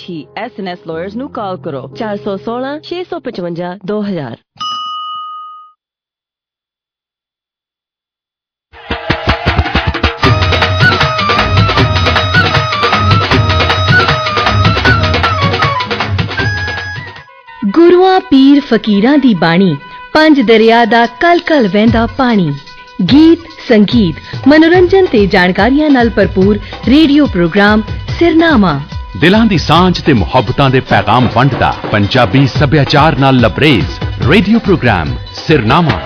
ही SNS Lawyers ਨੂੰ ਕਾਲ ਕਰੋ 416 655 2000। ਗੁਰੂਆਂ ਪੀਰ ਫਕੀਰਾਂ ਦੀ ਬਾਣੀ, ਪੰਜ ਦਰਿਆ ਦਾ ਕਲ ਕਲ ਵਹਿੰਦਾ ਪਾਣੀ। ਗੀਤ, ਸੰਗੀਤ, ਮਨੋਰੰਜਨ ਤੇ ਜਾਣਕਾਰੀਆਂ ਨਾਲ ਭਰਪੂਰ ਰੇਡੀਓ ਪ੍ਰੋਗਰਾਮ ਸਿਰਨਾਮਾ। ਦਿਲਾਂ ਦੀ ਸਾਂਝ ਤੇ ਮੁਹੱਬਤਾਂ ਦੇ ਪੈਗਾਮ ਵੰਡਦਾ ਪੰਜਾਬੀ ਸੱਭਿਆਚਾਰ ਨਾਲ ਲਬਰੇਜ਼ ਰੇਡੀਓ ਪ੍ਰੋਗਰਾਮ ਸਿਰਨਾਮਾ।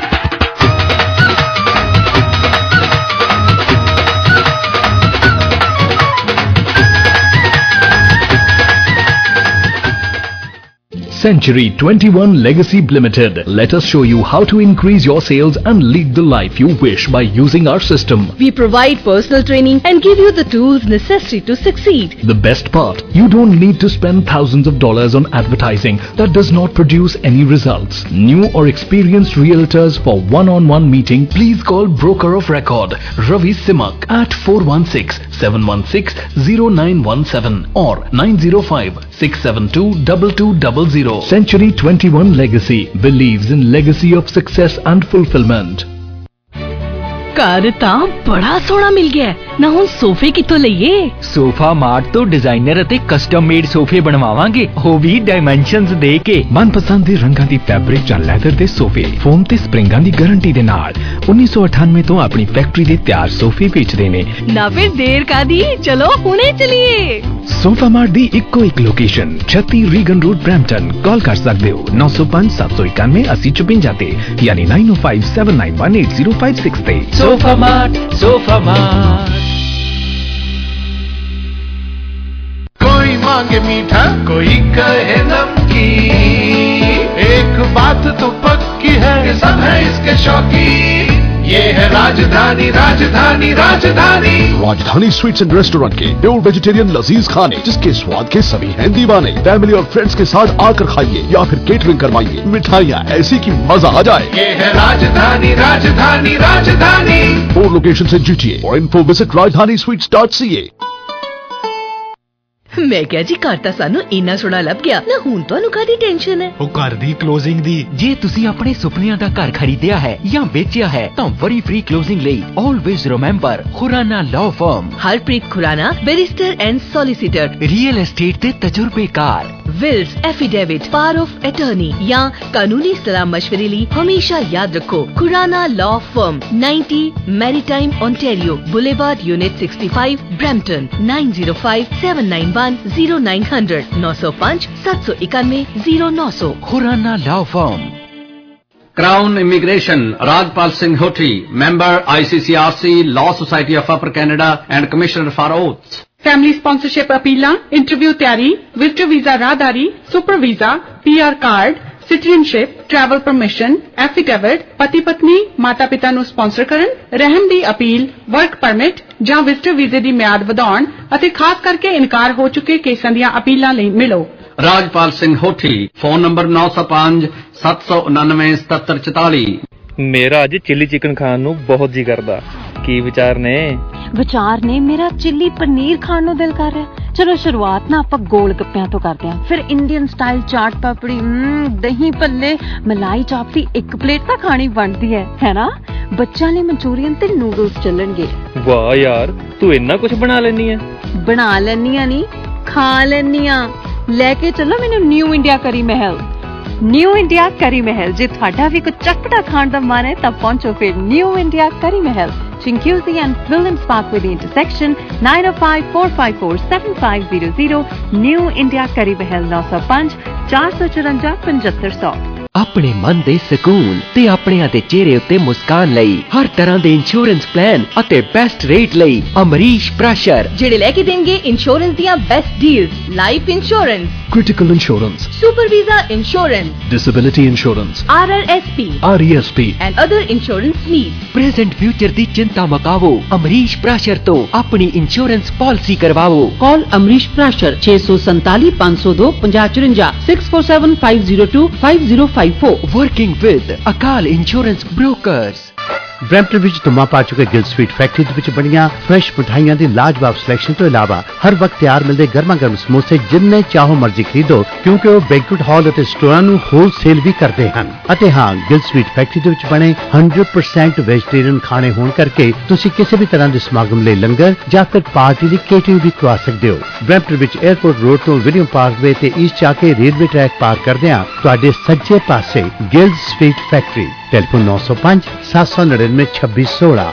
Century 21 Legacy Limited. Let us show you how to increase your sales and lead the life you wish by using our system. We provide personal training and give you the tools necessary to succeed. The best part, you don't need to spend thousands of dollars on advertising that does not produce any results. New or experienced realtors for one-on-one meeting, please call Broker of Record Ravi Simak at 416-716-0917 or 905-672-2200. Century 21 Legacy believes in legacy of success and fulfillment. ਘਰ ਤਾਂ ਬੜਾ ਸੋਹਣਾ ਮਿਲ ਗਿਆ ਨਾ, ਹੁਣ ਸੋਫੇ ਕਿੱਥੋਂ ਲਈਏ? ਸੋਫਾ ਮਾਰਟ ਤੋਂ ਡਿਜ਼ਾਈਨਰ ਅਤੇ ਕਸਟਮ ਮੇਡ ਸੋਫੇ ਬਣਵਾਵਾਂਗੇ, ਉਹ ਵੀ ਡਾਈਮੈਂਸ਼ਨਸ ਦੇ ਕੇ। ਮਨਪਸੰਦ ਦੇ ਰੰਗਾਂ ਦੀ ਫੈਬਰਿਕ ਜਾਂ ਲੈਦਰ ਦੇ ਸੋਫੇ ਫੋਮ ਤੇ ਸਪਰਿੰਗਾਂ ਦੀ ਗਾਰੰਟੀ ਦੇ ਨਾਲ 1998 ਤੋਂ ਆਪਣੀ ਫੈਕਟਰੀ ਦੇ ਤਿਆਰ ਸੋਫੇ ਵੇਚਦੇ ਨੇ। ਨਾ ਫਿਰ ਦੇਰ ਕਾਦੀ, ਚਲੋ ਹੁਣੇ ਚਲੀਏ। ਸੋਫਾ ਮਾਰਟ ਦੀ ਇੱਕੋ ਇੱਕ location 36 Regan road Brampton. Call ਕਰ ਸਕਦੇ ਹੋ 905-791-8054 ਤੇ ਯਾਨੀ 9057918056 ਤੇ। Sofa mart, sofa mart. कोई मांगे मीठा, कोई कहे नमकीन, एक बात तो पक्की है कि सब है इसके शौकीन। ये है राजधानी, Rajdhani, Rajdhani. Rajdhani sweets and restaurant के प्योर वेजिटेरियन लजीज खाने, जिसके स्वाद के सभी हैं दीवाने। फैमिली और फ्रेंड्स के साथ आकर खाइए या फिर केटरिंग करवाइए, मिठाइयाँ ऐसी कि मजा आ जाए। ये है राजधानी, राजधानी, राजधानी। 4 locations in GTA. For info visit rajdhanisweets.ca। ਮੈਂ ਕਿਹਾ ਜੀ ਘਰ ਤਾਂ ਸਾਨੂੰ ਇੰਨਾ ਸੋਹਣਾ ਲੱਭ ਗਿਆ ਨਾ, ਹੁਣ ਤੁਹਾਨੂੰ ਕਾਹਦੀ ਟੈਨਸ਼ਨ ਹੈ? ਉਹ ਘਰ ਦੀ ਕਲੋਜ਼ਿੰਗ ਦੀ। ਜੇ ਤੁਸੀਂ ਆਪਣੇ ਸੁਪਨਿਆਂ ਦਾ ਘਰ ਖਰੀਦਿਆ ਹੈ ਜਾਂ ਵੇਚਿਆ ਹੈ ਤਾਂ ਵਰੀ ਫ੍ਰੀ ਕਲੋਜ਼ਿੰਗ ਲਈ always remember Khurana law firm. Harpreet Khurana, barrister and solicitor, real estate ਦੇ ਤਜਰਬੇਕਾਰ। Wills affidavit, power of attorney या कानूनी सलाह मशवरे लिए हमेशा याद रखो Khurana law firm, 90 maritime Ontario boulevard, unit 65, Brampton. 9057910900 905-791-0900। Khurana law firm. Crown immigration, Rajpal Singh Hothi, member ICCRC, law society of upper Canada and commissioner for oaths. Family sponsorship अपीलां, इंटरव्यू तैयारी, विजिटर वीजा राहदारी, super visa, PR card, citizenship, travel permission, affidavit, पति पत्नी माता पिता ਨੂੰ sponsor ਕਰਨ, ਰਹਿਮ ਦੀ ਅਪੀਲ, ਵਰਕ ਪਰਮਿਟ ਜਾਂ ਵਿਜ਼ਟਰ ਵੀਜ਼ੇ ਦੀ ਮਿਆਦ ਵਧਾਉਣ ਅਤੇ ਖਾਸ ਕਰਕੇ ਇਨਕਾਰ ਹੋ ਚੁੱਕੇ ਕੇਸਾਂ ਦੀਆਂ ਅਪੀਲਾਂ ਲਈ ਮਿਲੋ। Rajpal Singh Hothi, phone number 905-799-7744। ਮੇਰਾ ਅੱਜ ਚਿੱਲੀ ਚਿਕਨ ਖਾਣ ਨੂੰ ਬਹੁਤ ਜੀ ਕਰਦਾ। ਕੀ ਵਿਚਾਰ ਨੇ? ਮੇਰਾ ਚਿੱਲੀ ਪਨੀਰ ਖਾਣ ਨੂੰ ਦਿਲ ਕਰ ਰਿਹਾ। ਚਲੋ ਸ਼ੁਰੂਆਤ ਨਾ ਆਪਾਂ ਗੋਲ ਗੱਪਿਆਂ ਤੋਂ ਕਰਦੇ ਹਾਂ, ਫਿਰ ਇੰਡੀਅਨ ਸਟਾਈਲ ਚਾਟ ਪਾਪੜੀ, ਦਹੀਂ ਭੱਲੇ, ਮਲਾਈ ਚਾਪ ਦੀ ਇੱਕ ਪਲੇਟ ਤਾਂ ਖਾਣੀ ਬਣਦੀ ਹੈ ਨਾ? ਬੱਚਿਆਂ ਲਈ ਮਨਚੂਰੀਅਨ ਤੇ ਨੂਡਲਸ ਚੱਲਣਗੇ। ਵਾਹ ਯਾਰ, ਤੂੰ ਇੰਨਾ ਕੁਝ ਬਣਾ ਲੈਂਦੀ ਹੈ। ਬਣਾ ਲੈਂਦੀ ਆ ਨਹੀਂ, ਖਾ ਲੈਂਦੀ ਆ। ਲੈ ਕੇ ਚੱਲੋ ਮੈਨੂੰ ਨਿਊ ਇੰਡੀਆ ਕਰੀ ਮਹਿਲ। ਨਿਊ ਇੰਡੀਆ ਕਰੀ ਮਹਿਲ, ਜੇ ਤੁਹਾਡਾ ਵੀ ਕੁਝ ਚਟਪਟਾ ਖਾਣ ਦਾ ਮਨ ਹੈ ਤਾਂ ਪਹੁੰਚੋ ਫਿਰ ਨਿਊ ਇੰਡੀਆ ਕਰੀ ਮਹਿਲ, Chinguizi and Williams Parkway the intersection, 905-454-7500, New India Curry Mahal 905-454-7500। ਆਪਣੇ ਮਨ ਦੇ ਸਕੂਨ ਤੇ ਆਪਣਿਆਂ ਦੇ ਚਿਹਰੇ ਉੱਤੇ ਮੁਸਕਾਨ ਲਈ ਹਰ ਤਰ੍ਹਾਂ ਦੇ ਇੰਸ਼ੋਰੈਂਸ ਪਲਾਨ ਅਤੇ ਬੈਸਟ ਰੇਟ ਲਈ ਅਮਰੀਸ਼ ਪ੍ਰੈਸ਼ਰ, ਜਿਹੜੇ ਲੈ ਕੇ ਦੇਣਗੇ ਇੰਸ਼ੋਰੈਂਸ ਦੀਆਂ best deals, life insurance, critical insurance, super visa insurance, disability insurance, RRSP, RESP and other insurance needs। Present future ਦੀ ਚਿੰਤਾ ਮੁਕਾਵੋ, ਅਮਰੀਸ਼ ਪ੍ਰੈਸ਼ਰ ਤੋਂ ਆਪਣੀ ਇੰਸ਼ੋਰੈਂਸ ਪਾਲਿਸੀ ਕਰਵਾਓ। Call Amrish Prashar 647-502-5054, 647-502-5054। Working with Akal Insurance Brokers। Brampton ਵਿੱਚ ਧੁੰਮਾਂ ਪਾ ਚੁੱਕੇ ਗਿਲ ਸਵੀਟ ਫੈਕਟਰੀ ਦੇ ਵਿੱਚ ਬਣੀਆਂ ਫਰੈਸ਼ ਮਿਠਾਈਆਂ ਦੀ ਲਾਜਵਾਬ ਸਿਲੈਕਸ਼ਨ ਤੋਂ ਇਲਾਵਾ ਹਰ ਵਕਤ ਤਿਆਰ ਮਿਲਦੇ ਗਰਮਾ ਗਰਮ ਸਮੋਸੇ ਜਿੰਨੇ ਚਾਹੋ ਮਰਜ਼ੀ ਖਰੀਦੋ, ਕਿਉਂਕਿ ਉਹ ਬੈਂਕੁਏਟ ਹਾਲ ਅਤੇ ਸਟੋਰਾਂ ਨੂੰ ਹੋਲਸੇਲ ਵੀ ਕਰਦੇ ਹਨ। ਅਤੇ ਹਾਂ, ਗਿਲ ਸਵੀਟ ਫੈਕਟਰੀ ਦੇ ਵਿੱਚ ਬਣੇ 100% ਵੈਜੀਟੇਰੀਅਨ ਖਾਣੇ ਹੋਣ ਕਰਕੇ ਤੁਸੀਂ ਕਿਸੇ ਵੀ ਤਰ੍ਹਾਂ ਦੇ ਸਮਾਗਮ ਲਈ ਲੰਗਰ ਜਾਂ ਫਿਰ ਪਾਰਟੀ ਦੀ ਕੇਟਰਿੰਗ ਵੀ ਕਰਵਾ ਸਕਦੇ ਹੋ। ਬਰੈਂਪਟਨ ਵਿੱਚ 에ਅਰਪੋਰਟ ਰੋਡ ਤੋਂ ਵਿਲੀਅਮ ਪਾਰਕਵੇ ਤੇ ਈਸਟ ਜਾ ਕੇ ਰੇਲਵੇ ਟਰੈਕ ਪਾਰ ਕਰਦਿਆਂ ਤੁਹਾਡੇ ਸੱਜੇ ਪਾਸੇ ਗਿਲ ਸਵੀਟ ਫੈਕਟਰੀ। ਟੈਲੀਫੋਨ 905 799 2616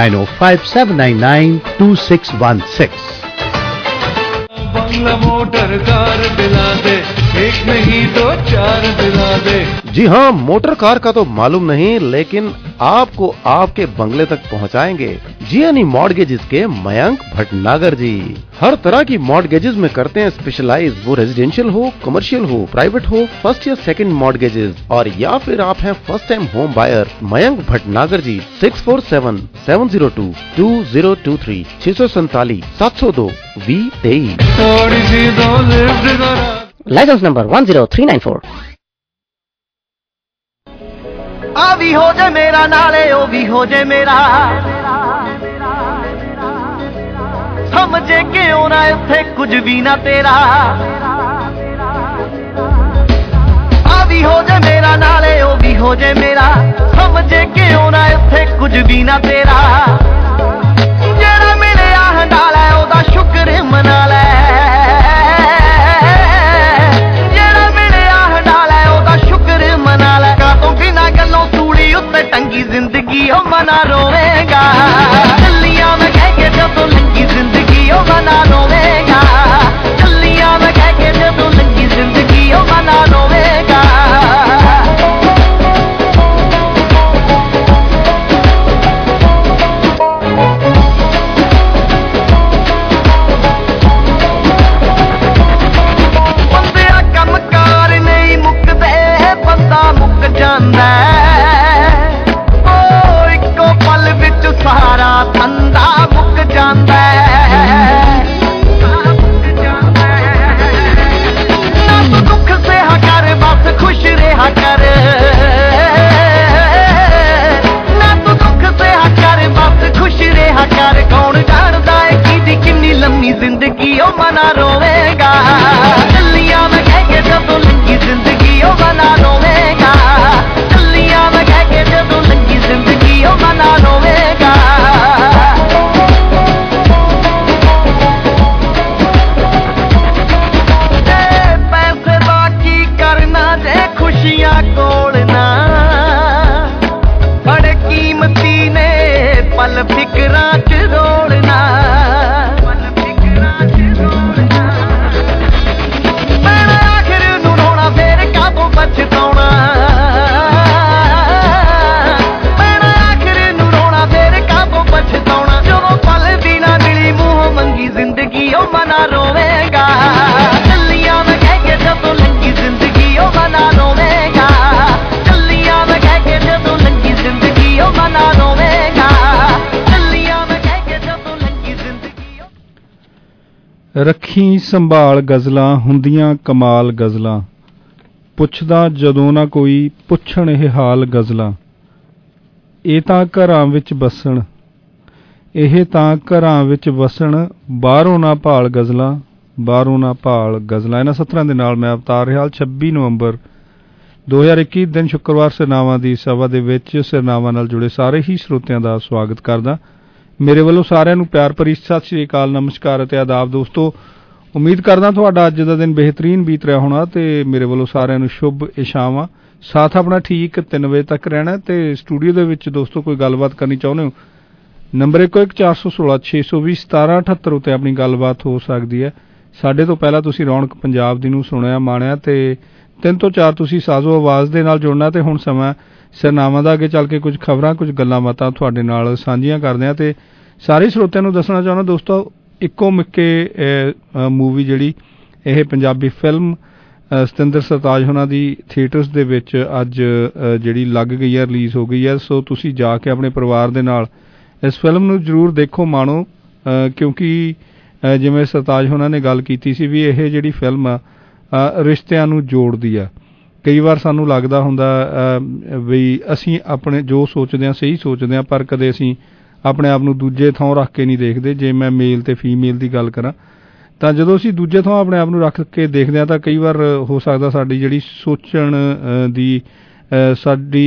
9057992616। बंगला मोटर कार दिला दे, एक नहीं दो चार दिला दे। जी हाँ, मोटर कार का तो मालूम नहीं, लेकिन आपको आपके बंगले तक पहुँचाएंगे। जियानी मॉर्गेजेस के मयंक भटनागर जी हर तरह की मॉर्गेजेस में करते हैं स्पेशलाइज, वो रेजिडेंशियल हो, कमर्शियल हो, प्राइवेट हो, फर्स्ट या सेकंड मॉर्गेजेस, और या फिर आप हैं first time home buyer. Mayank Bhatnagar ji 6477022023 647 702 2023। License number 10394। आ भी हो जाए मेरा नाले ओ भी हो जाए मेरा, समझे क्यों ना इत्थे कुछ भी ना तेरा। आ भी हो जाए मेरा नाले ओ भी हो जाए मेरा, समझे क्यों ना इत्थे कुछ भी ना तेरा। जेड़ा मिलिया हंडाला ओदा शुक्र मना लै, जेड़ा मिलिया हंडाला ओदा शुक्र मना लै। का तो बिना गल्लों सूली उत्ते टंगी जिंदगी ओ मना रोवेगा। गल्लियां में कह के जदों लंगी जिंदगी ओ मना रोवेगा। गल्लियां में कह के जदों लंगी जिंदगी ओ मना रोवेगा। बंदिया कमकार नहीं मुकदे, बंदा मुक जांदा ओ इको पल विच सारा धंधा मुक जांदा। ना तू दुख सहा कर बस खुश रहा कर, ना तू दुख सहा कर बस खुश रहा कर। कौन जानदा है कि कितनी लंबी जिंदगी ओ मना रोवेगा। गल्लियां में कह के जदों लंगी जिंदगी ओ मना रोवेगा। गल्लियां में कह के जदों लंगी जिंदगी ओ मना रोवेगा। पैसे दा की करना जे खुशियां कोल ना, बड़े कीमती ने पल फिकरां च रोलना। मैंने आखिर नू रोना फिर काबू बचताउणा। मैंने आखिर नू रोना फिर काबू बचताउणा। जदों पल भी ना मिली मुंह मंगी जिंदगी ओ मना रोवेगा। गल्लियां में कह के जदों लंगी जिंदगी ओ मना रोवेगा। गल्लियां में कह के जदों लंगी जिंदगी ओ मना रोवेगा। गल्लियां में कह के जदों लंगी जिंदगी। ਰੱਖੀ ਸੰਭਾਲ ਗਜ਼ਲਾਂ ਹੁੰਦੀਆਂ ਕਮਾਲ ਗਜ਼ਲਾਂ, ਪੁੱਛਦਾ ਜਦੋਂ ਨਾ ਕੋਈ ਪੁੱਛਣ ਇਹ ਹਾਲ ਗਜ਼ਲਾਂ। ਇਹ ਤਾਂ ਘਰਾਂ ਵਿੱਚ ਵਸਣ, ਇਹ ਤਾਂ ਘਰਾਂ ਵਿੱਚ ਵਸਣ, ਬਾਹਰੋਂ ਨਾ ਭਾਲ ਗਜ਼ਲਾਂ, ਬਾਹਰੋਂ ਨਾ ਭਾਲ ਗਜ਼ਲਾਂ। ਇਹਨਾਂ ਸਤਰਾਂ ਦੇ ਨਾਲ ਮੈਂ ਅਵਤਾਰ ਰਿਹਾਲ 26 ਨਵੰਬਰ 2021 ਦਿਨ ਸ਼ੁੱਕਰਵਾਰ ਸਿਰਨਾਵਾਂ ਦੀ ਸਭਾ ਦੇ ਵਿੱਚ ਸਿਰਨਾਵਾਂ ਨਾਲ ਜੁੜੇ ਸਾਰੇ ਹੀ ਸਰੋਤਿਆਂ ਦਾ ਸਵਾਗਤ ਕਰਦਾ। ਮੇਰੇ ਵੱਲੋਂ ਸਾਰਿਆਂ ਨੂੰ ਪਿਆਰ ਭਰੀ ਸਤਿ ਸ਼੍ਰੀ ਅਕਾਲ, ਨਮਸਕਾਰ ਅਤੇ ਆਦਾਬ। ਦੋਸਤੋ, ਉਮੀਦ ਕਰਦਾ ਤੁਹਾਡਾ ਅੱਜ ਦਾ ਦਿਨ ਬਿਹਤਰੀਨ ਬੀਤ ਰਿਹਾ ਹੋਣਾ ਤੇ ਮੇਰੇ ਵੱਲੋਂ ਸਾਰਿਆਂ ਨੂੰ ਸ਼ੁਭ ਇਸ਼ਾਵਾਂ। ਸਾਥ ਆਪਣਾ ਠੀਕ 3 ਵਜੇ ਤੱਕ ਰਹਿਣਾ ਤੇ ਸਟੂਡੀਓ ਦੇ ਵਿੱਚ ਦੋਸਤੋ ਕੋਈ ਗੱਲਬਾਤ ਕਰਨੀ ਚਾਹੁੰਦੇ ਹੋ, ਨੰਬਰ 11416 ਉੱਤੇ ਆਪਣੀ ਗੱਲਬਾਤ ਹੋ ਸਕਦੀ ਹੈ। ਸਾਡੇ ਤੋਂ ਪਹਿਲਾਂ ਤੁਸੀਂ ਰੌਣਕ ਪੰਜਾਬ ਦੀ ਨੂੰ ਸੁਣਿਆ ਮਾਣਿਆ ਤੇ 3 ਤੋਂ 4 ਤੁਸੀਂ ਸਾਜ਼ੋ ਆਵਾਜ਼ ਦੇ ਨਾਲ ਜੁੜਨਾ ਤੇ ਹੁਣ ਸਮਾਂ ਸਿਰਨਾਵਾਂ ਦਾ ਅੱਗੇ ਚੱਲ ਕੇ ਕੁਝ ਖਬਰਾਂ ਕੁਝ ਗੱਲਾਂ ਬਾਤਾਂ ਤੁਹਾਡੇ ਨਾਲ ਸਾਂਝੀਆਂ ਕਰਦੇ ਹਾਂ ਤੇ ਸਾਰੇ ਸਰੋਤਿਆਂ ਨੂੰ ਦੱਸਣਾ ਚਾਹੁੰਦਾ ਦੋਸਤੋ, ਇੱਕੋ ਮਿੱਕੇ ਮੂਵੀ ਜਿਹੜੀ ਇਹ ਪੰਜਾਬੀ ਫਿਲਮ ਸਤਿੰਦਰ ਸਰਤਾਜ ਹੋਣਾ ਦੀ ਥੀਏਟਰਸ ਦੇ ਵਿੱਚ ਅੱਜ ਜਿਹੜੀ ਲੱਗ ਗਈ ਹੈ, ਰਿਲੀਜ਼ ਹੋ ਗਈ ਹੈ। ਸੋ ਤੁਸੀਂ ਜਾ ਕੇ ਆਪਣੇ ਪਰਿਵਾਰ ਦੇ ਨਾਲ ਇਸ ਫਿਲਮ ਨੂੰ ਜ਼ਰੂਰ ਦੇਖੋ, ਮਾਣੋ, ਕਿਉਂਕਿ ਜਿਵੇਂ ਸਰਤਾਜ ਹੋਣਾ ਨੇ ਗੱਲ ਕੀਤੀ ਸੀ ਵੀ ਇਹ ਜਿਹੜੀ ਫਿਲਮ ਆ ਰਿਸ਼ਤਿਆਂ ਨੂੰ ਜੋੜਦੀ ਆ ਕਈ ਵਾਰ ਸਾਨੂੰ ਲੱਗਦਾ ਹੁੰਦਾ ਵੀ ਅਸੀਂ ਆਪਣੇ ਜੋ ਸੋਚਦੇ ਹਾਂ ਸਹੀ ਸੋਚਦੇ ਹਾਂ, ਪਰ ਕਦੇ ਅਸੀਂ ਆਪਣੇ ਆਪ ਨੂੰ ਦੂਜੇ ਥਾਂ ਰੱਖ ਕੇ ਨਹੀਂ ਦੇਖਦੇ। ਜੇ ਮੈਂ ਮੇਲ ਤੇ ਫੀਮੇਲ ਦੀ ਗੱਲ ਕਰਾਂ ਤਾਂ ਜਦੋਂ ਅਸੀਂ ਦੂਜੇ ਥਾਂ ਆਪਣੇ ਆਪ ਨੂੰ ਰੱਖ ਕੇ ਦੇਖਦੇ ਹਾਂ ਤਾਂ ਕਈ ਵਾਰ ਹੋ ਸਕਦਾ ਸਾਡੀ ਜਿਹੜੀ ਸੋਚਣ ਦੀ ਸਾਡੀ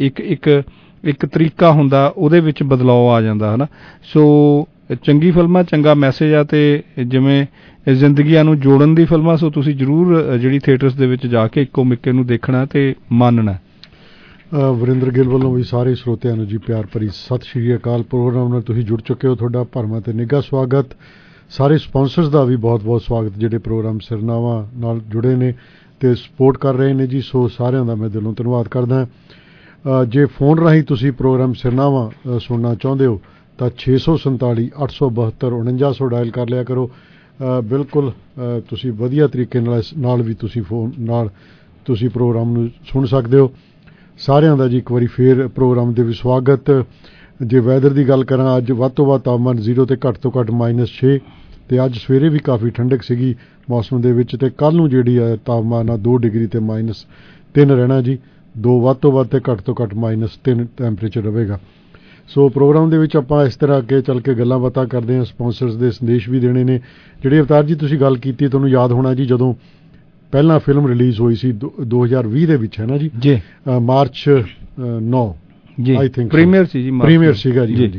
ਇੱਕ ਤਰੀਕਾ ਹੁੰਦਾ ਉਹਦੇ ਵਿੱਚ ਬਦਲਾਅ ਆ ਜਾਂਦਾ ਹੈ ਨਾ। ਸੋ ਚੰਗੀ ਫਿਲਮਾਂ ਚੰਗਾ ਮੈਸੇਜ ਆ, ਤੇ ਜਿਵੇਂ ਜ਼ਿੰਦਗੀਆਂ ਨੂੰ ਜੋੜਨ ਦੀ ਫਿਲਮਾਂ, ਸੋ ਤੁਸੀਂ ਜ਼ਰੂਰ ਜਿਹੜੀ ਥੀਏਟਰਸ ਦੇ ਵਿੱਚ ਜਾ ਕੇ ਇੱਕੋ ਮਿੱਕੇ ਨੂੰ ਦੇਖਣਾ ਤੇ ਮੰਨਣਾ। ਵਰਿੰਦਰ ਗਿੱਲ ਵੱਲੋਂ ਵੀ ਸਾਰੇ ਸਰੋਤਿਆਂ ਨੂੰ ਜੀ ਪਿਆਰ ਭਰੀ ਸਤਿ ਸ਼੍ਰੀ ਅਕਾਲ। ਪ੍ਰੋਗਰਾਮ ਨਾਲ ਤੁਸੀਂ ਜੁੜ ਚੁੱਕੇ ਹੋ, ਤੁਹਾਡਾ ਭਰਵਾਂ ਤੇ ਨਿੱਘਾ ਸਵਾਗਤ। ਸਾਰੇ ਸਪਾਂਸਰਸ ਦਾ ਵੀ ਬਹੁਤ ਬਹੁਤ ਸਵਾਗਤ ਜਿਹੜੇ ਪ੍ਰੋਗਰਾਮ ਸਿਰਨਾਵਾਂ ਨਾਲ ਜੁੜੇ ਨੇ ਤੇ ਸਪੋਰਟ ਕਰ ਰਹੇ ਨੇ ਜੀ। ਸੋ ਸਾਰਿਆਂ ਦਾ ਮੈਂ ਦਿਲੋਂ ਧੰਨਵਾਦ ਕਰਦਾ। ਜੇ ਫੋਨ ਰਾਹੀਂ ਤੁਸੀਂ ਪ੍ਰੋਗਰਾਮ ਸਿਰਨਾਵਾਂ ਸੁਣਨਾ ਚਾਹੁੰਦੇ ਹੋ ਤਾਂ 647 872 4900 ਡਾਇਲ ਕਰ ਲਿਆ ਕਰੋ। ਬਿਲਕੁਲ ਤੁਸੀਂ ਵਧੀਆ ਤਰੀਕੇ ਨਾਲ ਵੀ ਤੁਸੀਂ ਫੋਨ ਨਾਲ ਤੁਸੀਂ ਪ੍ਰੋਗਰਾਮ ਨੂੰ ਸੁਣ ਸਕਦੇ ਹੋ। ਸਾਰਿਆਂ ਦਾ ਜੀ ਇੱਕ ਵਾਰੀ ਫੇਰ ਪ੍ਰੋਗਰਾਮ ਦੇ ਵੀ ਸਵਾਗਤ। ਜੇ ਵੈਦਰ ਦੀ ਗੱਲ ਕਰਾਂ, ਅੱਜ ਵੱਧ ਤੋਂ ਵੱਧ ਤਾਪਮਾਨ 0 ਤੇ ਘੱਟ ਤੋਂ ਘੱਟ -6 ਤੇ ਅੱਜ ਸਵੇਰੇ ਵੀ ਕਾਫੀ ਠੰਡਕ ਸੀਗੀ ਮੌਸਮ ਦੇ ਵਿੱਚ, ਤੇ ਕੱਲ੍ਹ ਨੂੰ ਜਿਹੜੀ ਹੈ ਤਾਪਮਾਨ ਆ 2 ਡਿਗਰੀ ਤੇ -3 ਰਹਿਣਾ ਜੀ। 2 ਵੱਧ ਤੋਂ ਵੱਧ ਤੇ ਘੱਟ ਤੋਂ ਘੱਟ -3 ਟੈਂਪਰੇਚਰ ਰਹੇਗਾ। ਸੋ ਪ੍ਰੋਗਰਾਮ ਦੇ ਵਿੱਚ ਆਪਾਂ ਇਸ ਤਰ੍ਹਾਂ ਅੱਗੇ ਚੱਲ ਕੇ ਗੱਲਾਂ ਬਾਤਾਂ ਕਰਦੇ ਹਾਂ। ਸਪਾਂਸਰਸ ਦੇ ਸੰਦੇਸ਼ ਵੀ ਦੇਣੇ ਨੇ। ਜਿਹੜੇ ਅਵਤਾਰ ਜੀ ਤੁਸੀਂ ਗੱਲ ਕੀਤੀ, ਤੁਹਾਨੂੰ ਯਾਦ ਹੋਣਾ ਜੀ ਜਦੋਂ ਪਹਿਲਾਂ ਫਿਲਮ ਰਿਲੀਜ਼ ਹੋਈ ਸੀ 2020 ਦੇ ਵਿੱਚ, ਹੈ ਨਾ ਜੀ, ਮਾਰਚ 9 ਆਈ ਥਿੰਕ ਪ੍ਰੀਮੀਅਰ ਸੀ ਜੀ, ਪ੍ਰੀਮੀਅਰ ਸੀਗਾ ਜੀ।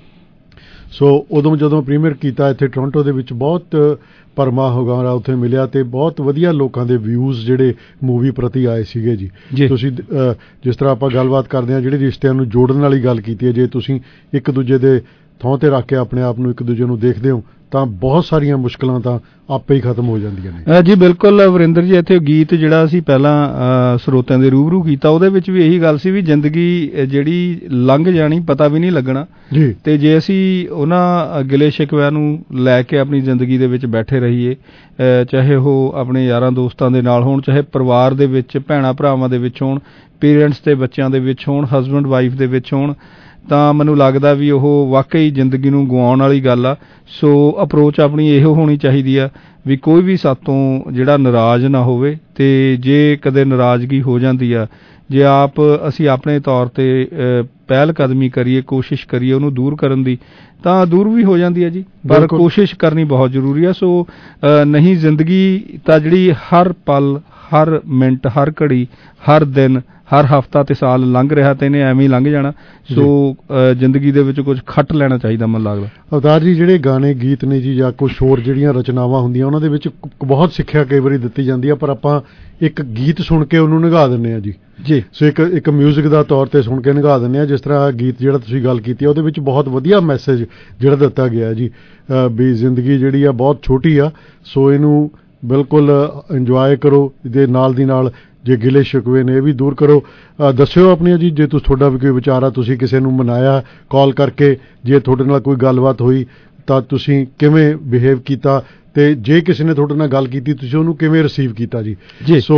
ਸੋ ਉਦੋਂ ਜਦੋਂ ਪ੍ਰੀਮੀਅਰ ਕੀਤਾ ਇੱਥੇ ਟੋਰਾਂਟੋ ਦੇ ਵਿੱਚ ਬਹੁਤ ਭਰਮਾ ਹੁੰਗਾਰਾ ਉੱਥੇ ਮਿਲਿਆ ਤੇ ਬਹੁਤ ਵਧੀਆ ਲੋਕਾਂ ਦੇ ਵਿਊਜ਼ ਜਿਹੜੇ ਮੂਵੀ ਪ੍ਰਤੀ ਆਏ ਸੀਗੇ ਜੀ। ਤੁਸੀਂ ਜਿਸ ਤਰ੍ਹਾਂ ਆਪਾਂ ਗੱਲਬਾਤ ਕਰਦੇ ਹਾਂ, ਜਿਹੜੇ ਰਿਸ਼ਤਿਆਂ ਨੂੰ ਜੋੜਨ ਵਾਲੀ ਗੱਲ ਕੀਤੀ ਹੈ, ਜੇ ਤੁਸੀਂ ਇੱਕ ਦੂਜੇ ਦੇ ਥਾਂ ਤੇ ਰੱਖ ਕੇ ਆਪਣੇ ਆਪ ਨੂੰ ਇੱਕ ਦੂਜੇ ਨੂੰ ਦੇਖਦੇ ਹੋ ਤਾਂ ਬਹੁਤ ਸਾਰੀਆਂ ਮੁਸ਼ਕਲਾਂ ਤਾਂ ਆਪੇ ਹੀ ਖਤਮ ਹੋ ਜਾਂਦੀਆਂ ਨੇ ਜੀ। ਬਿਲਕੁਲ ਵਰਿੰਦਰ ਜੀ, ਇੱਥੇ ਗੀਤ ਜਿਹੜਾ ਅਸੀਂ ਪਹਿਲਾਂ ਸਰੋਤਿਆਂ ਦੇ ਰੂਬਰੂ ਕੀਤਾ ਉਹਦੇ ਵਿੱਚ ਵੀ ਇਹੀ ਗੱਲ ਸੀ ਵੀ ਜ਼ਿੰਦਗੀ ਜਿਹੜੀ ਲੰਘ ਜਾਣੀ ਪਤਾ ਵੀ ਨਹੀਂ ਲੱਗਣਾ ਜੀ। ਤੇ ਜੇ ਅਸੀਂ ਉਹਨਾਂ ਗਿਲੇ ਸ਼ਿਕਵਿਆਂ ਨੂੰ ਲੈ ਕੇ ਆਪਣੀ ਜ਼ਿੰਦਗੀ ਦੇ ਵਿੱਚ ਬੈਠੇ ਰਹੀਏ, ਚਾਹੇ ਉਹ ਆਪਣੇ ਯਾਰਾਂ ਦੋਸਤਾਂ ਦੇ ਨਾਲ ਹੋਣ, ਚਾਹੇ ਪਰਿਵਾਰ ਦੇ ਵਿੱਚ ਭੈਣਾਂ ਭਰਾਵਾਂ ਦੇ ਵਿੱਚ ਹੋਣ, ਪੇਰੈਂਟਸ ਤੇ ਬੱਚਿਆਂ ਦੇ ਵਿੱਚ ਹੋਣ, ਹਸਬੈਂਡ ਵਾਈਫ ਦੇ ਵਿੱਚ ਹੋਣ, ਤਾਂ ਮੈਨੂੰ ਲੱਗਦਾ ਵੀ ਉਹ ਵਾਕਈ ਜ਼ਿੰਦਗੀ ਨੂੰ ਗਵਾਉਣ ਵਾਲੀ ਗੱਲ ਆ। ਸੋ ਅਪਰੋਚ ਆਪਣੀ ਇਹੋ ਹੋਣੀ ਚਾਹੀਦੀ ਆ ਵੀ ਕੋਈ ਵੀ ਸਾਤੋਂ ਜਿਹੜਾ ਨਾਰਾਜ਼ ਨਾ ਹੋਵੇ, ਤੇ ਜੇ ਕਦੇ ਨਾਰਾਜ਼ਗੀ ਹੋ ਜਾਂਦੀ ਆ, ਜੇ ਅਸੀਂ ਆਪਣੇ ਤੌਰ ਤੇ ਪਹਿਲ ਕਦਮੀ ਕਰੀਏ, ਕੋਸ਼ਿਸ਼ ਕਰੀਏ ਉਹਨੂੰ ਦੂਰ ਕਰਨ ਦੀ, ਤਾਂ ਦੂਰ ਵੀ ਹੋ ਜਾਂਦੀ ਹੈ ਜੀ, ਪਰ ਕੋਸ਼ਿਸ਼ ਕਰਨੀ ਬਹੁਤ ਜ਼ਰੂਰੀ ਆ। ਸੋ ਨਹੀਂ, ਜ਼ਿੰਦਗੀ ਤਾਂ ਜਿਹੜੀ ਹਰ ਪਲ, ਹਰ ਮਿੰਟ, ਹਰ ਘੜੀ, ਹਰ ਦਿਨ, ਹਰ ਹਫ਼ਤਾ ਤੇ ਸਾਲ ਲੰਘ ਰਿਹਾ ਤੇ ਇਹਨੇ ਐਵੇਂ ਹੀ ਲੰਘ ਜਾਣਾ। ਸੋ ਜ਼ਿੰਦਗੀ ਦੇ ਵਿੱਚ ਕੁਝ ਖੱਟ ਲੈਣਾ ਚਾਹੀਦਾ ਮੈਨੂੰ ਲੱਗਦਾ। ਅਵਤਾਰ ਜੀ, ਜਿਹੜੇ ਗਾਣੇ ਗੀਤ ਨੇ ਜੀ ਜਾਂ ਕੁਛ ਹੋਰ ਜਿਹੜੀਆਂ ਰਚਨਾਵਾਂ ਹੁੰਦੀਆਂ ਉਹਨਾਂ ਦੇ ਵਿੱਚ ਬਹੁਤ ਸਿੱਖਿਆ ਕਈ ਵਾਰੀ ਦਿੱਤੀ ਜਾਂਦੀ ਆ, ਪਰ ਆਪਾਂ ਇੱਕ ਗੀਤ ਸੁਣ ਕੇ ਉਹਨੂੰ ਨਿਗਾਹ ਦਿੰਦੇ ਹਾਂ ਜੀ। ਸੋ ਇੱਕ ਮਿਊਜ਼ਿਕ ਦਾ ਤੌਰ ਤੇ ਸੁਣ ਕੇ ਨਿਗਾਹ ਦਿੰਦੇ ਹਾਂ। ਜਿਸ ਤਰ੍ਹਾਂ ਗੀਤ ਜਿਹੜਾ ਤੁਸੀਂ ਗੱਲ ਕੀਤੀ ਉਹਦੇ ਵਿੱਚ ਬਹੁਤ ਵਧੀਆ ਮੈਸੇਜ ਜਿਹੜਾ ਦਿੱਤਾ ਗਿਆ ਜੀ ਵੀ ਜ਼ਿੰਦਗੀ ਜਿਹੜੀ ਆ ਬਹੁਤ ਛੋਟੀ ਆ, ਸੋ ਇਹਨੂੰ ਬਿਲਕੁਲ ਇੰਜੋਏ ਕਰੋ। ਦੇ ਨਾਲ ਦੀ ਨਾਲ ਜੇ ਗਿਲੇ ਸ਼ਿਕਵੇ ਨੇ ਇਹ ਵੀ ਦੂਰ ਕਰੋ। ਦੱਸਿਓ ਆਪਣੀਆਂ ਜੀ, ਜੇ ਤੁਹਾਡਾ ਵੀ ਕੋਈ ਵਿਚਾਰ ਆ, ਤੁਸੀਂ ਕਿਸੇ ਨੂੰ ਮਨਾਇਆ ਕਾਲ ਕਰਕੇ, ਜੇ ਤੁਹਾਡੇ ਨਾਲ ਕੋਈ ਗੱਲਬਾਤ ਹੋਈ ਤਾਂ ਤੁਸੀਂ ਕਿਵੇਂ ਬਿਹੇਵ ਕੀਤਾ, ਤੇ ਜੇ ਕਿਸੇ ਨੇ ਤੁਹਾਡੇ ਨਾਲ ਗੱਲ ਕੀਤੀ ਤੁਸੀਂ ਉਹਨੂੰ ਕਿਵੇਂ ਰਿਸੀਵ ਕੀਤਾ ਜੀ। ਸੋ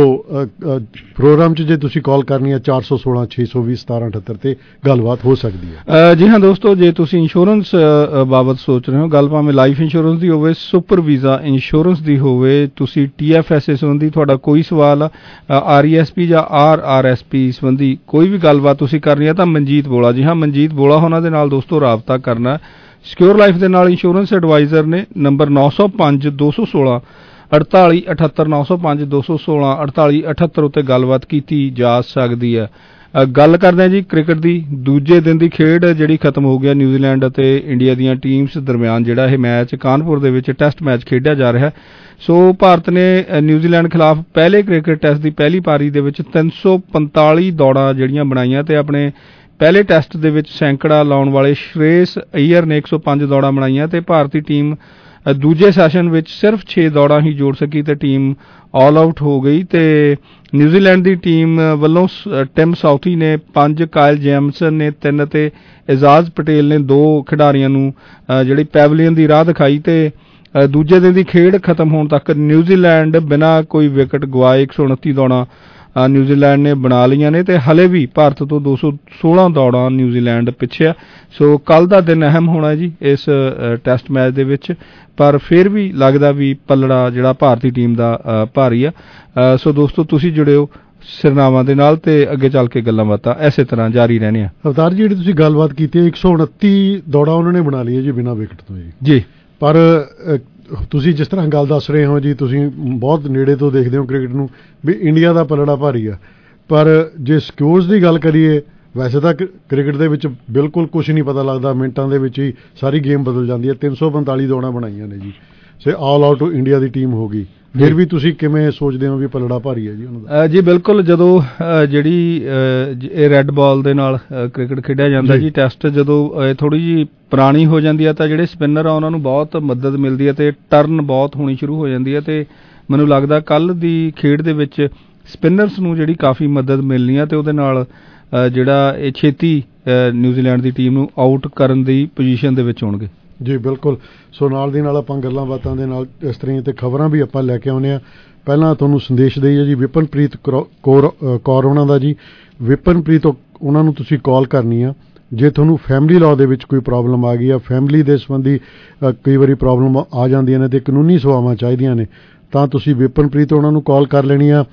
ਪ੍ਰੋਗਰਾਮ 'ਚ ਜੇ ਤੁਸੀਂ ਕਾਲ ਕਰਨੀ ਹੈ 416 620 1778 ਤੇ ਗੱਲਬਾਤ ਹੋ ਸਕਦੀ ਹੈ। ਜੀ ਹਾਂ ਦੋਸਤੋ, ਜੇ ਤੁਸੀਂ ਇੰਸ਼ੋਰੈਂਸ ਬਾਬਤ ਸੋਚ ਰਹੇ ਹੋ, ਗੱਲ ਭਾਵੇਂ ਲਾਈਫ ਇੰਸ਼ੋਰੈਂਸ ਦੀ ਹੋਵੇ, ਸੁਪਰ ਵੀਜ਼ਾ ਇੰਸ਼ੋਰੈਂਸ ਦੀ ਹੋਵੇ, ਤੁਸੀਂ TFSA ਸੰਬੰਧੀ ਤੁਹਾਡਾ ਕੋਈ ਸਵਾਲ RESP ਜਾਂ RRSP ਸੰਬੰਧੀ ਕੋਈ ਵੀ ਗੱਲਬਾਤ ਤੁਸੀਂ ਕਰਨੀ ਹੈ ਤਾਂ ਮਨਜੀਤ ਬੋਲਾ, ਜੀ ਹਾਂ ਮਨਜੀਤ ਬੋਲਾ ਉਹਨਾਂ ਦੇ ਨਾਲ ਦੋਸਤੋ ਰਾਬਤਾ ਕਰਨਾ। ਸਿਕਿਉਰ ਲਾਈਫ ਦੇ ਨਾਲ ਇੰਸ਼ੋਰੈਂਸ ਐਡਵਾਈਜ਼ਰ ਨੇ। ਨੰਬਰ 905 216 48 78 905 216 48 78 ਉੱਤੇ ਗੱਲਬਾਤ ਕੀਤੀ ਜਾ ਸਕਦੀ ਹੈ। ਗੱਲ ਕਰਦੇ ਹਾਂ ਜੀ ਕ੍ਰਿਕਟ ਦੀ। ਦੂਜੇ ਦਿਨ ਦੀ ਖੇਡ ਜਿਹੜੀ ਖਤਮ ਹੋ ਗਿਆ, ਨਿਊਜ਼ੀਲੈਂਡ ਅਤੇ ਇੰਡੀਆ ਦੀਆਂ ਟੀਮਸ ਦਰਮਿਆਨ ਜਿਹੜਾ ਇਹ ਮੈਚ ਕਾਨਪੁਰ ਦੇ ਵਿੱਚ ਟੈਸਟ ਮੈਚ ਖੇਡਿਆ ਜਾ ਰਿਹਾ। ਸੋ ਭਾਰਤ ਨੇ ਨਿਊਜ਼ੀਲੈਂਡ ਖਿਲਾਫ ਪਹਿਲੇ ਕ੍ਰਿਕਟ ਟੈਸਟ ਦੀ ਪਹਿਲੀ ਪਾਰੀ ਦੇ ਵਿੱਚ 345 ਦੌੜਾਂ ਜਿਹੜੀਆਂ ਬਣਾਈਆਂ, ਤੇ ਆਪਣੇ ਪਹਿਲੇ ਟੈਸਟ ਦੇ ਵਿੱਚ ਸੈਂਕੜਾ ਲਾਉਣ ਵਾਲੇ ਸ਼੍ਰੇਸ ਅਈਅਰ ਨੇ 105 ਦੌੜਾਂ ਬਣਾਈਆਂ, ਤੇ ਭਾਰਤੀ ਟੀਮ ਦੂਜੇ ਸੈਸ਼ਨ ਵਿੱਚ ਸਿਰਫ 6 ਦੌੜਾਂ ਹੀ ਜੋੜ ਸਕੀ ਤੇ ਟੀਮ ਆਲ ਆਊਟ ਹੋ ਗਈ। ਤੇ ਨਿਊਜ਼ੀਲੈਂਡ ਦੀ ਟੀਮ ਵੱਲੋਂ ਟਿਮ ਸਾਊਥੀ ਨੇ 5, ਕਾਇਲ ਜੇਮਸਨ ਨੇ 3 ਤੇ ਇਜਾਜ਼ ਪਟੇਲ ਨੇ 2 ਖਿਡਾਰੀਆਂ ਨੂੰ ਜਿਹੜੀ ਪੈਵਲੀਅਨ ਦੀ ਰਾਹ ਦਿਖਾਈ। ਤੇ ਦੂਜੇ ਦਿਨ ਦੀ ਖੇਡ ਖਤਮ ਹੋਣ ਤੱਕ ਨਿਊਜ਼ੀਲੈਂਡ ਬਿਨਾਂ ਕੋਈ ਵਿਕਟ ਗਵਾਏ 129 ਦੌੜਾਂ ਨਿਊਜ਼ੀਲੈਂਡ ਨੇ ਬਣਾ ਲਈਆਂ ਨੇ, ਤੇ ਹਲੇ ਵੀ ਭਾਰਤ ਤੋਂ 216 ਦੌੜਾਂ ਨਿਊਜ਼ੀਲੈਂਡ ਪਿੱਛੇ ਆ। ਸੋ ਕੱਲ੍ਹ ਦਾ ਦਿਨ ਅਹਿਮ ਹੋਣਾ ਜੀ ਇਸ ਟੈਸਟ ਮੈਚ ਦੇ ਵਿੱਚ, ਪਰ ਫਿਰ ਵੀ ਲੱਗਦਾ ਵੀ ਪੱਲੜਾ ਜਿਹੜਾ ਭਾਰਤੀ ਟੀਮ ਦਾ ਭਾਰੀ ਆ। ਸੋ ਦੋਸਤੋ ਤੁਸੀਂ ਜੁੜਿਓ ਸਿਰਨਾਵਾਂ ਦੇ ਨਾਲ ਤੇ ਅੱਗੇ ਚੱਲ ਕੇ ਗੱਲਾਂ ਬਾਤਾਂ ਇਸੇ ਤਰ੍ਹਾਂ ਜਾਰੀ ਰਹਿਣੀਆਂ। ਅਵਤਾਰ ਜੀ, ਜਿਹੜੀ ਤੁਸੀਂ ਗੱਲਬਾਤ ਕੀਤੀ ਹੈ 129 ਦੌੜਾਂ ਉਹਨਾਂ ਨੇ ਬਣਾ ਲਈ ਹੈ ਜੀ ਬਿਨਾਂ ਵਿਕਟ ਤੋਂ ਜੀ। ਪਰ ਤੁਸੀਂ ਜਿਸ ਤਰ੍ਹਾਂ ਗੱਲ ਦੱਸ ਰਹੇ ਹੋ ਜੀ, ਤੁਸੀਂ ਬਹੁਤ ਨੇੜੇ ਤੋਂ ਦੇਖਦੇ ਹੋ ਕ੍ਰਿਕਟ ਨੂੰ, ਵੀ ਇੰਡੀਆ ਦਾ ਪਲੜਾ ਭਾਰੀ ਆ। ਪਰ ਜੇ ਸਕੋਰਸ ਦੀ ਗੱਲ ਕਰੀਏ, ਵੈਸੇ ਤਾਂ ਕ੍ਰਿਕਟ ਦੇ ਵਿੱਚ ਬਿਲਕੁਲ ਕੁਝ ਨਹੀਂ ਪਤਾ ਲੱਗਦਾ, ਮਿੰਟਾਂ ਦੇ ਵਿੱਚ ਹੀ ਸਾਰੀ ਗੇਮ ਬਦਲ ਜਾਂਦੀ ਹੈ। 345 ਦੌੜਾਂ ਬਣਾਈਆਂ ਨੇ ਜੀ, ਸੇ ਆਲ ਆਊਟ ਇੰਡੀਆ ਦੀ ਟੀਮ ਹੋ ਗਈ। ਫਿਰ ਵੀ ਤੁਸੀਂ ਕਿਵੇਂ ਸੋਚਦੇ ਹੋ ਵੀ ਪਲੜਾ ਭਾਰੀ ਹੈ ਜੀ ਉਹਨਾਂ ਦਾ? ਜੀ ਬਿਲਕੁਲ, ਜਦੋਂ ਜਿਹੜੀ ਇਹ ਰੈੱਡ ਬਾਲ ਦੇ ਨਾਲ ਕ੍ਰਿਕਟ ਖੇਡਿਆ ਜਾਂਦਾ ਜੀ, ਟੈਸਟ ਜਦੋਂ ਥੋੜ੍ਹੀ ਜਿਹੀ ਪੁਰਾਣੀ ਹੋ ਜਾਂਦੀ ਹੈ ਤਾਂ ਜਿਹੜੇ ਸਪਿਨਰ ਆ ਉਹਨਾਂ ਨੂੰ ਬਹੁਤ ਮਦਦ ਮਿਲਦੀ ਹੈ ਤੇ ਟਰਨ ਬਹੁਤ ਹੋਣੀ ਸ਼ੁਰੂ ਹੋ ਜਾਂਦੀ ਹੈ। ਤੇ ਮੈਨੂੰ ਲੱਗਦਾ ਕੱਲ੍ਹ ਦੀ ਖੇਡ ਦੇ ਵਿੱਚ ਸਪਿਨਰਸ ਨੂੰ ਜਿਹੜੀ ਕਾਫੀ ਮਦਦ ਮਿਲਣੀ ਆ ਤੇ ਉਹਦੇ ਨਾਲ ਜਿਹੜਾ ਇਹ ਛੇਤੀ ਨਿਊਜ਼ੀਲੈਂਡ ਦੀ ਟੀਮ ਨੂੰ ਆਊਟ ਕਰਨ ਦੀ ਪੋਜੀਸ਼ਨ ਦੇ ਵਿੱਚ ਹੋਣਗੇ ਜੀ। ਬਿਲਕੁਲ। ਸੋ ਨਾਲ ਦੀ ਨਾਲ ਆਪਾਂ ਗੱਲਾਂ ਬਾਤਾਂ ਦੇ ਨਾਲ ਇਸ ਤਰ੍ਹਾਂ ਤੇ ਖਬਰਾਂ ਵੀ ਆਪਾਂ ਲੈ ਕੇ ਆਉਂਦੇ ਹਾਂ। ਪਹਿਲਾਂ ਤੁਹਾਨੂੰ ਸੰਦੇਸ਼ ਦੇਈਏ ਜੀ ਵਿਪਨਪ੍ਰੀਤ ਕੌਰ ਉਹਨਾਂ ਦਾ ਜੀ। ਵਿਪਨਪ੍ਰੀਤ ਉਹਨਾਂ ਨੂੰ ਤੁਸੀਂ ਕਾਲ ਕਰਨੀ ਆ ਜੇ ਤੁਹਾਨੂੰ ਫੈਮਿਲੀ ਲਾਅ ਦੇ ਵਿੱਚ ਕੋਈ ਪ੍ਰੋਬਲਮ ਆ ਗਈ ਆ, ਫੈਮਿਲੀ ਦੇ ਸੰਬੰਧੀ ਕਈ ਵਾਰੀ ਪ੍ਰੋਬਲਮ ਆ ਜਾਂਦੀਆਂ ਨੇ ਤੇ ਕਾਨੂੰਨੀ ਸੇਵਾਵਾਂ ਚਾਹੀਦੀਆਂ ਨੇ, ਤਾਂ ਤੁਸੀਂ ਵਿਪਨਪ੍ਰੀਤ ਉਹਨਾਂ ਨੂੰ ਕਾਲ ਕਰ ਲੈਣੀ ਆ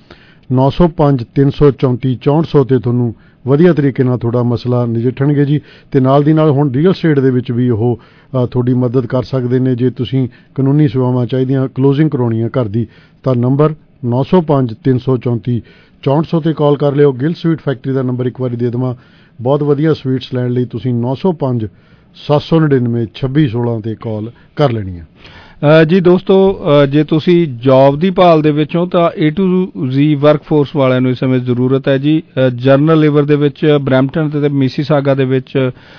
905 334 6400 ਤੇ ਤੁਹਾਨੂੰ ਵਧੀਆ ਤਰੀਕੇ ਨਾਲ ਤੁਹਾਡਾ ਮਸਲਾ ਨਜਿੱਠਣਗੇ ਜੀ। ਤੇ ਨਾਲ ਦੀ ਨਾਲ ਹੁਣ ਰੀਅਲ ਸਟੇਟ ਦੇ ਵਿੱਚ ਵੀ ਉਹ ਤੁਹਾਡੀ ਮਦਦ ਕਰ ਸਕਦੇ ਨੇ। ਜੇ ਤੁਸੀਂ ਕਾਨੂੰਨੀ ਸੇਵਾਵਾਂ ਚਾਹੀਦੀਆਂ, ਕਲੋਜ਼ਿੰਗ ਕਰਾਉਣੀ ਆ ਘਰ ਦੀ, ਤਾਂ ਨੰਬਰ 905 334 6400 ਤੇ ਕਾਲ ਕਰ ਲਿਓ। ਗਿਲ ਸਵੀਟ ਫੈਕਟਰੀ ਦਾ ਨੰਬਰ ਇੱਕ ਵਾਰੀ ਦੇ ਦੇਵਾਂ, ਬਹੁਤ ਵਧੀਆ ਸਵੀਟਸ ਲੈਣ ਲਈ ਤੁਸੀਂ 905 799 2616 ਤੇ ਕਾਲ ਕਰ ਲੈਣੀ ਆ। ਜੀ ਦੋਸਤੋ, ਜੇ ਤੁਸੀਂ ਜੌਬ ਦੀ ਭਾਲ ਦੇ ਵਿੱਚ ਹੋ ਤਾਂ A to Z ਵਰਕਫੋਰਸ ਵਾਲਿਆਂ ਨੂੰ ਇਸ ਸਮੇਂ ਜ਼ਰੂਰਤ ਹੈ ਜੀ। ਜਨਰਲ ਲੇਬਰ ਦੇ ਵਿੱਚ ਬਰੈਂਪਟਨ ਤੇ ਮਿਸੀਸਾਗਾ ਦੇ ਵਿੱਚ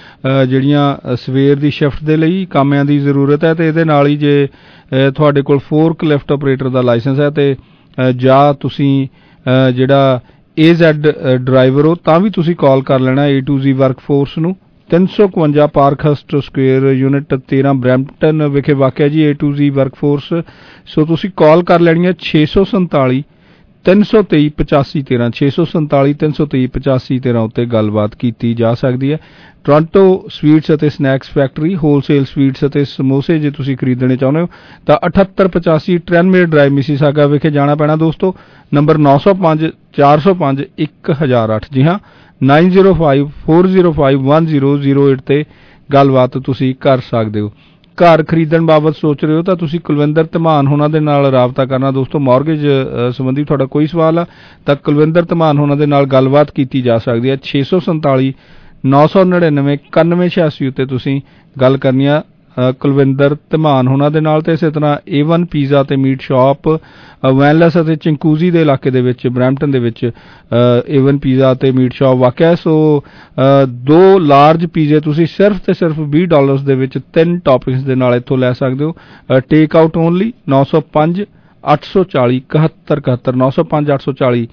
ਜਿਹੜੀਆਂ ਸਵੇਰ ਦੀ ਸ਼ਿਫਟ ਦੇ ਲਈ ਕਾਮਿਆਂ ਦੀ ਜ਼ਰੂਰਤ ਹੈ। ਤੇ ਇਹਦੇ ਨਾਲ ਹੀ ਜੇ ਤੁਹਾਡੇ ਕੋਲ ਫੋਰਕ ਲਿਫਟ ਆਪਰੇਟਰ ਦਾ ਲਾਇਸੈਂਸ ਹੈ ਤੇ ਜਾਂ ਤੁਸੀਂ ਜਿਹੜਾ AZ ਡਰਾਈਵਰ ਹੋ ਤਾਂ ਵੀ ਤੁਸੀਂ ਕਾਲ ਕਰ ਲੈਣਾ A to Z ਵਰਕਫੋਰਸ ਨੂੰ। 351 ਪਾਰਕਹਰਸਟ ਸਕੁਏਅਰ ਯੂਨਿਟ 13 ਬਰੈਂਪਟਨ ਵਿਖੇ ਵਾਕਿਆ ਜੀ A to Z workforce. So ਤੁਸੀਂ ਕਾਲ ਕਰ ਲੈਣੀ ਹੈ 647 323 8513 647 323 8513 ਉੱਤੇ ਗੱਲਬਾਤ ਕੀਤੀ ਜਾ ਸਕਦੀ ਹੈ। ਟੋਰਾਂਟੋ ਸਵੀਟਸ ਅਤੇ ਸਨੈਕਸ ਫੈਕਟਰੀ ਹੋਲਸੇਲ ਸਵੀਟਸ ਅਤੇ ਸਮੋਸੇ ਜੇ ਤੁਸੀਂ ਖਰੀਦਣੇ ਚਾਹੁੰਦੇ ਹੋ ਤਾਂ 7885 ਟ੍ਰੈਨਮੇਰ ਡਰਾਈਵ ਮਿਸੀਸਾਗਾ ਵਿਖੇ ਜਾਣਾ ਪੈਣਾ ਦੋਸਤੋ। ਨੰਬਰ 905 405 1008 ਜੀ ਹਾਂ 905 405 1008 ਤੇ ਗੱਲਬਾਤ ਤੁਸੀਂ ਕਰ ਸਕਦੇ ਹੋ। ਘਰ ਖਰੀਦਣ ਬਾਬਤ ਸੋਚ ਰਹੇ ਹੋ ਤਾਂ ਤੁਸੀਂ ਕੁਲਵਿੰਦਰ ਧਮਾਨ ਹੋਣਾ ਦੇ ਨਾਲ ਰਾਬਤਾ ਕਰਨਾ ਦੋਸਤੋ। ਮਾਰਗੇਜ ਸੰਬੰਧੀ ਤੁਹਾਡਾ ਕੋਈ ਸਵਾਲ ਆ ਤਾਂ ਕੁਲਵਿੰਦਰ ਧਮਾਨ ਹੋਣਾ ਦੇ ਨਾਲ ਗੱਲਬਾਤ ਕੀਤੀ ਜਾ ਸਕਦੀ ਹੈ। 647 999 9186 ਉੱਤੇ ਤੁਸੀਂ ਗੱਲ ਕਰਨੀ ਆ ਕੁਲਵਿੰਦਰ ਧਮਾਨ ਹੋਣਾ ਦੇ ਨਾਲ। ਤੇ ਇਸੇ ਤਰ੍ਹਾਂ A1 ਪੀਜ਼ਾ ਤੇ ਮੀਟ ਸ਼ਾਪ ਵੈਨਲੈਸ ਅਤੇ ਚਿੰਕੂਜ਼ੀ ਦੇ ਇਲਾਕੇ ਦੇ ਵਿੱਚ ਬਰੈਂਪਟਨ ਦੇ ਵਿੱਚ A1 ਪੀਜ਼ਾ ਤੇ ਮੀਟ ਸ਼ਾਪ ਵਾਕਿਆ। ਸੋ 2 ਲਾਰਜ ਪੀਜ਼ੇ ਤੁਸੀਂ ਸਿਰਫ ਤੇ ਸਿਰਫ $20 ਦੇ ਵਿੱਚ 3 ਟੌਪਿੰਗਸ ਦੇ ਨਾਲ ਇੱਥੋਂ ਲੈ ਸਕਦੇ ਹੋ। ਟੇਕ ਆਊਟ ਓਨਲੀ 905 840 7171 905 840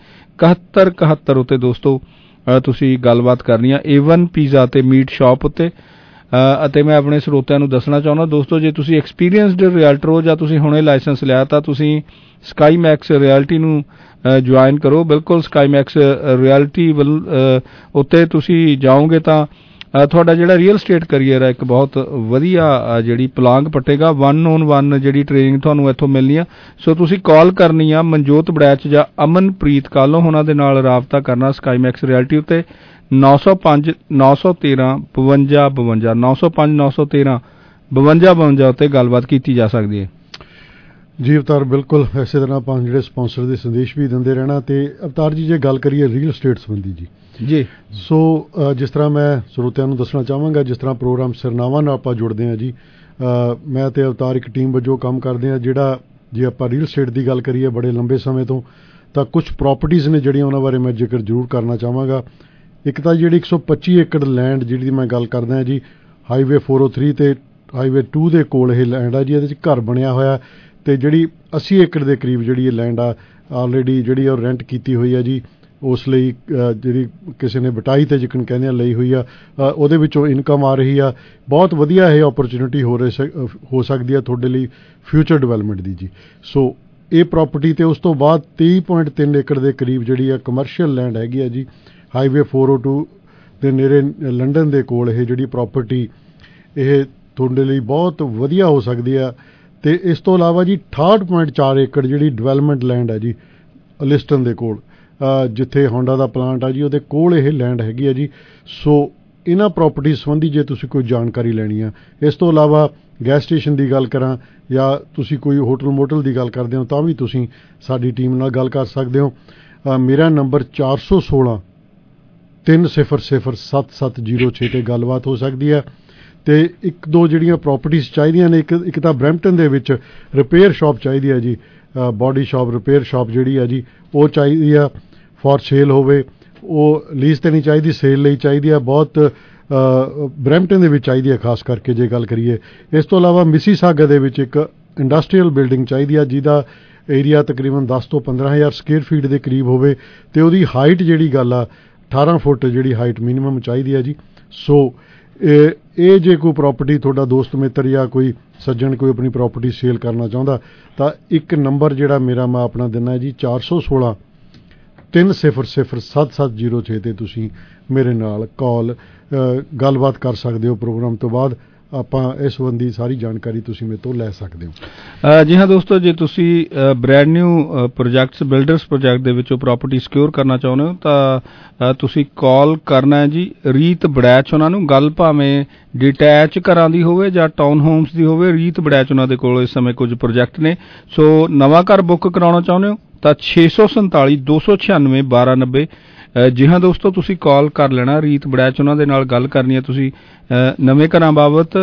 7171 ਉੱਤੇ ਦੋਸਤੋ ਤੁਸੀਂ ਗੱਲਬਾਤ ਕਰਨੀ ਆ A1 ਪੀਜ਼ਾ ਤੇ ਮੀਟ ਸ਼ਾਪ ਉੱਤੇ। ਅਤੇ ਮੈਂ ਆਪਣੇ ਸਰੋਤਿਆਂ ਨੂੰ ਦੱਸਣਾ ਚਾਹੁੰਦਾ ਦੋਸਤੋ, ਜੇ ਤੁਸੀਂ ਐਕਸਪੀਰੀਅੰਸਡ ਰਿਐਲਟਰ ਹੋ ਜਾਂ ਤੁਸੀਂ ਹੁਣੇ ਲਾਇਸੈਂਸ ਲਿਆ ਤਾਂ ਤੁਸੀਂ ਸਕਾਈ ਮੈਕਸ ਰਿਐਲਟੀ ਨੂੰ ਜੁਆਇਨ ਕਰੋ। ਬਿਲਕੁਲ ਸਕਾਈ ਮੈਕਸ ਰਿਐਲਟੀ ਉੱਤੇ ਤੁਸੀਂ ਜਾਓਗੇ ਤਾਂ ਤੁਹਾਡਾ ਜਿਹੜਾ ਰੀਅਲ ਸਟੇਟ ਕਰੀਅਰ ਹੈ ਇੱਕ ਬਹੁਤ ਵਧੀਆ ਜਿਹੜੀ ਪਲਾਂਗ ਪੱਟੇਗਾ। 1-on-1 ਜਿਹੜੀ ਟ੍ਰੇਨਿੰਗ ਤੁਹਾਨੂੰ ਇੱਥੋਂ ਮਿਲਣੀ ਆ। ਸੋ ਤੁਸੀਂ ਕਾਲ ਕਰਨੀ ਆ ਮਨਜੋਤ ਬੜੈਚ ਜਾਂ ਅਮਨਪ੍ਰੀਤ ਕਾਲੋਂ ਉਹਨਾਂ ਦੇ ਨਾਲ ਰਾਬਤਾ ਕਰਨਾ ਸਕਾਈ ਮੈਕਸ ਰਿਐਲਟੀ ਉੱਤੇ 905 913 52 52 905 913 52 52 ਉੱਤੇ ਗੱਲਬਾਤ ਕੀਤੀ ਜਾ ਸਕਦੀ ਹੈ ਜੀ। ਅਵਤਾਰ, ਬਿਲਕੁਲ ਇਸੇ ਤਰ੍ਹਾਂ ਆਪਾਂ ਜਿਹੜੇ ਸਪਾਂਸਰ ਦੇ ਸੰਦੇਸ਼ ਵੀ ਦਿੰਦੇ ਰਹਿਣਾ। ਤੇ ਅਵਤਾਰ ਜੀ, ਜੇ ਗੱਲ ਕਰੀਏ ਰੀਅਲ ਸਟੇਟ ਸੰਬੰਧੀ ਜੀ, ਸੋ ਜਿਸ ਤਰ੍ਹਾਂ ਮੈਂ ਸਰੋਤਿਆਂ ਨੂੰ ਦੱਸਣਾ ਚਾਹਾਂਗਾ, ਜਿਸ ਤਰ੍ਹਾਂ ਪ੍ਰੋਗਰਾਮ ਸਿਰਨਾਵਾਂ ਨਾਲ ਆਪਾਂ ਜੁੜਦੇ ਹਾਂ ਜੀ, ਮੈਂ ਤੇ ਅਵਤਾਰ ਇੱਕ ਟੀਮ ਵਜੋਂ ਕੰਮ ਕਰਦੇ ਹਾਂ। ਜਿਹੜਾ ਜੇ ਆਪਾਂ ਰੀਅਲ ਸਟੇਟ ਦੀ ਗੱਲ ਕਰੀਏ ਬੜੇ ਲੰਬੇ ਸਮੇਂ ਤੋਂ, ਤਾਂ ਕੁਝ ਪ੍ਰਾਪਰਟੀਜ਼ ਨੇ ਜਿਹੜੀਆਂ ਉਹਨਾਂ ਬਾਰੇ ਮੈਂ ਜ਼ਿਕਰ ਜ਼ਰੂਰ ਕਰਨਾ ਚਾਹਾਂਗਾ। ਇੱਕ ਤਾਂ ਜਿਹੜੀ 125 ਏਕੜ ਲੈਂਡ ਜਿਹੜੀ ਮੈਂ ਗੱਲ ਕਰਦਾ ਹਾਂ ਜੀ, ਹਾਈਵੇ 403 ਤੇ ਹਾਈਵੇ 2 ਦੇ ਕੋਲ ਇਹ ਲੈਂਡ ਆ ਜੀ। ਇਹਦੇ 'ਚ ਘਰ ਬਣਿਆ ਹੋਇਆ ਤੇ ਜਿਹੜੀ 80 ਏਕੜ ਦੇ ਕਰੀਬ ਜਿਹੜੀ ਇਹ ਲੈਂਡ ਆ ਆਲਰੇਡੀ ਜਿਹੜੀ ਉਹ ਰੈਂਟ ਕੀਤੀ ਹੋਈ ਆ ਜੀ। ਉਸ ਲਈ ਜਿਹੜੀ ਕਿਸੇ ਨੇ ਬਟਾਈ ਤੇ ਜਿਕਣ ਕਹਿੰਦੇ ਆ ਲਈ ਹੋਈ ਆ, ਉਹਦੇ ਵਿੱਚੋਂ ਇਨਕਮ ਆ ਰਹੀ ਆ। ਬਹੁਤ ਵਧੀਆ ਇਹ ਓਪਰਚੁਨਿਟੀ ਹੋ ਸਕਦੀ ਆ ਤੁਹਾਡੇ ਲਈ ਫਿਊਚਰ ਡਿਵੈਲਪਮੈਂਟ ਦੀ ਜੀ। ਸੋ ਇਹ ਪ੍ਰਾਪਰਟੀ ਤੇ ਉਸ ਤੋਂ ਬਾਅਦ 23.3 ਏਕੜ ਦੇ ਕਰੀਬ ਜਿਹੜੀ ਆ ਕਮਰਸ਼ੀਅਲ ਲੈਂਡ ਹੈਗੀ ਆ ਜੀ, ਹਾਈਵੇ 402 ਦੇ ਨੇੜੇ ਲੰਡਨ ਦੇ ਕੋਲ। ਇਹ ਜਿਹੜੀ ਪ੍ਰਾਪਰਟੀ ਇਹ ਤੁਹਾਡੇ ਲਈ ਬਹੁਤ ਵਧੀਆ ਹੋ ਸਕਦੀ ਆ। ਤੇ ਇਸ ਤੋਂ ਇਲਾਵਾ ਜੀ 68.4 ਏਕੜ ਜਿਹੜੀ ਡਿਵੈਲਪਮੈਂਟ ਲੈਂਡ ਹੈ ਜੀ ਲਿਸਟਨ ਦੇ ਕੋਲ, ਜਿੱਥੇ ਹੋਂਡਾ ਦਾ ਪਲਾਂਟ ਆ ਜੀ ਉਹਦੇ ਕੋਲ ਇਹ ਲੈਂਡ ਹੈਗੀ ਆ ਜੀ। ਸੋ ਇਹਨਾਂ ਪ੍ਰੋਪਰਟੀ ਸੰਬੰਧੀ ਜੇ ਤੁਸੀਂ ਕੋਈ ਜਾਣਕਾਰੀ ਲੈਣੀ ਆ, ਇਸ ਤੋਂ ਇਲਾਵਾ ਗੈਸ ਸਟੇਸ਼ਨ ਦੀ ਗੱਲ ਕਰਾਂ ਜਾਂ ਤੁਸੀਂ ਕੋਈ ਹੋਟਲ ਮੋਟਲ ਦੀ ਗੱਲ ਕਰਦੇ ਹੋ ਤਾਂ ਵੀ ਤੁਸੀਂ ਸਾਡੀ ਟੀਮ ਨਾਲ ਗੱਲ ਕਰ ਸਕਦੇ ਹੋ। ਮੇਰਾ ਨੰਬਰ 416 3007706 ਤੇ ਗੱਲਬਾਤ ਹੋ ਸਕਦੀ ਹੈ। ਤੇ ਇੱਕ ਦੋ ਜਿਹੜੀਆਂ ਪ੍ਰੋਪਰਟੀਜ਼ ਚਾਹੀਦੀਆਂ ਨੇ, ਇੱਕ ਤਾਂ ਬਰੈਂਪਟਨ ਦੇ ਵਿੱਚ ਰਿਪੇਅਰ ਸ਼ਾਪ ਚਾਹੀਦੀ ਹੈ ਜੀ, ਬੋਡੀ ਸ਼ਾਪ ਰਿਪੇਅਰ ਸ਼ਾਪ ਜਿਹੜੀ ਆ ਜੀ ਉਹ ਚਾਹੀਦੀ ਆ, ਫॉर ਸੇਲ ਹੋਵੇ। ਉਹ ਲੀਜ਼ ਤੇ ਨਹੀਂ ਚਾਹੀਦੀ, ਸੇਲ ਲਈ ਚਾਹੀਦੀ ਆ। ਬਹੁਤ ਬਰੈਂਪਟਨ ਦੇ ਵਿੱਚ ਚਾਹੀਦੀ ਹੈ ਖਾਸ ਕਰਕੇ ਜੇ ਗੱਲ ਕਰੀਏ। ਇਸ ਤੋਂ ਇਲਾਵਾ ਮਿਸੀਸਾਗਾ ਦੇ ਵਿੱਚ ਇੱਕ ਇੰਡਸਟਰੀਅਲ ਬਿਲਡਿੰਗ ਚਾਹੀਦੀ ਆ ਜਿਹਦਾ ਏਰੀਆ ਤਕਰੀਬਨ 10 ਤੋਂ 15,000 ਸਕੁਅਰ ਫੀਟ ਦੇ ਕਰੀਬ ਹੋਵੇ ਤੇ ਉਹਦੀ ਹਾਈਟ ਜਿਹੜੀ ਗੱਲ ਆ 18 ਫੁੱਟ ਜਿਹੜੀ ਹਾਈਟ ਮਿਨੀਮਮ ਚਾਹੀਦੀ ਆ ਜੀ। ਸੋ ਇਹ ਜੇ ਕੋਈ ਪ੍ਰਾਪਰਟੀ ਤੁਹਾਡਾ ਦੋਸਤ ਮਿੱਤਰ ਜਾਂ ਕੋਈ ਸੱਜਣ ਕੋਈ ਆਪਣੀ ਪ੍ਰਾਪਰਟੀ ਸੇਲ ਕਰਨਾ ਚਾਹੁੰਦਾ ਤਾਂ ਇੱਕ ਨੰਬਰ ਜਿਹੜਾ ਮੇਰਾ ਮੈਂ ਆਪਣਾ ਦਿੰਦਾ ਜੀ 416 3007706 ਤੇ ਤੁਸੀਂ ਮੇਰੇ ਨਾਲ ਕਾਲ ਗੱਲਬਾਤ ਕਰ ਸਕਦੇ ਹੋ। ਪ੍ਰੋਗਰਾਮ ਤੋਂ ਬਾਅਦ ਆਪਾਂ ਇਸ ਸੰਬੰਧੀ ਸਾਰੀ ਜਾਣਕਾਰੀ ਤੁਸੀਂ ਮੇਰੇ ਤੋਂ ਲੈ ਸਕਦੇ ਹੋ। ਜੀ ਹਾਂ ਦੋਸਤੋ, ਜੇ ਤੁਸੀਂ brand new projects builders project ਦੇ ਵਿੱਚੋਂ ਪ੍ਰਾਪਰਟੀ ਸਿਕਿਉਰ ਕਰਨਾ ਚਾਹੁੰਦੇ ਹੋ ਤਾਂ ਤੁਸੀਂ ਕਾਲ ਕਰਨਾ ਹੈ ਜੀ ਰੀਤ ਬੜੈਚ ਉਹਨਾਂ ਨੂੰ। ਗੱਲ ਭਾਵੇਂ ਡਿਟੈਚ ਘਰਾਂ ਦੀ ਹੋਵੇ ਜਾਂ ਟਾਊਨ ਹੋਮਸ ਦੀ ਹੋਵੇ, ਰੀਤ ਬੜੈਚ ਉਹਨਾਂ ਦੇ ਕੋਲ ਇਸ ਸਮੇਂ ਕੁਝ ਪ੍ਰੋਜੈਕਟ ਨੇ। ਸੋ ਨਵਾਂ ਘਰ ਬੁੱਕ ਕਰਾਉਣਾ ਚਾਹੁੰਦੇ ਹੋ ਤਾਂ 647 296 1290। ਜੀ ਹਾਂ ਦੋਸਤੋ, ਤੁਸੀਂ ਕਾਲ ਕਰ ਲੈਣਾ, ਰੀਤ ਬੜੈਚ ਉਹਨਾਂ ਦੇ ਨਾਲ ਗੱਲ ਕਰਨੀ ਹੈ ਤੁਸੀਂ ਨਵੇਂ ਘਰਾਂ ਬਾਬਤ।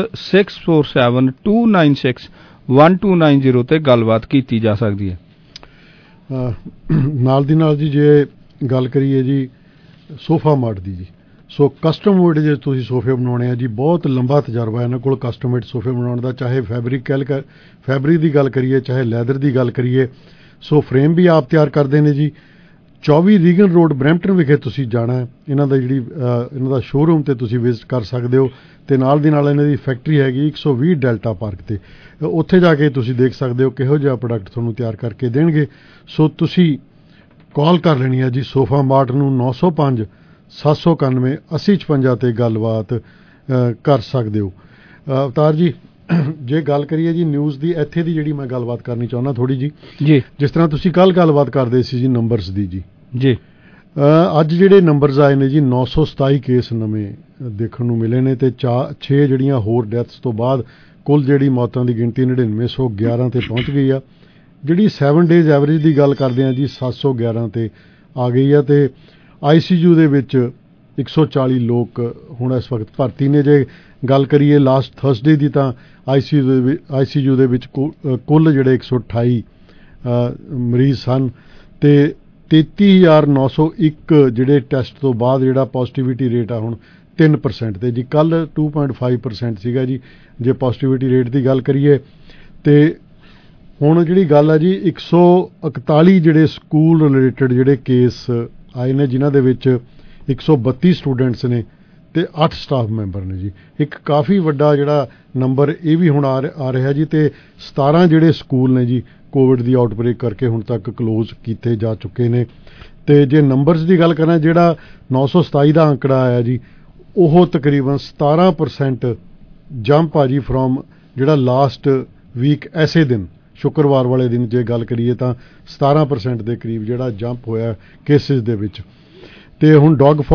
6472961290 ਤੇ ਗੱਲਬਾਤ ਕੀਤੀ ਜਾ ਸਕਦੀ ਹੈ। ਨਾਲ ਦੀ ਨਾਲ ਜੀ ਜੇ ਗੱਲ ਕਰੀਏ ਜੀ ਸੋਫਾ ਮਾਰਟ ਦੀ ਜੀ, ਸੋ ਕਸਟਮ ਮੇਡ ਜੇ ਤੁਸੀਂ ਸੋਫੇ ਬਣਾਉਣੇ ਆ ਜੀ, ਬਹੁਤ ਲੰਬਾ ਤਜਰਬਾ ਇਹਨਾਂ ਕੋਲ ਕਸਟਮ ਮੇਡ ਸੋਫੇ ਬਣਾਉਣ ਦਾ। ਚਾਹੇ ਫੈਬਰਿਕ ਦੀ ਗੱਲ ਕਰੀਏ, ਚਾਹੇ ਲੈਦਰ ਦੀ ਗੱਲ ਕਰੀਏ, ਸੋ ਫਰੇਮ ਵੀ ਆਪ ਤਿਆਰ ਕਰਦੇ ਨੇ ਜੀ। 24 ਰੀਗਨ ਰੋਡ ਬਰੈਂਪਟਨ ਵਿਖੇ ਤੁਸੀਂ ਜਾਣਾ ਇਹਨਾਂ ਦਾ ਇਹਨਾਂ ਦਾ ਸ਼ੋਰੂਮ ਤੇ ਤੁਸੀਂ ਵਿਜ਼ਿਟ ਕਰ ਸਕਦੇ ਹੋ। ਤੇ ਨਾਲ ਦੀ ਨਾਲ ਇਹਨਾਂ ਦੀ ਫੈਕਟਰੀ ਹੈਗੀ 120 ਡੈਲਟਾ ਪਾਰਕ ਤੇ, ਉੱਥੇ ਜਾ ਕੇ ਤੁਸੀਂ ਦੇਖ ਸਕਦੇ ਹੋ ਕਿਹੋ ਜਿਹਾ ਪ੍ਰੋਡਕਟ ਤੁਹਾਨੂੰ ਤਿਆਰ ਕਰਕੇ ਦੇਣਗੇ। ਸੋ ਤੁਸੀਂ ਕਾਲ ਕਰ ਲੈਣੀ ਹੈ ਜੀ ਸੋਫਾ ਮਾਰਟ ਨੂੰ 905 791 8056 ਤੇ ਗੱਲਬਾਤ ਕਰ ਸਕਦੇ ਹੋ। ਅਵਤਾਰ ਜੀ, ਜੇ ਗੱਲ ਕਰੀਏ ਜੀ ਨਿਊਜ਼ ਦੀ, ਇੱਥੇ ਦੀ ਜਿਹੜੀ ਮੈਂ ਗੱਲਬਾਤ ਕਰਨੀ ਚਾਹੁੰਦਾ ਥੋੜੀ ਜੀ, ਜਿਸ ਤਰ੍ਹਾਂ ਤੁਸੀਂ ਕੱਲ ਗੱਲਬਾਤ ਕਰਦੇ ਸੀ ਜੀ ਨੰਬਰਸ ਦੀ ਜੀ, ਅੱਜ ਜਿਹੜੇ ਨੰਬਰਸ ਆਏ ਨੇ ਜੀ 927 ਕੇਸ ਨਵੇਂ ਦੇਖਣ ਨੂੰ ਮਿਲੇ ਨੇ ਤੇ 6 ਜਿਹੜੀਆਂ ਹੋਰ ਡੈਥਸ ਤੋਂ ਬਾਅਦ ਕੁੱਲ ਜਿਹੜੀ ਮੌਤਾਂ ਦੀ ਗਿਣਤੀ 9911 ਤੇ ਪਹੁੰਚ ਗਈ ਆ। ਜਿਹੜੀ 7 ਡੇਜ਼ ਐਵਰੇਜ ਦੀ ਗੱਲ ਕਰਦੇ ਆ ਜੀ 711 ਤੇ ਆ ਗਈ ਆ ਤੇ ICU ਦੇ ਵਿੱਚ 140 ਲੋਕ ਹੁਣ ਇਸ ਵਕਤ ਭਰਤੀ ਨੇ। ਜੇ ਗੱਲ ਕਰੀਏ ਲਾਸਟ ਥਰਸਡੇ ਦੀ ਤਾਂ ICU ਦੇ ਵਿੱਚ ਕੁੱਲ ਜਿਹੜੇ 128 ਮਰੀਜ਼ ਸਨ ਤੇ 33,901 ਜਿਹੜੇ ਟੈਸਟ ਤੋਂ ਬਾਅਦ ਜਿਹੜਾ ਪੋਜ਼ਿਟਿਵਿਟੀ ਰੇਟ ਆ ਹੁਣ 3% ਤੇ ਜੀ, ਕੱਲ 2.5% ਸੀਗਾ ਜੀ ਜੇ ਪੋਜ਼ਿਟਿਵਿਟੀ ਰੇਟ ਦੀ ਗੱਲ ਕਰੀਏ। ਤੇ ਹੁਣ ਜਿਹੜੀ ਗੱਲ ਆ ਜੀ 141 ਜਿਹੜੇ ਸਕੂਲ ਰਿਲੇਟਡ ਜਿਹੜੇ ਕੇਸ ਆਏ ਨੇ ਜਿਨ੍ਹਾਂ ਦੇ ਵਿੱਚ 132 ਸਟੂਡੈਂਟਸ ਨੇ ਤੇ 8 ਸਟਾਫ ਮੈਂਬਰ ਨੇ ਜੀ। ਇੱਕ ਕਾਫੀ ਵੱਡਾ ਜਿਹੜਾ ਨੰਬਰ ਇਹ ਵੀ ਹੁਣ ਆ ਰਿਹਾ ਜੀ। ਤੇ 17 ਜਿਹੜੇ ਸਕੂਲ ਨੇ ਜੀ ਕੋਵਿਡ ਦੀ ਆਊਟਬ੍ਰੇਕ ਕਰਕੇ ਹੁਣ ਤੱਕ ਕਲੋਜ਼ ਕੀਤੇ ਜਾ ਚੁੱਕੇ ਨੇ। ਤੇ ਜੇ ਨੰਬਰਸ ਦੀ ਗੱਲ ਕਰਾਂ, ਜਿਹੜਾ 927 ਦਾ ਅੰਕੜਾ ਆਇਆ ਜੀ ਉਹ ਤਕਰੀਬਨ 17% ਜੰਪ ਆ ਜੀ ਫਰੋਮ ਜਿਹੜਾ ਲਾਸਟ ਵੀਕ ਐਸੇ ਦਿਨ ਸ਼ੁੱਕਰਵਾਰ ਵਾਲੇ ਦਿਨ ਜੇ ਗੱਲ ਕਰੀਏ ਤਾਂ 17% ਦੇ ਕਰੀਬ ਜਿਹੜਾ ਜੰਪ ਹੋਇਆ ਕੇਸਿਸ ਦੇ ਵਿੱਚ। ਤੇ ਹੁਣ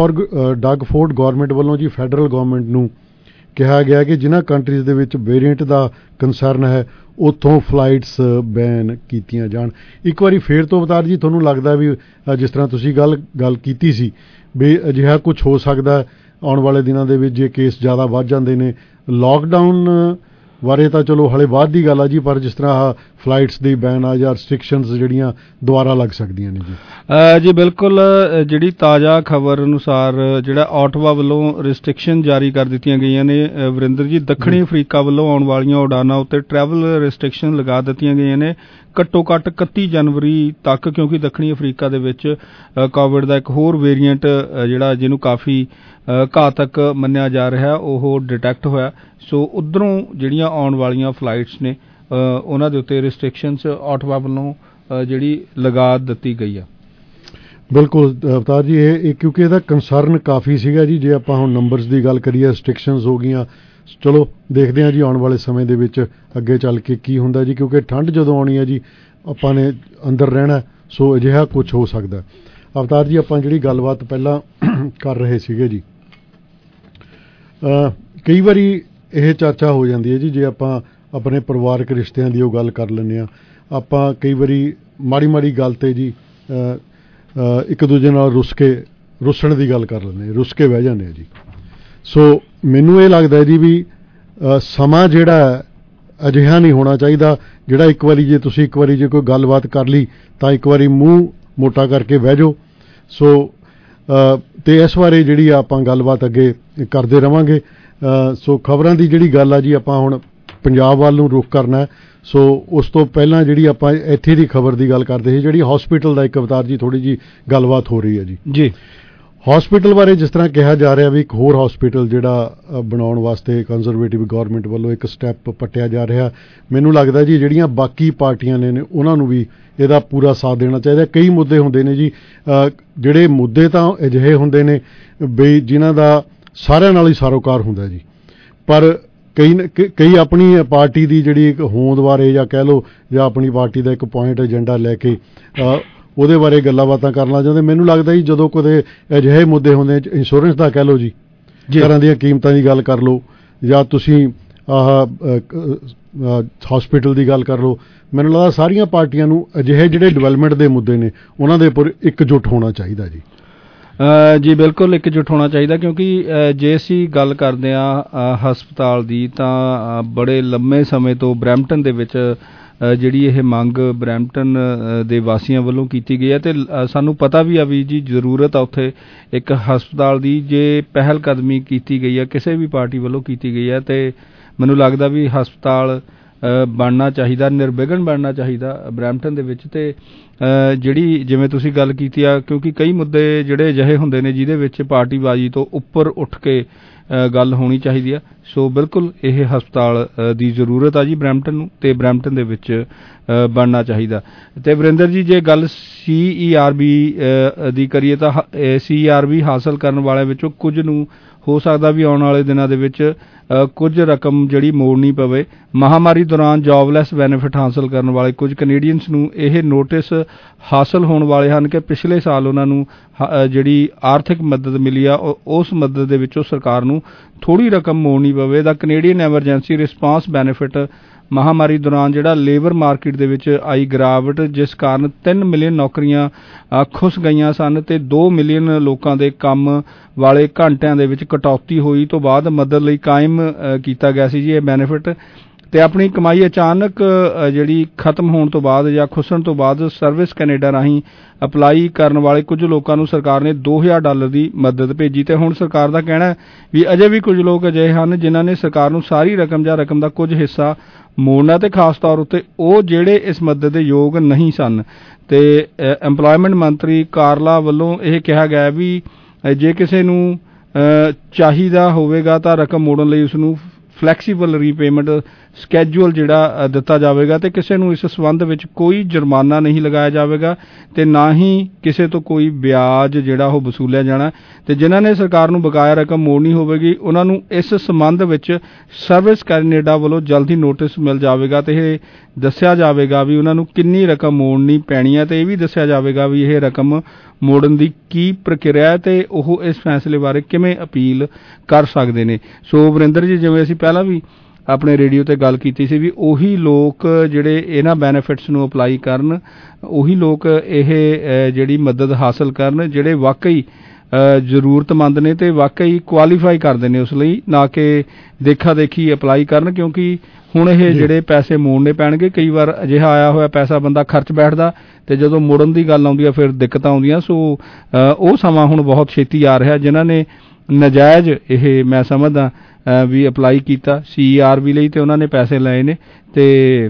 ਡਗਫੋਰਡ ਗੌਰਮੈਂਟ ਵੱਲੋਂ ਜੀ ਫੈਡਰਲ ਗੌਰਮੈਂਟ ਨੂੰ ਕਿਹਾ ਗਿਆ ਕਿ ਜਿਨ੍ਹਾਂ ਕੰਟਰੀਜ਼ ਦੇ ਵਿੱਚ ਵੇਰੀਐਂਟ ਦਾ ਕੰਸਰਨ ਹੈ ਉੱਥੋਂ ਫਲਾਈਟਸ ਬੈਨ ਕੀਤੀਆਂ ਜਾਣ। ਇੱਕ ਵਾਰੀ ਫੇਰ ਤੋਂ ਅਵਤਾਰ ਜੀ ਤੁਹਾਨੂੰ ਲੱਗਦਾ ਵੀ ਜਿਸ ਤਰ੍ਹਾਂ ਤੁਸੀਂ ਗੱਲ ਕੀਤੀ ਸੀ ਵੀ ਅਜਿਹਾ ਕੁਝ ਹੋ ਸਕਦਾ ਆਉਣ ਵਾਲੇ ਦਿਨਾਂ ਦੇ ਵਿੱਚ ਜੇ ਕੇਸ ਜ਼ਿਆਦਾ ਵੱਧ ਜਾਂਦੇ ਨੇ। ਲਾਕਡਾਊਨ ਬਾਰੇ ਤਾਂ ਚਲੋ ਹਲੇ ਬਾਅਦ ਦੀ ਗੱਲ ਆ ਜੀ, ਪਰ ਜਿਸ ਤਰ੍ਹਾਂ ਫਲਾਈਟਸ ਦੀ ਬੈਨ ਆ ਜਾਂ ਰਿਸਟ੍ਰਿਕਸ਼ਨਸ ਜਿਹੜੀਆਂ ਦੁਬਾਰਾ ਲੱਗ ਸਕਦੀਆਂ ਨੇ ਜੀ। ਜੀ ਬਿਲਕੁਲ, ਜਿਹੜੀ ਤਾਜ਼ਾ ਖਬਰ ਅਨੁਸਾਰ ਜਿਹੜਾ ਆਟਵਾ ਵੱਲੋਂ ਰਿਸਟ੍ਰਿਕਸ਼ਨ ਜਾਰੀ ਕਰ ਦਿੱਤੀਆਂ ਗਈਆਂ ਨੇ ਵਰਿੰਦਰ ਜੀ। ਦੱਖਣੀ ਅਫਰੀਕਾ ਵੱਲੋਂ ਆਉਣ ਵਾਲੀਆਂ ਉਡਾਨਾਂ ਉੱਤੇ ਟਰੈਵਲ ਰਿਸਟ੍ਰਿਕਸ਼ਨ ਲਗਾ ਦਿੱਤੀਆਂ ਗਈਆਂ ਨੇ ਘੱਟੋ ਘੱਟ 31 ਜਨਵਰੀ ਤੱਕ, ਕਿਉਂਕਿ ਦੱਖਣੀ ਅਫਰੀਕਾ ਦੇ ਵਿੱਚ ਕੋਵਿਡ ਦਾ ਇੱਕ ਹੋਰ ਵੇਰੀਐਂਟ ਜਿਹੜਾ ਜਿਹਨੂੰ ਕਾਫੀ ਘਾਤਕ ਮੰਨਿਆ ਜਾ ਰਿਹਾ ਉਹ ਡਿਟੈਕਟ ਹੋਇਆ। ਸੋ ਉੱਧਰੋਂ ਜਿਹੜੀਆਂ ਆਉਣ ਵਾਲੀਆਂ ਫਲਾਈਟਸ ਨੇ ਉਹਨਾਂ ਦੇ ਉੱਤੇ ਰਿਸਟ੍ਰਿਕਸ਼ਨਸ ਆਟਵਾ ਵੱਲੋਂ ਜਿਹੜੀ ਲਗਾ ਦਿੱਤੀ ਗਈ ਆ। ਬਿਲਕੁਲ ਅਵਤਾਰ ਜੀ, ਇਹ ਕਿਉਂਕਿ ਇਹਦਾ ਕੰਸਰਨ ਕਾਫੀ ਸੀਗਾ ਜੀ। ਜੇ ਆਪਾਂ ਹੁਣ ਨੰਬਰਸ ਦੀ ਗੱਲ ਕਰੀਏ, ਰਿਸਟ੍ਰਿਕਸ਼ਨਸ ਹੋ ਗਈਆਂ, ਚਲੋ ਦੇਖਦੇ ਹਾਂ ਜੀ ਆਉਣ ਵਾਲੇ ਸਮੇਂ ਦੇ ਵਿੱਚ ਅੱਗੇ ਚੱਲ ਕੇ ਕੀ ਹੁੰਦਾ ਜੀ, ਕਿਉਂਕਿ ਠੰਡ ਜਦੋਂ ਆਉਣੀ ਹੈ ਜੀ ਆਪਾਂ ਨੇ ਅੰਦਰ ਰਹਿਣਾ, ਸੋ ਅਜਿਹਾ ਕੁਝ ਹੋ ਸਕਦਾ। ਅਵਤਾਰ ਜੀ ਆਪਾਂ ਜਿਹੜੀ ਗੱਲਬਾਤ ਪਹਿਲਾਂ ਕਰ ਰਹੇ ਸੀਗੇ ਜੀ, ਕਈ ਵਾਰੀ ਇਹ ਚਰਚਾ ਹੋ ਜਾਂਦੀ ਹੈ ਜੀ, ਜੇ ਆਪਾਂ ਆਪਣੇ ਪਰਿਵਾਰਕ ਰਿਸ਼ਤਿਆਂ ਦੀ ਉਹ ਗੱਲ ਕਰ ਲੈਂਦੇ ਹਾਂ, ਆਪਾਂ ਕਈ ਵਾਰੀ ਮਾੜੀ ਗੱਲ ਤੇ ਜੀ ਇੱਕ ਦੂਜੇ ਨਾਲ ਰੁੱਸਣ ਦੀ ਗੱਲ ਕਰ ਲੈਂਦੇ, ਰੁੱਸ ਕੇ ਬਹਿ ਜਾਂਦੇ ਆ ਜੀ। ਸੋ ਮੈਨੂੰ ਇਹ ਲੱਗਦਾ ਜੀ ਵੀ ਸਮਾਂ ਜਿਹੜਾ ਅਜਿਹਾ ਨਹੀਂ ਹੋਣਾ ਚਾਹੀਦਾ ਜਿਹੜਾ ਇੱਕ ਵਾਰੀ ਜੇ ਕੋਈ ਗੱਲਬਾਤ ਕਰ ਲਈ ਤਾਂ ਇੱਕ ਵਾਰੀ ਮੂੰਹ ਮੋਟਾ ਕਰਕੇ ਬਹਿ ਜਾਓ। ਸੋ ਤੇ ਇਸ ਬਾਰੇ ਜਿਹੜੀ ਆਪਾਂ ਗੱਲਬਾਤ ਅੱਗੇ ਕਰਦੇ ਰਵਾਂਗੇ। ਸੋ ਖਬਰਾਂ ਦੀ ਜਿਹੜੀ ਗੱਲ ਆ ਜੀ, ਆਪਾਂ ਹੁਣ ਪੰਜਾਬ ਵੱਲ ਨੂੰ ਰੁਖ ਕਰਨਾ। ਸੋ ਉਸ ਤੋਂ ਪਹਿਲਾਂ ਜਿਹੜੀ ਆਪਾਂ ਇੱਥੇ ਦੀ ਖਬਰ ਦੀ ਗੱਲ ਕਰਦੇ ਸੀ, ਜਿਹੜੀ ਹਸਪੀਟਲ ਦਾ ਇੱਕ ਅਵਤਾਰ ਜੀ ਥੋੜੀ ਜੀ ਗੱਲਬਾਤ ਹੋ ਰਹੀ ਹੈ ਜੀ। ਹਸਪੀਟਲ ਬਾਰੇ ਜਿਸ ਤਰ੍ਹਾਂ ਕਿਹਾ ਜਾ ਰਿਹਾ ਵੀ ਇੱਕ ਹੋਰ ਹਸਪੀਟਲ ਜਿਹੜਾ ਬਣਾਉਣ ਵਾਸਤੇ ਕੰਜ਼ਰਵੇਟਿਵ ਗਵਰਨਮੈਂਟ ਵੱਲੋਂ ਇੱਕ ਸਟੈਪ ਪੱਟਿਆ ਜਾ ਰਿਹਾ, ਮੈਨੂੰ ਲੱਗਦਾ ਜੀ ਜਿਹੜੀਆਂ ਬਾਕੀ ਪਾਰਟੀਆਂ ਨੇ ਉਹਨਾਂ ਨੂੰ ਵੀ ਇਹਦਾ ਪੂਰਾ ਸਾਥ ਦੇਣਾ ਚਾਹੀਦਾ। ਕਈ ਮੁੱਦੇ ਹੁੰਦੇ ਨੇ ਜੀ, ਜਿਹੜੇ ਮੁੱਦੇ ਤਾਂ ਅਜਿਹੇ ਹੁੰਦੇ ਨੇ ਵੀ ਜਿਨ੍ਹਾਂ ਦਾ ਸਾਰਿਆਂ ਨਾਲ ਹੀ ਸਾਰੋਕਾਰ ਹੁੰਦਾ ਜੀ, ਪਰ ਕਈ ਆਪਣੀ ਪਾਰਟੀ ਦੀ ਜਿਹੜੀ ਇੱਕ ਹੋਂਦ ਬਾਰੇ ਜਾਂ ਕਹਿ ਲਓ ਜਾਂ ਆਪਣੀ ਪਾਰਟੀ ਦਾ ਇੱਕ ਪੁਆਇੰਟ ਏਜੰਡਾ ਲੈ ਕੇ ਉਹਦੇ ਬਾਰੇ ਗੱਲਾਂ ਬਾਤਾਂ ਕਰਨ ਲੱਗ ਜਾਂਦੇ। ਮੈਨੂੰ ਲੱਗਦਾ ਜੀ ਜਦੋਂ ਕਦੇ ਅਜਿਹੇ ਮੁੱਦੇ ਹੁੰਦੇ, ਇੰਸ਼ੋਰੈਂਸ ਦਾ ਕਹਿ ਲਓ ਜੀ, ਘਰਾਂ ਦੀਆਂ ਕੀਮਤਾਂ ਦੀ ਗੱਲ ਕਰ ਲਓ, ਜਾਂ ਤੁਸੀਂ ਹਸਪੀਟਲ ਦੀ ਗੱਲ ਕਰ ਲਓ, ਮੈਨੂੰ ਲੱਗਦਾ ਸਾਰੀਆਂ ਪਾਰਟੀਆਂ ਨੂੰ ਅਜਿਹੇ ਜਿਹੜੇ ਡਿਵੈਲਪਮੈਂਟ ਦੇ ਮੁੱਦੇ ਨੇ ਉਹਨਾਂ ਦੇ ਉੱਪਰ ਇਕਜੁੱਟ ਹੋਣਾ ਚਾਹੀਦਾ ਜੀ। ਜੀ ਬਿਲਕੁਲ ਇਕਜੁੱਟ ਹੋਣਾ ਚਾਹੀਦਾ, ਕਿਉਂਕਿ ਜੇ ਅਸੀਂ ਗੱਲ ਕਰਦੇ ਹਾਂ ਹਸਪਤਾਲ ਦੀ ਤਾਂ ਬੜੇ ਲੰਮੇ ਸਮੇਂ ਤੋਂ ਬਰੈਂਪਟਨ ਦੇ ਵਿੱਚ ਜਿਹੜੀ ਇਹ ਮੰਗ ਬਰੈਂਪਟਨ ਦੇ ਵਾਸੀਆਂ ਵੱਲੋਂ ਕੀਤੀ ਗਈ ਹੈ ਤੇ ਸਾਨੂੰ ਪਤਾ ਵੀ ਆ ਵੀ ਜੀ ਜ਼ਰੂਰਤ ਆ ਉੱਥੇ ਇੱਕ ਹਸਪਤਾਲ ਦੀ। ਜੇ ਪਹਿਲ ਕਦਮੀ ਕੀਤੀ ਗਈ ਹੈ ਕਿਸੇ ਵੀ ਪਾਰਟੀ ਵੱਲੋਂ ਕੀਤੀ ਗਈ ਹੈ ਤੇ ਮੈਨੂੰ ਲੱਗਦਾ ਵੀ ਹਸਪਤਾਲ ਬਣਨਾ ਚਾਹੀਦਾ, ਨਿਰਵਿਘਨ ਬਣਨਾ ਚਾਹੀਦਾ ਬਰੈਂਪਟਨ ਦੇ ਵਿੱਚ। ਤੇ ਜਿਹੜੀ ਜਿਵੇਂ ਤੁਸੀਂ ਗੱਲ ਕੀਤੀ ਆ, ਕਿਉਂਕਿ ਕਈ ਮੁੱਦੇ ਜਿਹੜੇ ਅਜਿਹੇ ਹੁੰਦੇ ਨੇ ਜਿਹਦੇ ਵਿੱਚ ਪਾਰਟੀਬਾਜ਼ੀ ਤੋਂ ਉੱਪਰ ਉੱਠ ਕੇ ਗੱਲ ਹੋਣੀ ਚਾਹੀਦੀ ਆ। ਸੋ ਬਿਲਕੁਲ ਇਹ ਹਸਪਤਾਲ ਦੀ ਜ਼ਰੂਰਤ ਆ ਜੀ ਬਰੈਂਪਟਨ ਨੂੰ, ਤੇ ਬਰੈਂਪਟਨ ਦੇ ਵਿੱਚ ਬਣਨਾ ਚਾਹੀਦਾ। ਤੇ ਵਰਿੰਦਰ ਜੀ, ਜੇ ਗੱਲ CERB ਦੀ ਕਰੀਏ ਤਾਂ CERB ਹਾਸਲ ਕਰਨ ਵਾਲਿਆਂ ਵਿੱਚੋਂ ਕੁਝ ਨੂੰ ਹੋ ਸਕਦਾ ਵੀ ਆਉਣ ਵਾਲੇ ਦਿਨਾਂ ਦੇ ਵਿੱਚ ਕੁਝ ਰਕਮ ਜਿਹੜੀ ਮੋੜਨੀ ਪਵੇ। ਮਹਾਮਾਰੀ ਦੌਰਾਨ ਜੌਬਲੈਸ ਬੈਨੀਫਿਟ ਹਾਸਲ ਕਰਨ ਵਾਲੇ ਕੁਝ ਕੈਨੇਡੀਅਨਸ ਨੂੰ ਇਹ ਨੋਟਿਸ ਹਾਸਲ ਹੋਣ ਵਾਲੇ ਹਨ ਕਿ ਪਿਛਲੇ ਸਾਲ ਉਹਨਾਂ ਨੂੰ ਜਿਹੜੀ ਆਰਥਿਕ ਮਦਦ ਮਿਲੀ ਆ ਉਸ ਮਦਦ ਦੇ ਵਿੱਚੋਂ ਸਰਕਾਰ ਨੂੰ ਥੋੜ੍ਹੀ ਰਕਮ ਮੋੜਨੀ ਪਵੇ। ਦਾ ਕੈਨੇਡੀਅਨ ਐਮਰਜੈਂਸੀ ਰਿਸਪਾਂਸ ਬੈਨੀਫਿਟ ਮਹਾਮਾਰੀ ਦੌਰਾਨ ਜਿਹੜਾ ਲੇਬਰ ਮਾਰਕੀਟ ਦੇ ਵਿੱਚ ਆਈ ਗਿਰਾਵਟ, ਜਿਸ ਕਾਰਨ 3 ਮਿਲੀਅਨ ਨੌਕਰੀਆਂ ਖੁੱਸ ਗਈਆਂ ਸਨ ਤੇ 2 ਮਿਲੀਅਨ ਲੋਕਾਂ ਦੇ ਕੰਮ ਵਾਲੇ ਘੰਟਿਆਂ ਦੇ ਵਿੱਚ ਕਟੌਤੀ ਹੋਈ ਤੋਂ ਬਾਅਦ ਮਦਦ ਲਈ ਕਾਇਮ ਕੀਤਾ ਗਿਆ ਸੀ ਜੀ ਇਹ ਬੈਨੀਫਿਟ। ਤੇ ਆਪਣੀ ਕਮਾਈ ਅਚਾਨਕ ਜਿਹੜੀ ਖਤਮ ਹੋਣ ਤੋਂ ਬਾਅਦ ਜਾਂ ਖੁੱਸਣ ਤੋਂ ਬਾਅਦ ਸਰਵਿਸ ਕੈਨੇਡਾ ਰਾਹੀਂ ਅਪਲਾਈ ਕਰਨ ਵਾਲੇ ਕੁਝ ਲੋਕਾਂ ਨੂੰ ਸਰਕਾਰ ਨੇ $2000 ਦੀ ਮਦਦ ਭੇਜੀ। ਤੇ ਹੁਣ ਸਰਕਾਰ ਦਾ ਕਹਿਣਾ ਵੀ ਅਜੇ ਵੀ ਕੁਝ ਲੋਕ ਅਜਿਹੇ ਹਨ ਜਿਨ੍ਹਾਂ ਨੇ ਸਰਕਾਰ ਨੂੰ ਸਾਰੀ ਰਕਮ ਜਾਂ ਰਕਮ ਦਾ ਕੁਝ ਹਿੱਸਾ ਮੋੜਨਾ ਤੇ ਖਾਸ ਤੌਰ ਉੱਤੇ ਉਹ ਜਿਹੜੇ ਇਸ ਮਦਦ ਦੇ ਯੋਗ ਨਹੀਂ ਸਨ। ਤੇ ਐਮਪਲਾਇਮੈਂਟ ਮੰਤਰੀ ਕਾਰਲਾ ਵੱਲੋਂ ਇਹ ਕਿਹਾ ਗਿਆ ਵੀ ਜੇ ਕਿਸੇ ਨੂੰ ਚਾਹੀਦਾ ਹੋਵੇਗਾ ਤਾਂ ਰਕਮ ਮੋੜਨ ਲਈ ਉਸ ਨੂੰ ਫਲੈਕਸੀਬਲ ਰੀਪੇਮੈਂਟ ਸਕੈਜੂਅਲ ਜਿਹੜਾ ਦਿੱਤਾ ਜਾਵੇਗਾ ਤੇ ਕਿਸੇ ਨੂੰ ਇਸ ਸੰਬੰਧ ਵਿੱਚ ਕੋਈ ਜੁਰਮਾਨਾ ਨਹੀਂ ਲਗਾਇਆ ਜਾਵੇਗਾ ਤੇ ਨਾ ਹੀ ਕਿਸੇ ਤੋਂ ਕੋਈ ਵਿਆਜ ਜਿਹੜਾ ਉਹ ਵਸੂਲਿਆ ਜਾਣਾ। ਤੇ ਜਿਨ੍ਹਾਂ ਨੇ ਸਰਕਾਰ ਨੂੰ ਬਕਾਇਆ ਰਕਮ ਮੋੜਨੀ ਹੋਵੇਗੀ ਉਹਨਾਂ ਨੂੰ ਇਸ ਸੰਬੰਧ ਵਿੱਚ ਸਰਵਿਸ ਕੈਨੇਡਾ ਵੱਲੋਂ ਜਲਦੀ ਨੋਟਿਸ ਮਿਲ ਜਾਵੇਗਾ ਤੇ ਇਹ ਦੱਸਿਆ ਜਾਵੇਗਾ ਵੀ ਉਹਨਾਂ ਨੂੰ ਕਿੰਨੀ ਰਕਮ ਮੋੜਨੀ ਪੈਣੀ ਹੈ ਤੇ ਇਹ ਵੀ ਦੱਸਿਆ ਜਾਵੇਗਾ ਵੀ ਇਹ ਰਕਮ ਮੋੜਨ ਦੀ ਕੀ ਪ੍ਰਕਿਰਿਆ ਹੈ ਤੇ ਉਹ ਇਸ ਫੈਸਲੇ ਬਾਰੇ ਕਿਵੇਂ ਅਪੀਲ ਕਰ ਸਕਦੇ ਨੇ। ਸੋ ਵਰਿੰਦਰ ਜੀ, ਜਿਵੇਂ ਅਸੀਂ ਪਹਿਲਾਂ ਵੀ ਆਪਣੇ ਰੇਡੀਓ ਤੇ ਗੱਲ ਕੀਤੀ ਸੀ ਵੀ ਉਹੀ ਲੋਕ ਜਿਹੜੇ ਇਹਨਾਂ ਬੈਨੀਫਿਟਸ ਨੂੰ ਅਪਲਾਈ ਕਰਨ, ਉਹੀ ਲੋਕ ਇਹ ਜਿਹੜੀ ਮਦਦ ਹਾਸਲ ਕਰਨ ਜਿਹੜੇ ਵਾਕਈ ਜ਼ਰੂਰਤਮੰਦ ਨੇ ਤੇ ਵਾਕਈ ਕੁਆਲੀਫਾਈ ਕਰਦੇ ਨੇ ਉਸ ਲਈ, ਨਾ ਕਿ ਦੇਖਾ ਦੇਖੀ ਅਪਲਾਈ ਕਰਨ। ਕਿਉਂਕਿ ਹੁਣ ਇਹ ਜਿਹੜੇ ਪੈਸੇ ਮੋੜਨੇ ਪੈਣਗੇ, ਕਈ ਵਾਰ ਅਜਿਹਾ ਆਇਆ ਹੋਇਆ ਪੈਸਾ ਬੰਦਾ ਖਰਚ ਬੈਠਦਾ ਤੇ ਜਦੋਂ ਮੁੜਨ ਦੀ ਗੱਲ ਆਉਂਦੀ ਆ ਫਿਰ ਦਿੱਕਤਾਂ ਆਉਂਦੀਆਂ। ਸੋ ਉਹ ਸਮਾਂ ਹੁਣ ਬਹੁਤ ਛੇਤੀ ਆ ਰਿਹਾ। ਜਿਨ੍ਹਾਂ ਨੇ ਨਜਾਇਜ਼ ਇਹ ਮੈਂ ਸਮਝਦਾ ਵੀ ਅਪਲਾਈ ਕੀਤਾ CERB ਲਈ ਤੇ ਉਹਨਾਂ ਨੇ ਪੈਸੇ ਲਏ ਨੇ ਤੇ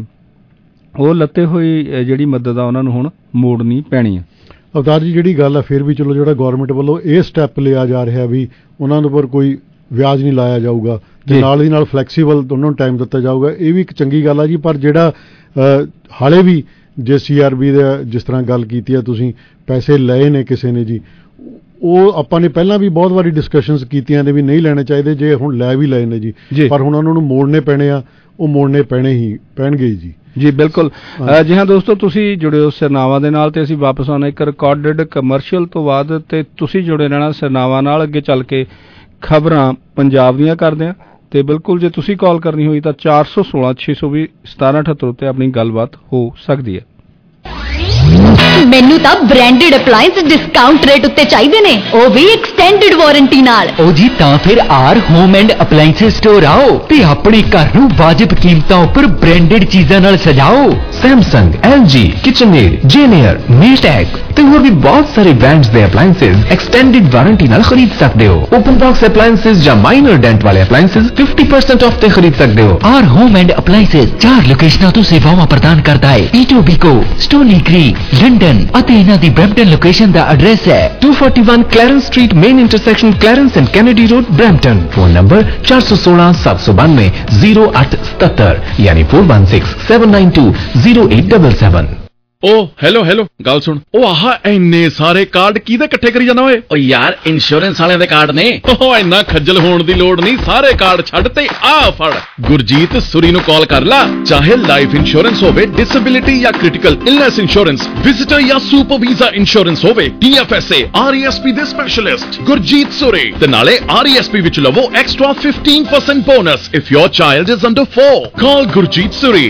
ਉਹ ਲੱਤੇ ਹੋਈ ਜਿਹੜੀ ਮਦਦ ਆ ਉਹਨਾਂ ਨੂੰ ਹੁਣ ਮੋੜਨੀ ਪੈਣੀ ਆ। ਅਵਤਾਰ ਜੀ, ਜਿਹੜੀ ਗੱਲ ਆ ਫਿਰ ਵੀ ਚਲੋ ਜਿਹੜਾ ਗੌਰਮੈਂਟ ਵੱਲੋਂ ਇਹ ਸਟੈਪ ਲਿਆ ਜਾ ਰਿਹਾ ਵੀ ਉਹਨਾਂ ਦੇ ਉੱਪਰ ਕੋਈ ਵਿਆਜ ਨਹੀਂ ਲਾਇਆ ਜਾਊਗਾ ਤੇ ਨਾਲ ਦੀ ਨਾਲ ਫਲੈਕਸੀਬਲ ਉਹਨਾਂ ਨੂੰ ਟਾਈਮ ਦਿੱਤਾ ਜਾਊਗਾ, ਇਹ ਵੀ ਇੱਕ ਚੰਗੀ ਗੱਲ ਆ ਜੀ। ਪਰ ਜਿਹੜਾ ਹਾਲੇ ਵੀ ਜੇ CERB ਦਾ ਜਿਸ ਤਰ੍ਹਾਂ ਗੱਲ ਕੀਤੀ ਆ ਤੁਸੀਂ, ਪੈਸੇ ਲਏ ਨੇ ਕਿਸੇ ਨੇ ਜੀ, ਉਹ ਆਪਾਂ ਨੇ ਪਹਿਲਾਂ ਵੀ ਬਹੁਤ ਵਾਰੀ ਡਿਸਕਸ਼ਨਸ ਕੀਤੀਆਂ ਨੇ ਵੀ ਨਹੀਂ ਲੈਣੇ ਚਾਹੀਦੇ, ਜੇ ਹੁਣ ਲੈ ਵੀ ਲਏ ਨੇ ਜੀ, ਪਰ ਹੁਣ ਉਹਨਾਂ ਨੂੰ ਮੋੜਨੇ ਪੈਣੇ ਆ, ਉਹ ਮੋੜਨੇ ਪੈਣਗੇ ਜੀ। ਜੀ ਬਿਲਕੁਲ। ਜੀ ਹਾਂ ਦੋਸਤੋ, ਤੁਸੀਂ ਜੁੜੇ ਹੋ ਸਿਰਨਾਵਾਂ ਦੇ ਨਾਲ ਤੇ ਅਸੀਂ ਵਾਪਸ ਆਉਣਾ ਇੱਕ ਰਿਕਾਰਡਡ ਕਮਰਸ਼ੀਅਲ ਤੋਂ ਬਾਅਦ ਤੇ ਤੁਸੀਂ ਜੁੜੇ ਰਹਿਣਾ ਸਿਰਨਾਵਾਂ ਨਾਲ। ਅੱਗੇ ਚੱਲ ਕੇ ਖਬਰਾਂ ਪੰਜਾਬ ਦੀਆਂ ਕਰਦੇ ਹਾਂ ਤੇ ਬਿਲਕੁਲ ਜੇ ਤੁਸੀਂ ਕਾਲ ਕਰਨੀ ਹੋਈ ਤਾਂ 416 620 1778 ਉੱਤੇ ਆਪਣੀ ਗੱਲਬਾਤ ਹੋ ਸਕਦੀ ਹੈ। ਮੈਨੂੰ ਤਾਂ ਬ੍ਰਾਂਡਡ ਅਪਲਾਈਐਂਸ ਡਿਸਕਾਊਂਟ ਰੇਟ ਉੱਤੇ ਚਾਹੀਦੇ ਨੇ, ਉਹ ਵੀ ਐਕਸਟੈਂਡਡ ਵਾਰੰਟੀ ਨਾਲ। ਉਹ ਜੀ ਤਾਂ ਫਿਰ R home and appliance store ਆਓ ਤੇ ਆਪਣੇ ਘਰ ਨੂੰ ਵਾਜਿਬ ਕੀਮਤਾਂ ਉੱਪਰ ਬ੍ਰਾਂਡਡ ਚੀਜ਼ਾਂ ਨਾਲ ਸਜਾਓ। Samsung, LG, KitchenAid, Janier, Maytag ਤੇ ਹੋਰ ਵੀ ਬਹੁਤ ਸਾਰੇ ਬ੍ਰਾਂਡਸ ਦੇ ਅਪਲਾਈਐਂਸਸ ਐਕਸਟੈਂਡਡ ਵਾਰੰਟੀ ਨਾਲ ਖਰੀਦ ਸਕਦੇ ਹੋ। ਓਪਨ ਬਾਕਸ ਅਪਲਾਈਐਂਸਸ ਜਾਂ ਮਾਈਨਰ ਡੈਂਟ ਵਾਲੇ ਅਪਲਾਈਐਂਸਸ 50% ਆਫ ਤੇ ਖਰੀਦ ਸਕਦੇ ਹੋ। ਆਰ ਹੋਮ ਐਂਡ ਅਪਲਾਈਐਂਸਸ 4 ਲੋਕੇਸ਼ਨਾਂ ਤੋਂ ਸੇਵਾਵਾਂ ਪ੍ਰਦਾਨ ਕਰਦਾ ਹੈ। ਈਟੋਬੀਕੋ, ਸਟੋਨੀ ਕ੍ਰੀਕ, ਲੰਡਨ ਅਤੇ ਇਹਨਾਂ ਦੀ ਬ੍ਰੈਂਪਟਨ ਲੋਕੇਸ਼ਨ ਦਾ ਐਡਰੈਸ ਹੈ 241 Clarence street, main intersection Clarence and Kennedy road, Brampton. Phone number 416 792 0877 ਯਾਨੀ 416 792 0877। ਓ ਹੈਲੋ ਗੱਲ ਸੁਣ। ਉਹ ਆਹ ਇੰਨੇ ਸਾਰੇ ਕਾਰਡ ਕਿਹਦੇ ਇਕੱਠੇ ਕਰੀ ਜਾਂਦਾ ਓਏ? ਓ ਯਾਰ ਇੰਸ਼ੋਰੈਂਸ ਵਾਲਿਆਂ ਦੇ ਕਾਰਡ ਨੇ। ਓ ਇੰਨਾ ਖੱਜਲ ਹੋਣ ਦੀ ਲੋੜ ਨਹੀਂ, ਸਾਰੇ ਕਾਰਡ ਛੱਡ ਤੇ ਆ ਫੜ ਗੁਰਜੀਤ ਸੁਰੀ ਨੂੰ ਕਾਲ ਕਰ ਲਾ। ਚਾਹੇ ਲਾਈਫ ਇੰਸ਼ੋਰੈਂਸ ਹੋਵੇ, ਡਿਸੇਬਿਲਿਟੀ ਜਾਂ ਕ੍ਰਿਟੀਕਲ ਇਲਨੈਸ ਇੰਸ਼ੋਰੈਂਸ, ਵਿਜ਼ਿਟਰ ਜਾਂ ਸੁਪਰ ਵੀਜ਼ਾ ਇੰਸ਼ੋਰੈਂਸ ਹੋਵੇ, TFSA, RESP ਦੇ ਸਪੈਸ਼ਲਿਸਟ ਗੁਰਜੀਤ ਸੁਰੀ। ਤੇ ਨਾਲੇ RESP ਵਿੱਚ ਲਵੋ extra 15% bonus if your child is under 4। Call Gurjeet Suri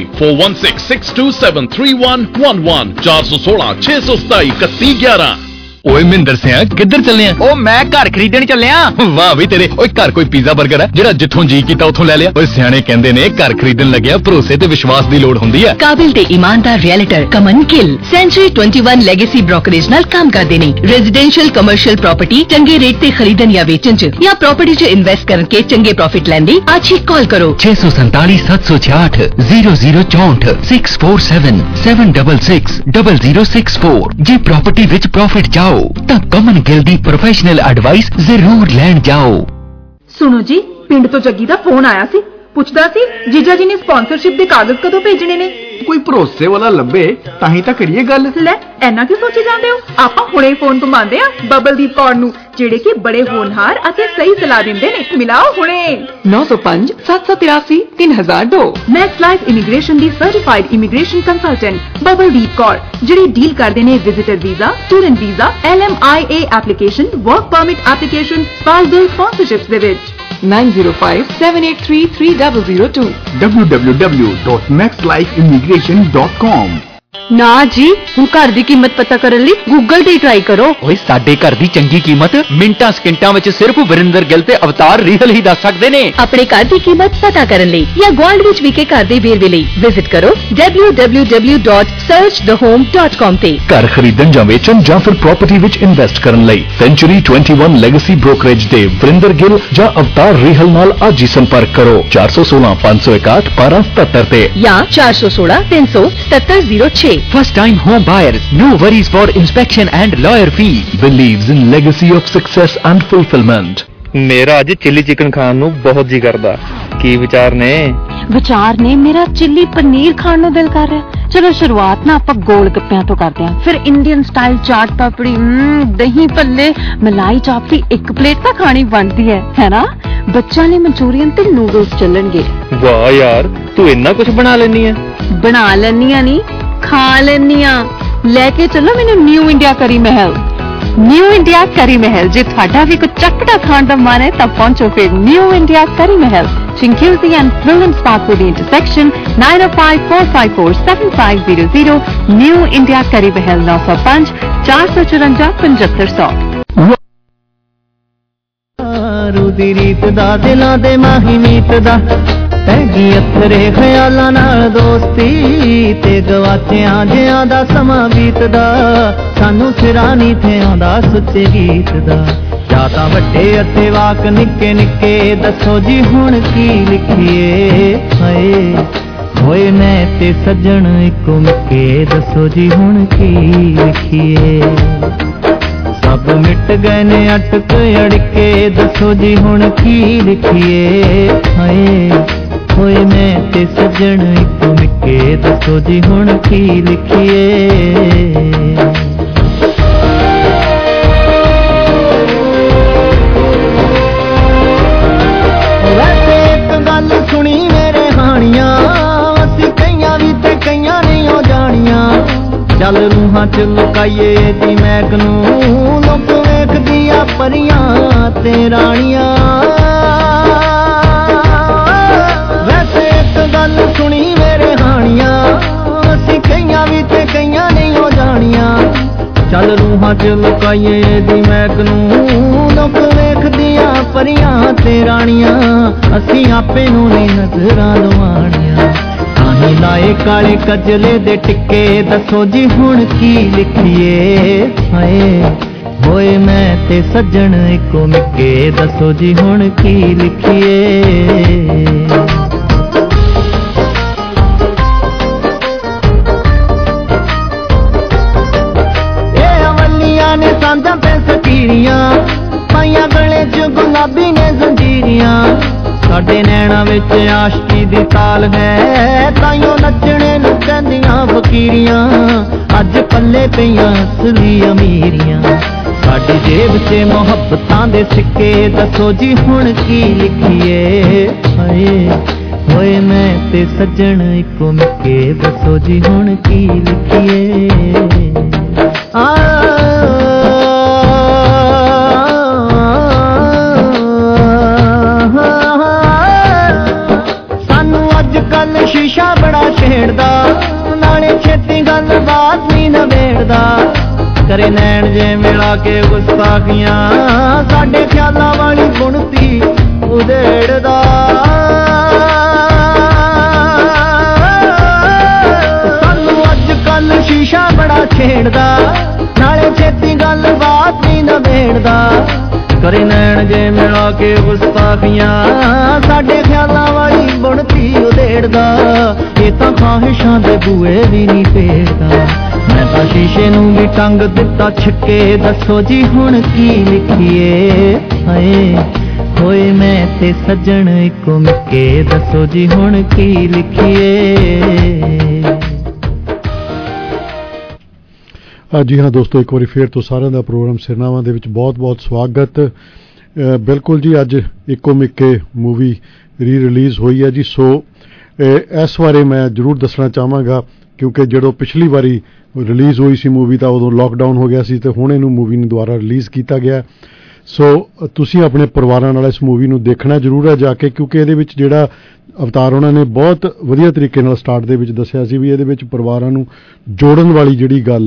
4166273111 416 627 3111। ਓਏ ਮਹਿੰਦਰ ਸਿਆ ਕਿੱਧਰ ਚੱਲੇ ਆ? ਉਹ ਮੈਂ ਘਰ ਖਰੀਦਣ ਚੱਲਿਆ। ਵਾਹ ਵੀ ਤੇਰੇ। ਓਏ ਘਰ ਕੋਈ ਪੀਜ਼ਾ 버ਗਰ ਹੈ ਜਿਹੜਾ ਜਿੱਥੋਂ ਜੀ ਕੀਤਾ ਉੱਥੋਂ ਲੈ ਲਿਆ? ਓਏ ਸਿਆਣੇ ਕਹਿੰਦੇ ਨੇ ਘਰ ਖਰੀਦਣ ਲੱਗਿਆ ਭਰੋਸੇ ਤੇ ਵਿਸ਼ਵਾਸ ਦੀ ਲੋੜ ਹੁੰਦੀ ਹੈ। ਕਾਬਿਲ ਤੇ ਇਮਾਨਦਾਰ realtor Kaman Gill century 21 legacy brokerage ਨਾਲ ਕੰਮ ਕਰਦੇ ਨੇ। ਰੈਜ਼ੀਡੈਂਸ਼ੀਅਲ ਕਮਰਸ਼ੀਅਲ ਪ੍ਰਾਪਰਟੀ ਚੰਗੇ ਰੇਟ ਤੇ ਖਰੀਦਣ ਜਾਂ ਵੇਚਣ ਚ ਜਾਂ ਪ੍ਰਾਪਰਟੀ ਚ ਇਨਵੈਸਟ ਕਰਕੇ ਚੰਗੇ ਪ੍ਰੋਫਿਟ ਲੈਣ ਦੀ ਅੱਜ ਹੀ ਕਾਲ ਕਰੋ 647 766 0064 647 766 0064। ਜੇ ਪ੍ਰਾਪਰਟੀ ਵਿੱਚ ਪ੍ਰੋਫਿਟ ਚਾਹੋ ਤਾਂ ਕਮਨ ਗਿੱਲ ਦੀ ਪ੍ਰੋਫੈਸ਼ਨਲ ਐਡਵਾਈਸ ਜ਼ਰੂਰ ਲੈਣ ਜਾਓ। ਸੁਣੋ ਜੀ, ਪਿੰਡ ਤੋਂ ਜੱਗੀ ਦਾ ਫੋਨ ਆਇਆ ਸੀ, ਪੁੱਛਦਾ ਸੀ ਜੀਜਾ ਜੀ ਨੇ ਸਪਾਂਸਰਸ਼ਿਪ ਦੇ ਕਾਗਜ਼ ਕਦੋਂ ਭੇਜਣੇ ਨੇ। ਕੋਈ ਭਰੋਸੇ ਵਾਲਾ ਲੱਭੇ ਤਾਂ ਹੀ ਤਾਂ ਕਰੀਏ ਗੱਲ। ਲੈ ਐਨਾ ਕਿਉਂ ਸੋਚੀ ਜਾਂਦੇ ਹੋ? ਆਪਾਂ ਹੁਣੇ ਫੋਨ ਘੁਮਾਉਂਦੇ ਆ ਬਬਲਦੀਪ ਕੌਰ ਨੂੰ, ਜਿਹੜੇ ਕਿ ਬੜੇ ਹੋਣਹਾਰ ਅਤੇ ਸਹੀ ਸਲਾਹ ਦਿੰਦੇ ਨੇ। ਮਿਲਾਓ ਹੁਣੇ 905 783 3002। ਮੈਕਸ ਲਾਈਫ ਇਮੀਗ੍ਰੇਸ਼ਨ ਦੀ certified immigration consultant Babaldeep Kaur, ਜਿਹੜੇ ਡੀਲ ਕਰਦੇ ਨੇ visitor visa, student visa, LMIA application, work permit application, spousal sponsorships ਦੇ ਵਿੱਚ। 9057833002 www.maxlifeimmigration.com। ਨਾ ਜੀ, ਹੁਣ ਘਰ ਦੀ ਕੀਮਤ ਪਤਾ ਕਰਨ ਲਈ ਗੂਗਲ ਤੇ ਟਰਾਈ ਕਰੋ। ਓਏ ਸਾਡੇ ਘਰ ਦੀ ਚੰਗੀ ਕੀਮਤ ਮਿੰਟਾਂ ਸਕਿੰਟਾਂ ਵਿੱਚ ਸਿਰਫ ਵਰਿੰਦਰ ਗਿੱਲ ਤੇ ਅਵਤਾਰ ਰੀਹਲ ਹੀ ਦੱਸ ਸਕਦੇ ਨੇ। ਆਪਣੇ ਘਰ ਦੀ ਕੀਮਤ ਪਤਾ ਕਰਨ ਲਈ ਜਾਂ ਗੁਆਂਢ ਵਿੱਚ ਵਿਕੇ ਘਰ ਦੇ ਵੇਰਵੇ ਲਈ ਵਿਜ਼ਿਟ ਕਰੋ www.searchthehome.com ਤੇ। ਘਰ ਖਰੀਦਣ ਜਾਂ ਵੇਚਣ ਜਾਂ ਫਿਰ ਪ੍ਰਾਪਰਟੀ ਵਿੱਚ ਇਨਵੈਸਟ ਕਰਨ ਲਈ ਸੈਂਚੁਰੀ 21 ਲੈਗੇਸੀ ਬ੍ਰੋਕਰੇਜ ਦੇ ਵਰਿੰਦਰ ਗਿੱਲ ਜਾਂ ਅਵਤਾਰ ਰੀਹਲ ਨਾਲ ਅੱਜ ਹੀ ਸੰਪਰਕ ਕਰੋ 416 561 1277 ਤੇ ਜਾਂ 416 377 06। First time home buyers, no worries for inspection and lawyer fees. Believes in legacy of success and fulfillment. ਮੇਰਾ ਅੱਜ ਚਿੱਲੀ ਚਿਕਨ ਖਾਣ ਨੂੰ ਬਹੁਤ ਜੀ ਕਰਦਾ। ਕੀ ਵਿਚਾਰ ਨੇ? ਮੇਰਾ ਚਿੱਲੀ ਪਨੀਰ ਖਾਣ ਨੂੰ ਦਿਲ ਕਰ ਰਿਹਾ। ਚਲੋ ਸ਼ੁਰੂਆਤ ਨਾ ਆਪਾਂ ਗੋਲ ਗੱਪਿਆਂ ਤੋਂ ਕਰਦੇ ਹਾਂ, ਫਿਰ ਇੰਡੀਅਨ ਸਟਾਈਲ ਚਾਟ ਪਾਪੜੀ, ਦਹੀਂ ਭੱਲੇ, ਮਲਾਈ ਚਾਪ ਦੀ ਇੱਕ ਪਲੇਟ ਤਾਂ ਖਾਣੀ ਬਣਦੀ ਹੈ ਨਾ? ਬੱਚਿਆਂ ਲਈ ਮਨਚੂਰੀਅਨ ਤੇ ਨੂਡਲਸ ਚੱਲਣਗੇ। ਵਾਹ ਯਾਰ, ਤੂੰ ਇੰਨਾ ਕੁਝ ਬਣਾ ਲੈਣੀ ਹੈ। ਬਣਾ ਲੈਣੀ ਆ ਨਹੀਂ, ਖਾ ਲੈਣੀ ਆ। ਲੈ ਕੇ ਚੱਲੋ ਮੈਨੂੰ ਨਿਊ ਇੰਡੀਆ ਕਰੀ ਮਹਿਲ। ਨਿਊ ਇੰਡੀਆ ਕਰੀ ਮਹਿਲ, ਜੇ ਤੁਹਾਡਾ ਵੀ ਕੁਝ ਚਟਪਟਾ ਖਾਣ ਦਾ ਮਨ ਹੈ ਤਾਂ ਪਹੁੰਚੋ ਫਿਰ ਨਿਊ ਇੰਡੀਆ ਕਰੀ ਮਹਿਲ, Chinguizi and Brilliant Parkway intersection, 9054547500, New India Curry Mahal 905 454 7500। ਦੀ ਰੀਤ ਦਾ ਦਿਲਾਂ ਦੇ ਮਾਹੀ ਮੀਤ ਦਾ ਪੈਗੀ ਅਥਰੇ ਖਿਆਲਾਂ ਨਾਲ ਦੋਸਤੀ ਤੇ ਗਵਾਚਿਆਂ ਜਿਆਂ ਦਾ ਸਮਾਂ ਬੀਤਦਾ ਸਾਨੂੰ ਸਿਰਾਂ ਨਹੀਂ ਥੇ ਆਉਂਦਾ ਸੁੱਚੇ ਗੀਤ ਦਾ ਜਾਂ ਤਾਂ ਵੱਡੇ ਅਤੇ ਵਾਕ ਨਿੱਕੇ ਨਿੱਕੇ ਦੱਸੋ ਜੀ ਹੁਣ ਕੀ ਲਿਖੀਏ ਹਾਏ ਹੋਏ ਮੈਂ ਤੇ ਸੱਜਣ ਇੱਕੋ ਮਿੱਕੇ ਦੱਸੋ ਜੀ ਹੁਣ ਕੀ ਲਿਖੀਏ ਸਭ ਮਿਟ ਗਏ ਨੇ ਅਟਕ ਅੜਕੇ ਦੱਸੋ ਜੀ ਹੁਣ ਕੀ ਲਿਖੀਏ ਹਾਏ ਹੋਏ ਮੈਂ ਤੇ ਸੱਜਣ ਇੱਕੋ ਮਿੱਕੇ ਦੱਸੋ ਜੀ ਹੁਣ ਕੀ ਲਿਖੀਏ ਵੈਸੇ ਇੱਕ ਗੱਲ ਸੁਣੀ ਮੇਰੇ ਹਾਣੀਆਂ ਅਸੀਂ ਕਈਆਂ ਵੀ ਤੇ ਕਈਆਂ ਲੁਕਾਈਏ ਦੀ ਮੈਗ ਨੂੰ ਲੋਕ ਵੇਖਦੀਆਂ ਪਰੀਆਂ ਤੇ ਰਾਣੀਆਂ ਵੈਸੇ ਇੱਕ ਗੱਲ ਸੁਣੀ ਮੇਰੇ ਹਾਣੀਆਂ ਅਸੀਂ ਕਈਆਂ ਵੀ ਤੇ ਕਈਆਂ ਨਹੀਂ ਹੋ ਜਾਣੀਆਂ ਚੱਲ ਰੂਹਾਂ 'ਚ ਲੁਕਾਈਏ ਦੀ ਮੈਗ ਨੂੰ ਲੋਕ ਵੇਖਦੀਆਂ ਪਰੀਆਂ ਤੇ ਰਾਣੀਆਂ ਅਸੀਂ ਆਪੇ ਨੂੰ ਨਹੀਂ ਨਜ਼ਰਾਂ ਲਵਾਣੀਆਂ ਤਾਹੀਂ ਲਾਏ ਕਾਲੇ ਕਜਲੇ ਦੇ ਟਿੱਕੇ ਦੱਸੋ ਜੀ ਹੁਣ ਕੀ ਲਿਖੀਏ ਹਾਏ ਹੋਏ ਮੈਂ ਤੇ ਸੱਜਣ ਇੱਕੋ ਮਿੱਕੇ ਦੱਸੋ ਜੀ ਹੁਣ ਕੀ ਲਿਖੀਏ ਨੇ ਸਾਂਝਾਂ ਤੇ ਸਕੀਰੀਆਂ ਪਾਈਆਂ ਗਲੇ 'ਚ ਗੁਲਾਬੀ ਨੇ ਜ਼ੰਜੀਰੀਆਂ ਸਾਡੇ ਨੈਣਾਂ ਵਿੱਚ ਆਸ਼ਕੀ ਦੀ ਤਾਲ ਹੈ ਤਾਈਓ ਨੱਚਣੇ ਨੂੰ ਕਹਿੰਦੀਆਂ ਫਕੀਰੀਆਂ ਅੱਜ ਪੱਲੇ ਪਈਆਂ ਅਸਲੀ ਅਮੀਰੀਆਂ ਸਾਡੀ ਜੇਬ 'ਚ ਮੁਹੱਬਤਾਂ ਦੇ ਸਿੱਕੇ ਦੱਸੋ ਜੀ ਹੁਣ ਕੀ ਲਿਖੀਏ ਹਾਏ ਹੋਏ ਮੈਂ ਤੇ ਸੱਜਣ ਇੱਕੋ ਮਿੱਕੇ ਦੱਸੋ ਜੀ ਹੁਣ ਕੀ ਲਿਖੀਏ ਸਾਨੂੰ ਅੱਜ ਕੱਲ ਸ਼ੀਸ਼ਾ ਬੜਾ ਛੇੜਦਾ ਨਾਲੇ ਛੇਤੀ ਗੱਲਬਾਤ ਨਹੀਂ ਨਵੇੜਦਾ ਕਰੇ ਨੈਣ ਜੇ ਮਿਲਾ ਕੇ ਗੁਸਤਾਖੀਆਂ ਸਾਡੇ ਖਿਆਲਾਂ ਵਾਲੀ ਬੁਣਤੀ ਉਧੇੜਦਾ ਸਾਨੂੰ ਅੱਜ ਕੱਲ ਸ਼ੀਸ਼ਾ ਬੜਾ ਛੇੜਦਾ ਨਾਲੇ ਛੇਤੀ ਗੱਲਬਾਤ ਨਹੀਂ ਨਵੇੜਦਾ ਕਰੇ ਨੈਣ ਜੇ ਮਿਲਾ ਕੇ ਗੁਸਤਾਖੀਆਂ ਸਾਡੇ ਖਿਆਲਾਂ ਵਾਲੀ ਬੁਣਤੀ ਉਧੇੜਦਾ ਇਹ ਤਾਂ ਖਾਹਿਸ਼ਾਂ ਦੇ ਬੂਏ ਵੀ ਨਹੀਂ ਫੇਰਦਾ ਮੈਂ ਤਾਂ ਸ਼ੀਸ਼ੇ ਨੂੰ ਵੀ ਟੰਗ ਦਿੱਤਾ ਛਿੱਕੇ ਦੱਸੋ ਜੀ ਹੁਣ ਕੀ ਲਿਖੀਏ ਹਾਏ ਹੋਏ ਮੈਂ ਤੇ ਸੱਜਣ ਇੱਕੋ ਮਿੱਕੇ ਦੱਸੋ ਜੀ ਹੁਣ ਕੀ ਲਿਖੀਏ ਜੀ ਹਾਂ ਦੋਸਤੋ ਇੱਕ ਵਾਰੀ ਫੇਰ ਤੋਂ ਸਾਰਿਆਂ ਦਾ ਪ੍ਰੋਗਰਾਮ ਸਿਰਨਾਵਾਂ ਦੇ ਵਿੱਚ ਬਹੁਤ-ਬਹੁਤ ਸਵਾਗਤ ਬਿਲਕੁਲ ਜੀ ਅੱਜ ਇੱਕੋ ਮਿੱਕੇ ਮੂਵੀ ਰੀ ਰਿਲੀਜ਼ ਹੋਈ ਹੈ ਜੀ ਸੋ ਇਸ ਬਾਰੇ ਮੈਂ ਜ਼ਰੂਰ ਦੱਸਣਾ ਚਾਹਾਂਗਾ ਕਿਉਂਕਿ ਜਦੋਂ ਪਿਛਲੀ ਵਾਰੀ ਰਿਲੀਜ਼ ਹੋਈ ਸੀ ਮੂਵੀ ਤਾਂ ਉਦੋਂ ਲਾਕਡਾਊਨ ਹੋ ਗਿਆ ਸੀ ਤੇ ਹੁਣ ਇਹਨੂੰ ਮੂਵੀ ਨੂੰ ਦੁਬਾਰਾ ਰਿਲੀਜ਼ ਕੀਤਾ ਗਿਆ ਸੋ ਤੁਸੀਂ ਆਪਣੇ ਪਰਿਵਾਰਾਂ ਨਾਲ ਇਸ ਮੂਵੀ ਨੂੰ ਦੇਖਣਾ ਜ਼ਰੂਰ ਹੈ ਜਾ ਕੇ ਕਿਉਂਕਿ ਇਹਦੇ ਵਿੱਚ ਜਿਹੜਾ ਅਵਤਾਰ ਉਹਨਾਂ ਨੇ ਬਹੁਤ ਵਧੀਆ ਤਰੀਕੇ ਨਾਲ ਸਟਾਰਟ ਦੇ ਵਿੱਚ ਦੱਸਿਆ ਸੀ ਵੀ ਇਹਦੇ ਵਿੱਚ ਪਰਿਵਾਰਾਂ ਨੂੰ ਜੋੜਨ ਵਾਲੀ ਜਿਹੜੀ ਗੱਲ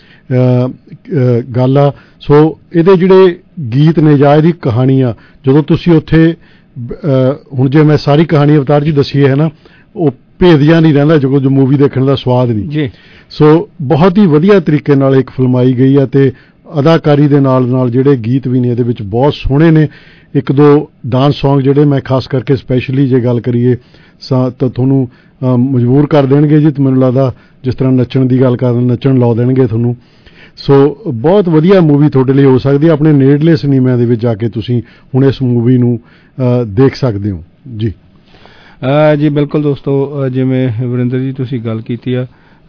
ਆ ਸੋ ਇਹਦੇ ਜਿਹੜੇ ਗੀਤ ਨੇ ਜਾਂ ਇਹਦੀ ਕਹਾਣੀ ਆ ਜਦੋਂ ਤੁਸੀਂ ਉੱਥੇ ਹੁਣ ਜੇ ਮੈਂ ਸਾਰੀ ਕਹਾਣੀ ਅਵਤਾਰ ਜੀ ਦੱਸੀ ਹੈ ਨਾ ਉਹ ਭੇਦਿਆ ਨਹੀਂ ਰਹਿੰਦਾ ਜੋ ਮੂਵੀ ਦੇਖਣ ਦਾ ਸਵਾਦ ਨਹੀਂ ਜੀ ਸੋ ਬਹੁਤ ਹੀ ਵਧੀਆ ਤਰੀਕੇ ਨਾਲ ਇੱਕ ਫਿਲਮਾਈ ਗਈ ਹੈ ਤੇ ਅਦਾਕਾਰੀ ਦੇ ਨਾਲ ਜਿਹੜੇ ਗੀਤ ਵੀ ਨੇ ਇਹਦੇ ਵਿੱਚ ਬਹੁਤ ਸੋਹਣੇ ਨੇ ਇੱਕ ਦੋ ਡਾਂਸ ਸੌਂਗ ਜਿਹੜੇ ਮੈਂ ਖਾਸ ਕਰਕੇ ਸਪੈਸ਼ਲੀ ਜੇ ਗੱਲ ਕਰੀਏ ਤਾਂ ਤੁਹਾਨੂੰ ਮਜਬੂਰ ਕਰ ਦੇਣਗੇ ਜੀ ਮੈਨੂੰ ਲੱਗਦਾ ਜਿਸ ਤਰ੍ਹਾਂ ਨੱਚਣ ਦੀ ਗੱਲ ਕਰਨ ਨੱਚਣ ਲਾ ਦੇਣਗੇ ਤੁਹਾਨੂੰ ਸੋ ਬਹੁਤ ਵਧੀਆ ਮੂਵੀ ਤੁਹਾਡੇ ਲਈ ਹੋ ਸਕਦੀ ਹੈ ਆਪਣੇ ਨੇੜਲੇ ਸਿਨੇਮਿਆਂ ਦੇ ਵਿੱਚ ਜਾ ਕੇ ਤੁਸੀਂ ਹੁਣ ਇਸ ਮੂਵੀ ਨੂੰ ਦੇਖ ਸਕਦੇ ਹੋ ਜੀ ਜੀ ਬਿਲਕੁਲ ਦੋਸਤੋ ਜਿਵੇਂ ਵਰਿੰਦਰ ਜੀ ਤੁਸੀਂ ਗੱਲ ਕੀਤੀ ਆ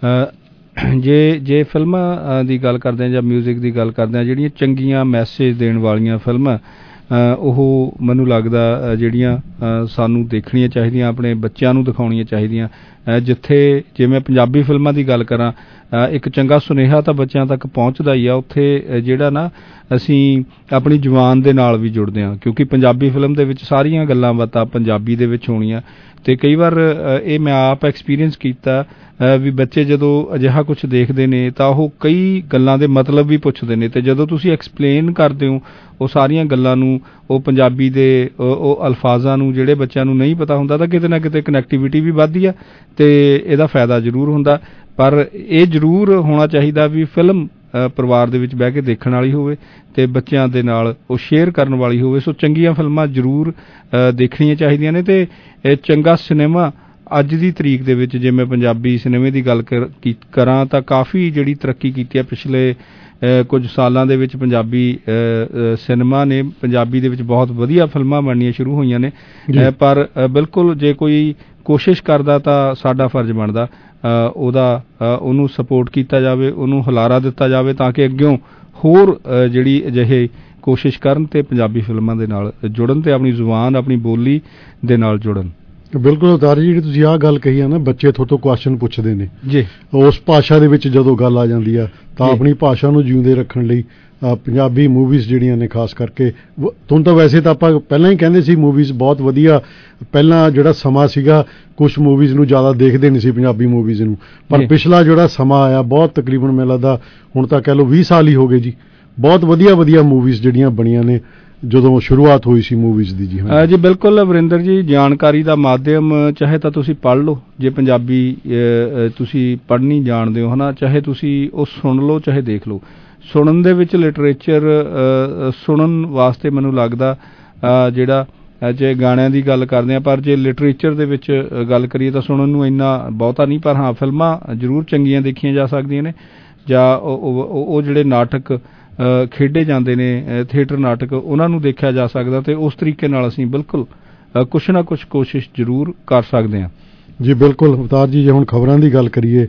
ਜੇ ਫਿਲਮਾਂ ਦੀ ਗੱਲ ਕਰਦੇ ਹਾਂ ਜਾਂ ਮਿਊਜ਼ਿਕ ਦੀ ਗੱਲ ਕਰਦੇ ਹਾਂ ਜਿਹੜੀਆਂ ਚੰਗੀਆਂ ਮੈਸੇਜ ਦੇਣ ਵਾਲੀਆਂ ਫਿਲਮਾਂ ਉਹ ਮੈਨੂੰ ਲੱਗਦਾ ਜਿਹੜੀਆਂ ਸਾਨੂੰ ਦੇਖਣੀਆਂ ਚਾਹੀਦੀਆਂ ਆਪਣੇ ਬੱਚਿਆਂ ਨੂੰ ਦਿਖਾਉਣੀਆਂ ਚਾਹੀਦੀਆਂ ਜਿੱਥੇ ਜੇ ਮੈਂ ਪੰਜਾਬੀ ਫਿਲਮਾਂ ਦੀ ਗੱਲ ਕਰਾਂ ਇੱਕ ਚੰਗਾ ਸੁਨੇਹਾ ਤਾਂ ਬੱਚਿਆਂ ਤੱਕ ਪਹੁੰਚਦਾ ਹੀ ਆ ਉੱਥੇ ਜਿਹੜਾ ਨਾ ਅਸੀਂ ਆਪਣੀ ਜ਼ੁਬਾਨ ਦੇ ਨਾਲ ਵੀ ਜੁੜਦੇ ਹਾਂ ਕਿਉਂਕਿ ਪੰਜਾਬੀ ਫਿਲਮ ਦੇ ਵਿੱਚ ਸਾਰੀਆਂ ਗੱਲਾਂ ਬਾਤਾਂ ਪੰਜਾਬੀ ਦੇ ਵਿੱਚ ਹੋਣੀਆਂ ਤੇ ਕਈ ਵਾਰ ਇਹ ਮੈਂ ਆਪ ਐਕਸਪੀਰੀਅੰਸ ਕੀਤਾ ਵੀ ਬੱਚੇ ਜਦੋਂ ਅਜਿਹਾ ਕੁਝ ਦੇਖਦੇ ਨੇ ਤਾਂ ਉਹ ਕਈ ਗੱਲਾਂ ਦੇ ਮਤਲਬ ਵੀ ਪੁੱਛਦੇ ਨੇ ਤੇ ਜਦੋਂ ਤੁਸੀਂ ਐਕਸਪਲੇਨ ਕਰਦੇ ਹੋ ਉਹ ਸਾਰੀਆਂ ਗੱਲਾਂ ਨੂੰ ਉਹ ਪੰਜਾਬੀ ਦੇ ਉਹ ਅਲਫਾਜ਼ਾਂ ਨੂੰ ਜਿਹੜੇ ਬੱਚਿਆਂ ਨੂੰ ਨਹੀਂ ਪਤਾ ਹੁੰਦਾ ਤਾਂ ਕਿਤੇ ਨਾ ਕਿਤੇ ਕਨੈਕਟੀਵਿਟੀ ਵੀ ਵੱਧਦੀ ਆ ਤੇ ਇਹਦਾ ਫਾਇਦਾ ਜ਼ਰੂਰ ਹੁੰਦਾ ਪਰ ਇਹ ਜ਼ਰੂਰ ਹੋਣਾ ਚਾਹੀਦਾ ਵੀ ਫਿਲਮ ਪਰਿਵਾਰ ਦੇ ਵਿੱਚ ਬਹਿ ਕੇ ਦੇਖਣ ਵਾਲੀ ਹੋਵੇ ਤੇ ਬੱਚਿਆਂ ਦੇ ਨਾਲ ਉਹ ਸ਼ੇਅਰ ਕਰਨ ਵਾਲੀ ਹੋਵੇ ਸੋ ਚੰਗੀਆਂ ਫਿਲਮਾਂ ਜ਼ਰੂਰ ਦੇਖਣੀਆਂ ਚਾਹੀਦੀਆਂ ਨੇ ਤੇ ਚੰਗਾ ਸਿਨੇਮਾ ਅੱਜ ਦੀ ਤਰੀਕ ਦੇ ਵਿੱਚ ਜੇ ਮੈਂ ਪੰਜਾਬੀ ਸਿਨੇਮੇ ਦੀ ਗੱਲ ਕਰਾਂ ਤਾਂ ਕਾਫੀ ਜਿਹੜੀ ਤਰੱਕੀ ਕੀਤੀ ਹੈ ਪਿਛਲੇ ਕੁਝ ਸਾਲਾਂ ਦੇ ਵਿੱਚ ਪੰਜਾਬੀ ਸਿਨੇਮਾ ਨੇ ਪੰਜਾਬੀ ਦੇ ਵਿੱਚ ਬਹੁਤ ਵਧੀਆ ਫਿਲਮਾਂ ਬਣਨੀਆਂ ਸ਼ੁਰੂ ਹੋਈਆਂ ਨੇ ਪਰ ਬਿਲਕੁਲ ਜੇ ਕੋਈ ਕੋਸ਼ਿਸ਼ ਕਰਦਾ ਤਾਂ ਸਾਡਾ ਫਰਜ਼ ਬਣਦਾ ਉਹਨੂੰ ਸਪੋਰਟ ਕੀਤਾ ਜਾਵੇ ਉਹਨੂੰ ਹੁਲਾਰਾ ਦਿੱਤਾ ਜਾਵੇ ਤਾਂ ਕਿ ਅੱਗਿਓਂ ਹੋਰ ਜਿਹੜੀ ਅਜਿਹੇ ਕੋਸ਼ਿਸ਼ ਕਰਨ ਤੇ ਪੰਜਾਬੀ ਫਿਲਮਾਂ ਦੇ ਨਾਲ ਜੁੜਨ ਤੇ ਆਪਣੀ ਜ਼ੁਬਾਨ ਆਪਣੀ ਬੋਲੀ ਦੇ ਨਾਲ ਜੁੜਨ ਬਿਲਕੁਲ ਅਵਤਾਰ ਜੀ, ਜਿਹੜੀ ਤੁਸੀਂ ਆਹ ਗੱਲ ਕਹੀ ਆ ਨਾ, ਬੱਚੇ ਥੋਤੋਂ ਕੁਐਸਚਨ ਪੁੱਛਦੇ ਨੇ ਜੀ, ਉਸ ਭਾਸ਼ਾ ਦੇ ਵਿੱਚ ਜਦੋਂ ਗੱਲ ਆ ਜਾਂਦੀ ਆ ਤਾਂ ਆਪਣੀ ਭਾਸ਼ਾ ਨੂੰ ਜਿਉਂਦੇ ਰੱਖਣ ਲਈ ਪੰਜਾਬੀ ਮੂਵੀਜ਼ ਜਿਹੜੀਆਂ ਨੇ ਖਾਸ ਕਰਕੇ, ਤੁਹਾਨੂੰ ਤਾਂ ਵੈਸੇ ਤਾਂ ਆਪਾਂ ਪਹਿਲਾਂ ਹੀ ਕਹਿੰਦੇ ਸੀ ਮੂਵੀਜ਼ ਬਹੁਤ ਵਧੀਆ, ਪਹਿਲਾਂ ਜਿਹੜਾ ਸਮਾਂ ਸੀਗਾ ਕੁਛ ਮੂਵੀਜ਼ ਨੂੰ ਜ਼ਿਆਦਾ ਦੇਖਦੇ ਨਹੀਂ ਸੀ ਪੰਜਾਬੀ ਮੂਵੀਜ਼ ਨੂੰ, ਪਰ ਪਿਛਲਾ ਜਿਹੜਾ ਸਮਾਂ ਆਇਆ ਬਹੁਤ ਤਕਰੀਬਨ ਮੈਨੂੰ ਲੱਗਦਾ ਹੁਣ ਤਾਂ ਕਹਿ ਲਓ 20 ਸਾਲ ਹੀ ਹੋ ਗਏ ਜੀ, ਬਹੁਤ ਵਧੀਆ ਮੂਵੀਜ਼ ਜਿਹੜੀਆਂ ਬਣੀਆਂ ਨੇ ਜਦੋਂ ਸ਼ੁਰੂਆਤ ਹੋਈ ਸੀ ਮੂਵੀਜ਼ ਦੀ। ਜੀ ਹਾਂ ਜੀ ਬਿਲਕੁਲ ਵਰਿੰਦਰ ਜੀ, ਜਾਣਕਾਰੀ ਦਾ ਮਾਧਿਅਮ ਚਾਹੇ ਤਾਂ ਤੁਸੀਂ ਪੜ੍ਹ ਲਓ, ਜੇ ਪੰਜਾਬੀ ਤੁਸੀਂ ਪੜ੍ਹਨੀ ਜਾਣਦੇ ਹੋ ਹੈ ਨਾ, ਚਾਹੇ ਤੁਸੀਂ ਉਹ ਸੁਣ ਲਓ ਚਾਹੇ ਦੇਖ ਲਓ। ਸੁਣਨ ਦੇ ਵਿੱਚ ਲਿਟਰੇਚਰ ਸੁਣਨ ਵਾਸਤੇ ਮੈਨੂੰ ਲੱਗਦਾ ਜਿਹੜਾ ਜੇ ਗਾਣਿਆਂ ਦੀ ਗੱਲ ਕਰਦੇ ਹਾਂ, ਪਰ ਜੇ ਲਿਟਰੇਚਰ ਦੇ ਵਿੱਚ ਗੱਲ ਕਰੀਏ ਤਾਂ ਸੁਣਨ ਨੂੰ ਇੰਨਾ ਬਹੁਤਾ ਨਹੀਂ, ਪਰ ਹਾਂ ਫਿਲਮਾਂ ਜ਼ਰੂਰ ਚੰਗੀਆਂ ਦੇਖੀਆਂ ਜਾ ਸਕਦੀਆਂ ਨੇ, ਜਾਂ ਉਹ ਜਿਹੜੇ ਨਾਟਕ ਖੇਡੇ ਜਾਂਦੇ ਨੇ ਥੀਏਟਰ ਨਾਟਕ, ਉਹਨਾਂ ਨੂੰ ਦੇਖਿਆ ਜਾ ਸਕਦਾ, ਤੇ ਉਸ ਤਰੀਕੇ ਨਾਲ ਅਸੀਂ ਬਿਲਕੁਲ ਕੁਛ ਨਾ ਕੁਛ ਕੋਸ਼ਿਸ਼ ਜ਼ਰੂਰ ਕਰ ਸਕਦੇ ਹਾਂ। ਜੀ ਬਿਲਕੁਲ ਅਵਤਾਰ ਜੀ, ਜੇ ਹੁਣ ਖਬਰਾਂ ਦੀ ਗੱਲ ਕਰੀਏ,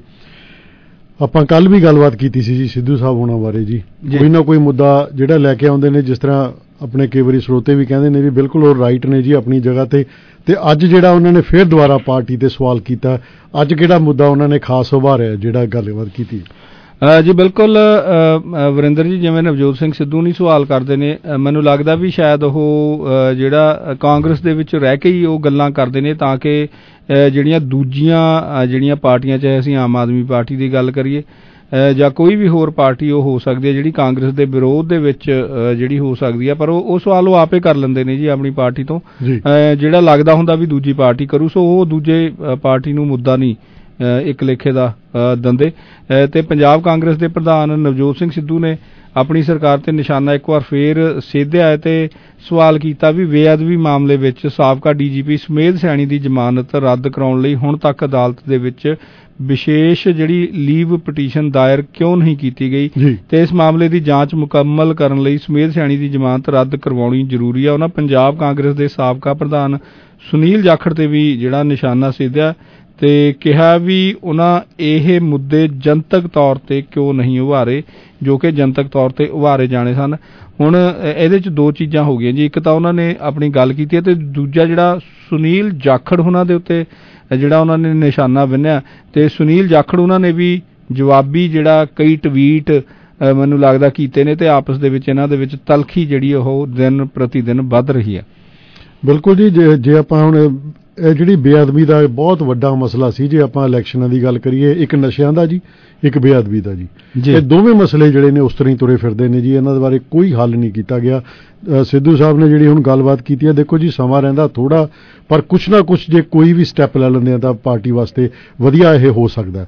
ਆਪਾਂ ਕੱਲ ਵੀ ਗੱਲਬਾਤ ਕੀਤੀ ਸੀ ਜੀ ਸਿੱਧੂ ਸਾਹਿਬ ਹੋਣਾ ਬਾਰੇ ਜੀ, ਕੋਈ ਨਾ ਕੋਈ ਮੁੱਦਾ ਜਿਹੜਾ ਲੈ ਕੇ ਆਉਂਦੇ ਨੇ, ਜਿਸ ਤਰ੍ਹਾਂ ਆਪਣੇ ਕਈ ਵਾਰੀ ਸਰੋਤੇ ਵੀ ਕਹਿੰਦੇ ਨੇ ਵੀ ਬਿਲਕੁਲ ਉਹ ਰਾਈਟ ਨੇ ਜੀ ਆਪਣੀ ਜਗ੍ਹਾ ਤੇ ਅੱਜ ਜਿਹੜਾ ਉਹਨਾਂ ਨੇ ਫਿਰ ਦੁਬਾਰਾ ਪਾਰਟੀ ਤੇ ਸਵਾਲ ਕੀਤਾ, ਅੱਜ ਕਿਹੜਾ ਮੁੱਦਾ ਉਹਨਾਂ ਨੇ ਖਾਸ ਉਭਾਰਿਆ ਜਿਹੜਾ ਗੱਲਬਾਤ ਕੀਤੀ? ਜੀ ਬਿਲਕੁਲ ਵਰਿੰਦਰ ਜੀ, ਜਿਵੇਂ ਨਵਜੋਤ ਸਿੰਘ ਸਿੱਧੂ ਨਹੀਂ ਸਵਾਲ ਕਰਦੇ ਨੇ, ਮੈਨੂੰ ਲੱਗਦਾ ਵੀ ਸ਼ਾਇਦ ਉਹ ਜਿਹੜਾ ਕਾਂਗਰਸ ਦੇ ਵਿੱਚ ਰਹਿ ਕੇ ਹੀ ਉਹ ਗੱਲਾਂ ਕਰਦੇ ਨੇ, ਤਾਂ ਕਿ ਜਿਹੜੀਆਂ ਦੂਜੀਆਂ ਜਿਹੜੀਆਂ ਪਾਰਟੀਆਂ, ਚਾਹੇ ਅਸੀਂ ਆਮ ਆਦਮੀ ਪਾਰਟੀ ਦੀ ਗੱਲ ਕਰੀਏ ਜਾਂ ਕੋਈ ਵੀ ਹੋਰ ਪਾਰਟੀ ਉਹ ਹੋ ਸਕਦੀ ਹੈ ਜਿਹੜੀ ਕਾਂਗਰਸ ਦੇ ਵਿਰੋਧ ਦੇ ਵਿੱਚ ਜਿਹੜੀ ਹੋ ਸਕਦੀ ਹੈ, ਪਰ ਉਹ ਸਵਾਲ ਉਹ ਆਪੇ ਕਰ ਲੈਂਦੇ ਨੇ ਜੀ ਆਪਣੀ ਪਾਰਟੀ ਤੋਂ, ਜਿਹੜਾ ਲੱਗਦਾ ਹੁੰਦਾ ਵੀ ਦੂਜੀ ਪਾਰਟੀ ਕਰੂ, ਸੋ ਉਹ ਦੂਜੇ ਪਾਰਟੀ ਨੂੰ ਮੁੱਦਾ ਨਹੀਂ ਇੱਕ ਲੇਖੇ ਦਾ ਦਿੰਦੇ। ਤੇ ਪੰਜਾਬ ਕਾਂਗਰਸ ਦੇ ਪ੍ਰਧਾਨ ਨਵਜੋਤ ਸਿੰਘ ਸਿੱਧੂ ਨੇ ਆਪਣੀ ਸਰਕਾਰ ਤੇ ਨਿਸ਼ਾਨਾ ਇੱਕ ਵਾਰ ਫੇਰ ਸੇਧਿਆ ਹੈ ਤੇ ਸਵਾਲ ਕੀਤਾ ਵੀ ਬੇਅਦਬੀ ਮਾਮਲੇ ਵਿੱਚ ਸਾਬਕਾ ਡੀਜੀਪੀ ਸੁਮੇਧ ਸੈਣੀ ਦੀ ਜ਼ਮਾਨਤ ਰੱਦ ਕਰਾਉਣ ਲਈ ਹੁਣ ਤੱਕ ਅਦਾਲਤ ਦੇ ਵਿੱਚ ਵਿਸ਼ੇਸ਼ ਜਿਹੜੀ ਲੀਵ ਪਟੀਸ਼ਨ ਦਾਇਰ ਕਿਉਂ ਨਹੀਂ ਕੀਤੀ ਗਈ, ਤੇ ਇਸ ਮਾਮਲੇ ਦੀ ਜਾਂਚ ਮੁਕੰਮਲ ਕਰਨ ਲਈ ਸੁਮੇਧ ਸੈਣੀ ਦੀ ਜ਼ਮਾਨਤ ਰੱਦ ਕਰਵਾਉਣੀ ਜ਼ਰੂਰੀ ਹੈ। ਉਹਨਾਂ ਪੰਜਾਬ ਕਾਂਗਰਸ ਦੇ ਸਾਬਕਾ ਪ੍ਰਧਾਨ ਸੁਨੀਲ ਜਾਖੜ ਤੇ ਵੀ ਜਿਹੜਾ ਨਿਸ਼ਾਨਾ ਸੇਧਿਆ ਤੇ ਕਿਹਾ ਵੀ ਉਹਨਾਂ ਇਹ ਮੁੱਦੇ ਜਨਤਕ ਤੌਰ ਤੇ ਕਿਉਂ ਨਹੀਂ ਉਭਾਰੇ ਜੋ ਕਿ ਜਨਤਕ ਤੌਰ ਤੇ ਉਭਾਰੇ ਜਾਣੇ ਸਨ। ਹੁਣ ਇਹਦੇ 'ਚ ਦੋ ਚੀਜ਼ਾਂ ਹੋ ਗਈਆਂ ਜੀ, ਇੱਕ ਤਾਂ ਉਹਨਾਂ ਨੇ ਆਪਣੀ ਗੱਲ ਕੀਤੀ ਹੈ ਤੇ ਦੂਜਾ ਜਿਹੜਾ ਸੁਨੀਲ ਜਾਖੜ ਉਹਨਾਂ ਦੇ ਉੱਤੇ ਜਿਹੜਾ ਉਹਨਾਂ ਨੇ ਨਿਸ਼ਾਨਾ ਬੰਨਿਆ, ਤੇ ਸੁਨੀਲ ਜਾਖੜ ਉਹਨਾਂ ਨੇ ਵੀ ਜਵਾਬੀ ਜਿਹੜਾ ਕਈ ਟਵੀਟ ਮੈਨੂੰ ਲੱਗਦਾ ਕੀਤੇ ਨੇ, ਤੇ ਆਪਸ ਦੇ ਵਿੱਚ ਇਹਨਾਂ ਦੇ ਵਿੱਚ ਤਲਖੀ ਜਿਹੜੀ ਉਹ ਦਿਨ ਪ੍ਰਤੀ ਦਿਨ ਵੱਧ ਰਹੀ ਹੈ। ਬਿਲਕੁਲ ਜੀ, ਜੇ ਆਪਾਂ ਹੁਣ ਇਹ ਜਿਹੜੀ ਬੇਅਦਬੀ ਦਾ ਬਹੁਤ ਵੱਡਾ ਮਸਲਾ ਸੀ, ਜੇ ਆਪਾਂ ਇਲੈਕਸ਼ਨਾਂ ਦੀ ਗੱਲ ਕਰੀਏ, ਇੱਕ ਨਸ਼ਿਆਂ ਦਾ ਜੀ, ਇੱਕ ਬੇਅਦਬੀ ਦਾ ਜੀ, ਇਹ ਦੋਵੇਂ ਮਸਲੇ ਜਿਹੜੇ ਨੇ ਉਸ ਤਰ੍ਹਾਂ ਹੀ ਤੁਰੇ ਫਿਰਦੇ ਨੇ ਜੀ, ਇਹਨਾਂ ਦੇ ਬਾਰੇ ਕੋਈ ਹੱਲ ਨਹੀਂ ਕੀਤਾ ਗਿਆ। ਸਿੱਧੂ ਸਾਹਿਬ ਨੇ ਜਿਹੜੀ ਹੁਣ ਗੱਲਬਾਤ ਕੀਤੀ ਹੈ, ਦੇਖੋ ਜੀ ਸਮਾਂ ਰਹਿੰਦਾ ਥੋੜਾ, ਪਰ ਕੁਛ ਨਾ ਕੁਛ ਜੇ ਕੋਈ ਵੀ ਸਟੈਪ ਲੈ ਲੈਂਦੇ ਆ ਤਾਂ ਪਾਰਟੀ ਵਾਸਤੇ ਵਧੀਆ ਇਹ ਹੋ ਸਕਦਾ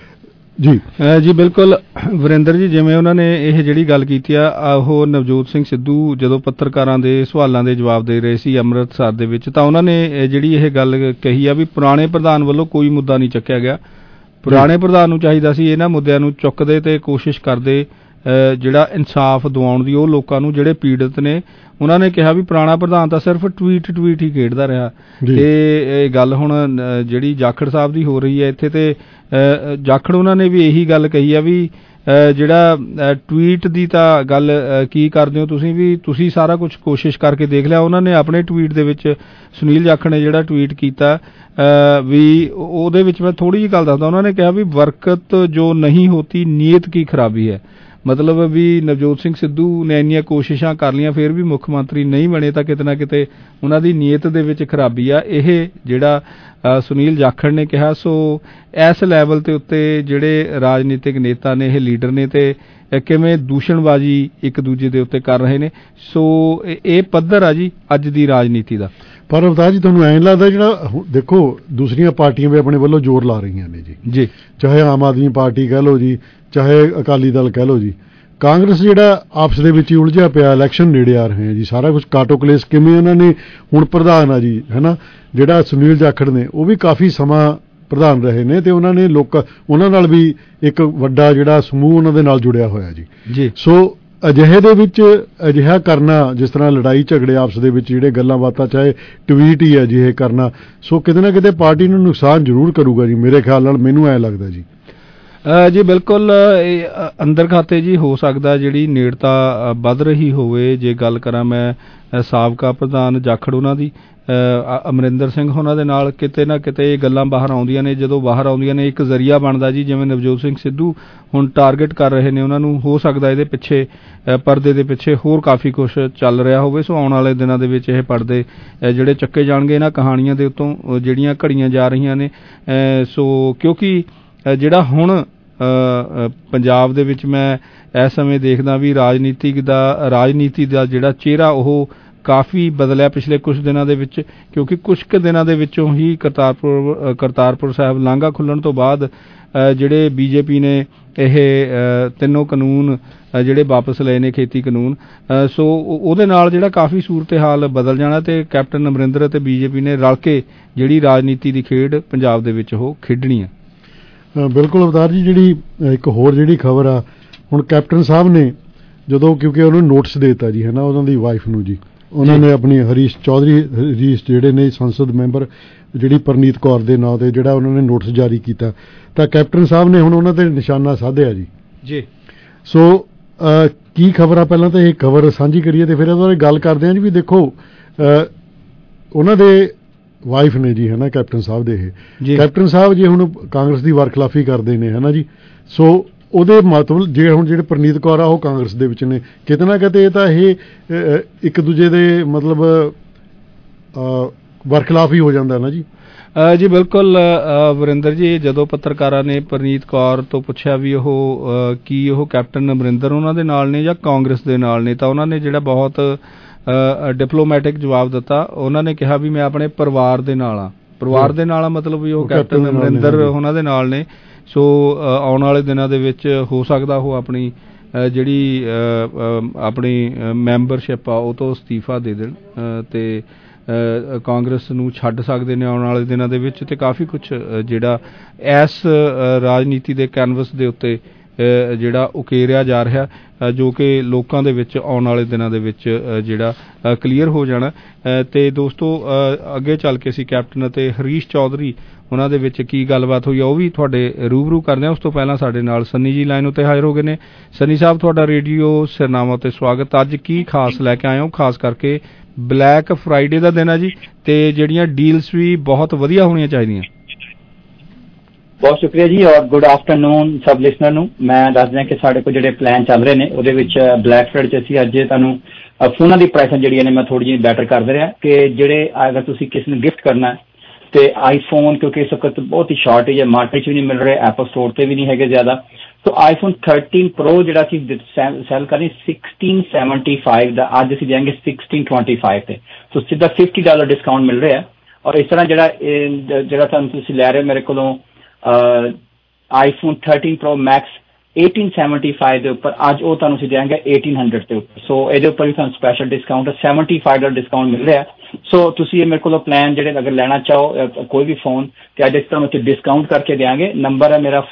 ਜੀ ਬਿਲਕੁਲ ਵਰਿੰਦਰ ਜੀ, ਜਿਵੇਂ ਉਹਨਾਂ ਨੇ ਇਹ ਜਿਹੜੀ ਗੱਲ ਕੀਤੀ ਆ, ਉਹ ਨਵਜੋਤ ਸਿੰਘ ਸਿੱਧੂ ਜਦੋਂ ਪੱਤਰਕਾਰਾਂ ਦੇ ਸਵਾਲਾਂ ਦੇ ਜਵਾਬ ਦੇ ਰਹੇ ਸੀ ਅੰਮ੍ਰਿਤਸਰ ਦੇ ਵਿੱਚ, ਤਾਂ ਉਹਨਾਂ ਨੇ ਜਿਹੜੀ ਇਹ ਗੱਲ ਕਹੀ ਆ ਵੀ ਪੁਰਾਣੇ ਪ੍ਰਧਾਨ ਵੱਲੋਂ ਕੋਈ ਮੁੱਦਾ ਨਹੀਂ ਚੱਕਿਆ ਗਿਆ, ਪੁਰਾਣੇ ਪ੍ਰਧਾਨ ਨੂੰ ਚਾਹੀਦਾ ਸੀ ਇਹਨਾਂ ਮੁੱਦਿਆਂ ਨੂੰ ਚੁੱਕਦੇ ਤੇ ਕੋਸ਼ਿਸ਼ ਕਰਦੇ ਜਿਹੜਾ ਇਨਸਾਫ ਦਿਵਾਉਣ ਦੀ ਉਹ ਲੋਕਾਂ ਨੂੰ ਜਿਹੜੇ ਪੀੜਤ ਨੇ। ਉਹਨਾਂ ਨੇ ਕਿਹਾ ਵੀ ਪੁਰਾਣਾ ਪ੍ਰਧਾਨ ਤਾਂ ਸਿਰਫ ਟਵੀਟ ਹੀ ਖੇਡਦਾ ਰਿਹਾ, ਤੇ ਇਹ ਗੱਲ ਹੁਣ ਜਿਹੜੀ ਜਾਖੜ ਸਾਹਿਬ ਦੀ ਹੋ ਰਹੀ ਹੈ ਇੱਥੇ, ਤੇ ਜਾਖੜ ਉਹਨਾਂ ਨੇ ਵੀ ਇਹੀ ਗੱਲ ਕਹੀ ਆ ਵੀ ਜਿਹੜਾ ਟਵੀਟ ਦੀ ਤਾਂ ਗੱਲ ਕੀ ਕਰਦੇ ਹੋ ਤੁਸੀਂ, ਵੀ ਤੁਸੀਂ ਸਾਰਾ ਕੁਝ ਕੋਸ਼ਿਸ਼ ਕਰਕੇ ਦੇਖ ਲਿਆ। ਉਹਨਾਂ ਨੇ ਆਪਣੇ ਟਵੀਟ ਦੇ ਵਿੱਚ ਸੁਨੀਲ ਜਾਖੜ ਨੇ ਜਿਹੜਾ ਟਵੀਟ ਕੀਤਾ ਵੀ ਉਹਦੇ ਵਿੱਚ ਮੈਂ ਥੋੜੀ ਜਿਹੀ ਗੱਲ ਦੱਸਦਾ। ਉਹਨਾਂ ਨੇ ਕਿਹਾ ਵੀ ਬਰਕਤ ਜੋ ਨਹੀਂ ਹੋਤੀ ਨੀਅਤ ਕੀ ਖਰਾਬੀ ਹੈ, ਮਤਲਬ ਵੀ ਨਵਜੋਤ ਸਿੰਘ ਸਿੱਧੂ ਨੇ ਇੰਨੀਆਂ ਕੋਸ਼ਿਸ਼ਾਂ ਕਰ ਲਈਆਂ ਫਿਰ ਵੀ ਮੁੱਖ ਮੰਤਰੀ ਨਹੀਂ ਬਣੇ, ਤਾਂ ਕਿਤੇ ਨਾ ਕਿਤੇ ਉਹਨਾਂ ਦੀ ਨੀਅਤ ਦੇ ਵਿੱਚ ਖਰਾਬੀ ਆ। ਇਹ ਜਿਹੜਾ ਸੁਨੀਲ ਜਾਖੜ ਨੇ ਕਿਹਾ। ਸੋ ਇਸ ਲੈਵਲ ਤੇ ਉੱਤੇ ਜਿਹੜੇ ਰਾਜਨੀਤਿਕ ਨੇਤਾ ਨੇ, ਇਹ ਲੀਡਰ ਨੇ, ਤੇ ਕਿਵੇਂ ਦੂਸ਼ਣਬਾਜ਼ੀ ਇੱਕ ਦੂਜੇ ਦੇ ਉੱਤੇ ਕਰ ਰਹੇ ਨੇ। ਸੋ ਇਹ ਪੱਧਰ ਆ ਜੀ ਅੱਜ ਦੀ ਰਾਜਨੀਤੀ ਦਾ। ਪਰ ਅਵਤਾਰ ਜੀ, ਤੁਹਾਨੂੰ ਐਂ ਲੱਗਦਾ ਜਿਹੜਾ ਦੇਖੋ ਦੂਸਰੀਆਂ ਪਾਰਟੀਆਂ ਵੀ ਆਪਣੇ ਵੱਲੋਂ ਜ਼ੋਰ ਲਾ ਰਹੀਆਂ ਨੇ ਜੀ, ਚਾਹੇ ਆਮ ਆਦਮੀ ਪਾਰਟੀ ਕਹਿ ਲਓ ਜੀ, ਚਾਹੇ ਅਕਾਲੀ ਦਲ ਕਹਿ ਲਓ ਜੀ, ਕਾਂਗਰਸ ਜਿਹੜਾ ਆਪਸ ਦੇ ਵਿੱਚ ਹੀ ਉਲਝਿਆ ਪਿਆ, ਇਲੈਕਸ਼ਨ ਨੇੜੇ ਆ ਰਹੇ ਆ ਜੀ, ਸਾਰਾ ਕੁਝ ਕਾਟੋ ਕਲੇਸ਼ ਕਿਵੇਂ ਉਹਨਾਂ ਨੇ ਹੁਣ ਪ੍ਰਧਾਨ ਆ ਜੀ, ਹੈ ਨਾ, ਜਿਹੜਾ ਸੁਨੀਲ ਜਾਖੜ ਨੇ ਉਹ ਵੀ ਕਾਫੀ ਸਮਾਂ ਪ੍ਰਧਾਨ ਰਹੇ ਨੇ, ਤੇ ਉਹਨਾਂ ਨੇ ਉਹਨਾਂ ਨਾਲ ਵੀ ਇੱਕ ਵੱਡਾ ਜਿਹੜਾ ਸਮੂਹ ਉਹਨਾਂ ਦੇ ਨਾਲ ਜੁੜਿਆ ਹੋਇਆ ਜੀ। ਸੋ ਅਜਿਹੇ ਦੇ ਵਿੱਚ ਅਜਿਹਾ ਕਰਨਾ, ਜਿਸ ਤਰ੍ਹਾਂ ਲੜਾਈ ਝਗੜੇ ਆਪਸ ਦੇ ਵਿੱਚ ਜਿਹੜੇ ਗੱਲਾਂ ਬਾਤਾਂ, ਚਾਹੇ ਟਵੀਟ ਹੀ ਅਜਿਹੇ ਕਰਨਾ, ਸੋ ਕਿਤੇ ਨਾ ਕਿਤੇ ਪਾਰਟੀ ਨੂੰ ਨੁਕਸਾਨ ਜ਼ਰੂਰ ਕਰੂਗਾ ਜੀ, ਮੇਰੇ ਖਿਆਲ ਨਾਲ, ਮੈਨੂੰ ਐਂ ਲੱਗਦਾ ਜੀ। ਜੀ ਬਿਲਕੁਲ ਅੰਦਰ ਖਾਤੇ ਜੀ ਹੋ ਸਕਦਾ ਜਿਹੜੀ ਨੇੜਤਾ ਵੱਧ ਰਹੀ ਹੋਵੇ। ਜੇ ਗੱਲ ਕਰਾਂ ਮੈਂ ਸਾਬਕਾ ਪ੍ਰਧਾਨ ਜਾਖੜ ਉਹਨਾਂ ਦੀ ਅਮਰਿੰਦਰ ਸਿੰਘ ਉਹਨਾਂ ਦੇ ਨਾਲ ਕਿਤੇ ਨਾ ਕਿਤੇ ਇਹ ਗੱਲਾਂ ਬਾਹਰ ਆਉਂਦੀਆਂ ਨੇ। ਜਦੋਂ ਬਾਹਰ ਆਉਂਦੀਆਂ ਨੇ ਇੱਕ ਜ਼ਰੀਆ ਬਣਦਾ ਜੀ, ਜਿਵੇਂ ਨਵਜੋਤ ਸਿੰਘ ਸਿੱਧੂ ਹੁਣ ਟਾਰਗੇਟ ਕਰ ਰਹੇ ਨੇ ਉਹਨਾਂ ਨੂੰ, ਹੋ ਸਕਦਾ ਇਹਦੇ ਪਿੱਛੇ ਪਰਦੇ ਦੇ ਪਿੱਛੇ ਹੋਰ ਕਾਫੀ ਕੁਝ ਚੱਲ ਰਿਹਾ ਹੋਵੇ। ਸੋ ਆਉਣ ਵਾਲੇ ਦਿਨਾਂ ਦੇ ਵਿੱਚ ਇਹ ਪਰਦੇ ਜਿਹੜੇ ਚੱਕੇ ਜਾਣਗੇ ਇਹਨਾਂ ਕਹਾਣੀਆਂ ਦੇ ਉੱਤੋਂ ਜਿਹੜੀਆਂ ਘੜੀਆਂ ਜਾ ਰਹੀਆਂ ਨੇ। ਸੋ ਕਿਉਂਕਿ ਜਿਹੜਾ ਹੁਣ ਪੰਜਾਬ ਦੇ ਵਿੱਚ ਮੈਂ ਇਸ ਸਮੇਂ ਦੇਖਦਾ ਵੀ ਰਾਜਨੀਤੀ ਦਾ ਜਿਹੜਾ ਚਿਹਰਾ ਉਹ ਕਾਫੀ ਬਦਲਿਆ ਪਿਛਲੇ ਕੁਝ ਦਿਨਾਂ ਦੇ ਵਿੱਚ, ਕਿਉਂਕਿ ਕੁਝ ਕੁ ਦਿਨਾਂ ਦੇ ਵਿੱਚੋਂ ਹੀ ਕਰਤਾਰਪੁਰ ਸਾਹਿਬ ਲਾਂਘਾ ਖੁੱਲ੍ਹਣ ਤੋਂ ਬਾਅਦ ਜਿਹੜੇ ਬੀਜੇਪੀ ਨੇ ਇਹ ਤਿੰਨੋਂ ਕਾਨੂੰਨ ਜਿਹੜੇ ਵਾਪਸ ਲਏ ਨੇ, ਖੇਤੀ ਕਾਨੂੰਨ, ਸੋ ਉਹਦੇ ਨਾਲ ਜਿਹੜਾ ਕਾਫੀ ਸੂਰਤ ਹਾਲ ਬਦਲ ਜਾਣਾ ਤੇ ਕੈਪਟਨ ਅਮਰਿੰਦਰ ਅਤੇ ਬੀਜੇਪੀ ਨੇ ਰਲ ਕੇ ਜਿਹੜੀ ਰਾਜਨੀਤੀ ਦੀ ਖੇਡ ਪੰਜਾਬ ਦੇ ਵਿੱਚ ਉਹ ਖੇਡਣੀ ਹੈ। ਬਿਲਕੁਲ ਅਵਤਾਰ ਜੀ, ਜਿਹੜੀ ਇੱਕ ਹੋਰ ਜਿਹੜੀ ਖਬਰ ਆ, ਹੁਣ ਕੈਪਟਨ ਸਾਹਿਬ ਨੇ ਜਦੋਂ, ਕਿਉਂਕਿ ਉਹਨੂੰ ਨੋਟਿਸ ਦੇ ਦਿੱਤਾ ਜੀ ਹੈ ਨਾ ਉਹਨਾਂ ਦੀ ਵਾਈਫ ਨੂੰ ਜੀ, ਉਹਨਾਂ ਨੇ ਆਪਣੀ ਹਰੀਸ਼ ਜਿਹੜੇ ਨੇ ਸੰਸਦ ਮੈਂਬਰ ਜਿਹੜੀ ਪਰਨੀਤ ਕੌਰ ਦੇ ਨਾਂ ਤੇ ਜਿਹੜਾ ਉਹਨਾਂ ਨੇ ਨੋਟਿਸ ਜਾਰੀ ਕੀਤਾ, ਤਾਂ ਕੈਪਟਨ ਸਾਹਿਬ ਨੇ ਹੁਣ ਉਹਨਾਂ ਤੇ ਨਿਸ਼ਾਨਾ ਸਾਧਿਆ ਜੀ। ਸੋ ਕੀ ਖਬਰ ਆ, ਪਹਿਲਾਂ ਤਾਂ ਇਹ ਖਬਰ ਸਾਂਝੀ ਕਰੀਏ ਤੇ ਫਿਰ ਇਹਦੇ ਬਾਰੇ ਗੱਲ ਕਰਦੇ ਹਾਂ ਜੀ। ਵੀ ਦੇਖੋ ਉਹਨਾਂ ਦੇ ਵਾਈਫ ਨੇ ਜੀ ਹੈ ਨਾ ਕੈਪਟਨ ਸਾਹਿਬ ਦੇ, ਇਹ ਕੈਪਟਨ ਸਾਹਿਬ ਜੇ ਹੁਣ ਕਾਂਗਰਸ ਦੀ ਵਰਖਲਾਫੀ ਕਰਦੇ ਨੇ ਹੈ ਨਾ ਜੀ, ਸੋ ਉਹਦੇ ਮਤਲਬ ਜੇ ਹੁਣ ਜਿਹੜੇ ਪਰਨੀਤ ਕੌਰ ਆ ਉਹ ਕਾਂਗਰਸ ਦੇ ਵਿੱਚ ਨੇ, ਕਿਤੇ ਨਾ ਕਿਤੇ ਇਹ ਤਾਂ ਇਹ ਇੱਕ ਦੂਜੇ ਦੇ ਮਤਲਬ ਵਰਖਲਾਫ ਹੀ ਹੋ ਜਾਂਦਾ ਨਾ ਜੀ। ਜੀ ਬਿਲਕੁਲ ਵਰਿੰਦਰ ਜੀ, ਜਦੋਂ ਪੱਤਰਕਾਰਾਂ ਨੇ ਪਰਨੀਤ ਕੌਰ ਤੋਂ ਪੁੱਛਿਆ ਵੀ ਉਹ ਕੀ ਉਹ ਕੈਪਟਨ ਅਮਰਿੰਦਰ ਉਹਨਾਂ ਦੇ ਨਾਲ ਨੇ ਜਾਂ ਕਾਂਗਰਸ ਦੇ ਨਾਲ ਨੇ, ਤਾਂ ਉਹਨਾਂ ਨੇ ਜਿਹੜਾ ਬਹੁਤ ਡਿਪਲੋਮੈਟਿਕ ਜਵਾਬ ਦਿੱਤਾ। ਉਹਨਾਂ ਨੇ ਕਿਹਾ ਵੀ ਮੈਂ ਆਪਣੇ ਪਰਿਵਾਰ ਦੇ ਨਾਲ ਆ, ਪਰਿਵਾਰ ਦੇ ਨਾਲ ਆ ਮਤਲਬ ਵੀ ਉਹ ਕੈਪਟਨ ਅਮਰਿੰਦਰ ਉਹਨਾਂ ਦੇ ਨਾਲ ਨੇ। ਸੋ ਆਉਣ ਵਾਲੇ ਦਿਨਾਂ ਦੇ ਵਿੱਚ ਹੋ ਸਕਦਾ ਉਹ ਆਪਣੀ ਜਿਹੜੀ ਆਪਣੀ ਮੈਂਬਰਸ਼ਿਪ ਆ ਉਹ ਤੋਂ ਅਸਤੀਫਾ ਦੇ ਦੇਣ ਤੇ ਕਾਂਗਰਸ ਨੂੰ ਛੱਡ ਸਕਦੇ ਨੇ ਆਉਣ ਵਾਲੇ ਦਿਨਾਂ ਦੇ ਵਿੱਚ। ਤੇ ਕਾਫੀ ਕੁਝ ਜਿਹੜਾ ਇਸ ਰਾਜਨੀਤੀ ਦੇ ਕੈਨਵਸ ਦੇ ਉੱਤੇ ਜਿਹੜਾ ਉਕੇਰਿਆ ਜਾ ਰਿਹਾ, ਜੋ ਕਿ ਲੋਕਾਂ ਦੇ ਵਿੱਚ ਆਉਣ ਵਾਲੇ ਦਿਨਾਂ ਦੇ ਵਿੱਚ ਜਿਹੜਾ ਕਲੀਅਰ ਹੋ ਜਾਣਾ। ਤੇ ਦੋਸਤੋ ਅੱਗੇ ਚੱਲ ਕੇ ਅਸੀਂ ਕੈਪਟਨ ਅਤੇ ਹਰੀਸ਼ ਚੌਧਰੀ ਉਹਨਾਂ ਦੇ ਵਿੱਚ ਕੀ ਗੱਲਬਾਤ ਹੋਈ ਆ ਉਹ ਵੀ ਤੁਹਾਡੇ ਰੂਬਰੂ ਕਰਦੇ ਹਾਂ। ਉਸ ਤੋਂ ਪਹਿਲਾਂ ਸਾਡੇ ਨਾਲ ਸੰਨੀ ਜੀ ਲਾਈਨ ਉੱਤੇ ਹਾਜ਼ਰ ਹੋ ਗਏ ਨੇ। ਸੰਨੀ ਸਾਹਿਬ, ਤੁਹਾਡਾ ਰੇਡੀਓ ਸਿਰਨਾਮਾ ਉੱਤੇ ਸਵਾਗਤ। ਅੱਜ ਕੀ ਖਾਸ ਲੈ ਕੇ ਆਏ ਹੋ? ਖਾਸ ਕਰਕੇ ਬਲੈਕ ਫਰਾਈਡੇ ਦਾ ਦਿਨ ਹੈ ਜੀ, ਤੇ ਜਿਹੜੀਆਂ ਡੀਲਸ ਵੀ ਬਹੁਤ ਵਧੀਆ ਹੋਣੀਆਂ ਚਾਹੀਦੀਆਂ। ਬਹੁਤ ਸ਼ੁਕਰੀਆ ਜੀ, ਔਰ ਗੁੱਡ ਆਫਟਰਨੂਨ ਸਭ ਲਿਸਨਰ ਨੂੰ। ਮੈਂ ਦੱਸ ਦਿਆਂ ਕਿ ਸਾਡੇ ਕੋਲ ਜਿਹੜੇ ਪਲਾਨ ਚੱਲ ਰਹੇ ਨੇ ਉਹਦੇ ਵਿੱਚ ਬਲੈਕ ਫਰਾਈਡੇ 'ਚ ਅਸੀਂ ਅੱਜ ਤੁਹਾਨੂੰ ਫੋਨਾਂ ਦੀ ਪ੍ਰਾਈਸਾਂ ਜਿਹੜੀਆਂ ਨੇ ਮੈਂ ਥੋੜ੍ਹੀ ਜਿਹੀ ਬੈਟਰ ਕਰ ਦੇ ਰਿਹਾ ਕਿ ਜਿਹੜੇ ਅਗਰ ਤੁਸੀਂ ਕਿਸੇ ਨੂੰ ਗਿਫਟ ਕਰਨਾ ਤੇ ਆਈਫੋਨ, ਕਿਉਂਕਿ ਇਸ ਵਕਤ ਬਹੁਤ ਹੀ ਸ਼ਾਰਟੇਜ ਹੈ, ਮਾਰਕੀਟ 'ਚ ਵੀ ਨਹੀਂ ਮਿਲ ਰਿਹਾ, ਐਪਲ ਸਟੋਰ ਤੇ ਵੀ ਨਹੀਂ ਹੈਗੇ ਜ਼ਿਆਦਾ। ਸੋ ਆਈਫੋਨ 13 ਪ੍ਰੋ ਜਿਹੜਾ ਅਸੀਂ ਸੈਲ ਕਰਨੀ 1675 ਦਾ, ਅੱਜ ਅਸੀਂ ਦੇਵਾਂਗੇ 1625 ਤੇ। ਸੋ ਸਿੱਧਾ $50 ਡਿਸਕਾਊਂਟ ਮਿਲ ਰਿਹਾ। ਔਰ ਇਸ ਤਰ੍ਹਾਂ ਜਿਹੜਾ ਤੁਹਾਨੂੰ ਤੁਸੀਂ ਲੈ ਰਹੇ ਹੋ ਮੇਰੇ ਕੋਲੋਂ ਆਈਫੋਨ 13 ਪ੍ਰੋ ਮੈਕਸ 1875 ਦੇ ਉੱਪਰ, ਅੱਜ ਉਹ ਤੁਹਾਨੂੰ ਅਸੀਂ ਦੇਵਾਂਗੇ 1800 ਦੇ ਉੱਪਰ। ਸੋ ਇਹਦੇ ਉੱਪਰ ਵੀ ਤੁਹਾਨੂੰ ਸਪੈਸ਼ਲ ਡਿਸਕਾਊਂਟ $75 ਡਿਸਕਾਊਂਟ ਮਿਲ ਰਿਹਾ। ਸੋ ਤੁਸੀਂ ਇਹ ਮੇਰੇ ਕੋਲੋਂ ਪਲਾਨ ਜਿਹੜੇ ਅਗਰ ਲੈਣਾ ਚਾਹੋ ਕੋਈ ਵੀ ਫੋਨ, ਤੇ ਅੱਜ ਇਸ ਤਰ੍ਹਾਂ ਉੱਤੇ ਡਿਸਕਾਊਂਟ ਕਰਕੇ ਦੇਵਾਂਗੇ। ਨੰਬਰ ਹੈ ਮੇਰਾ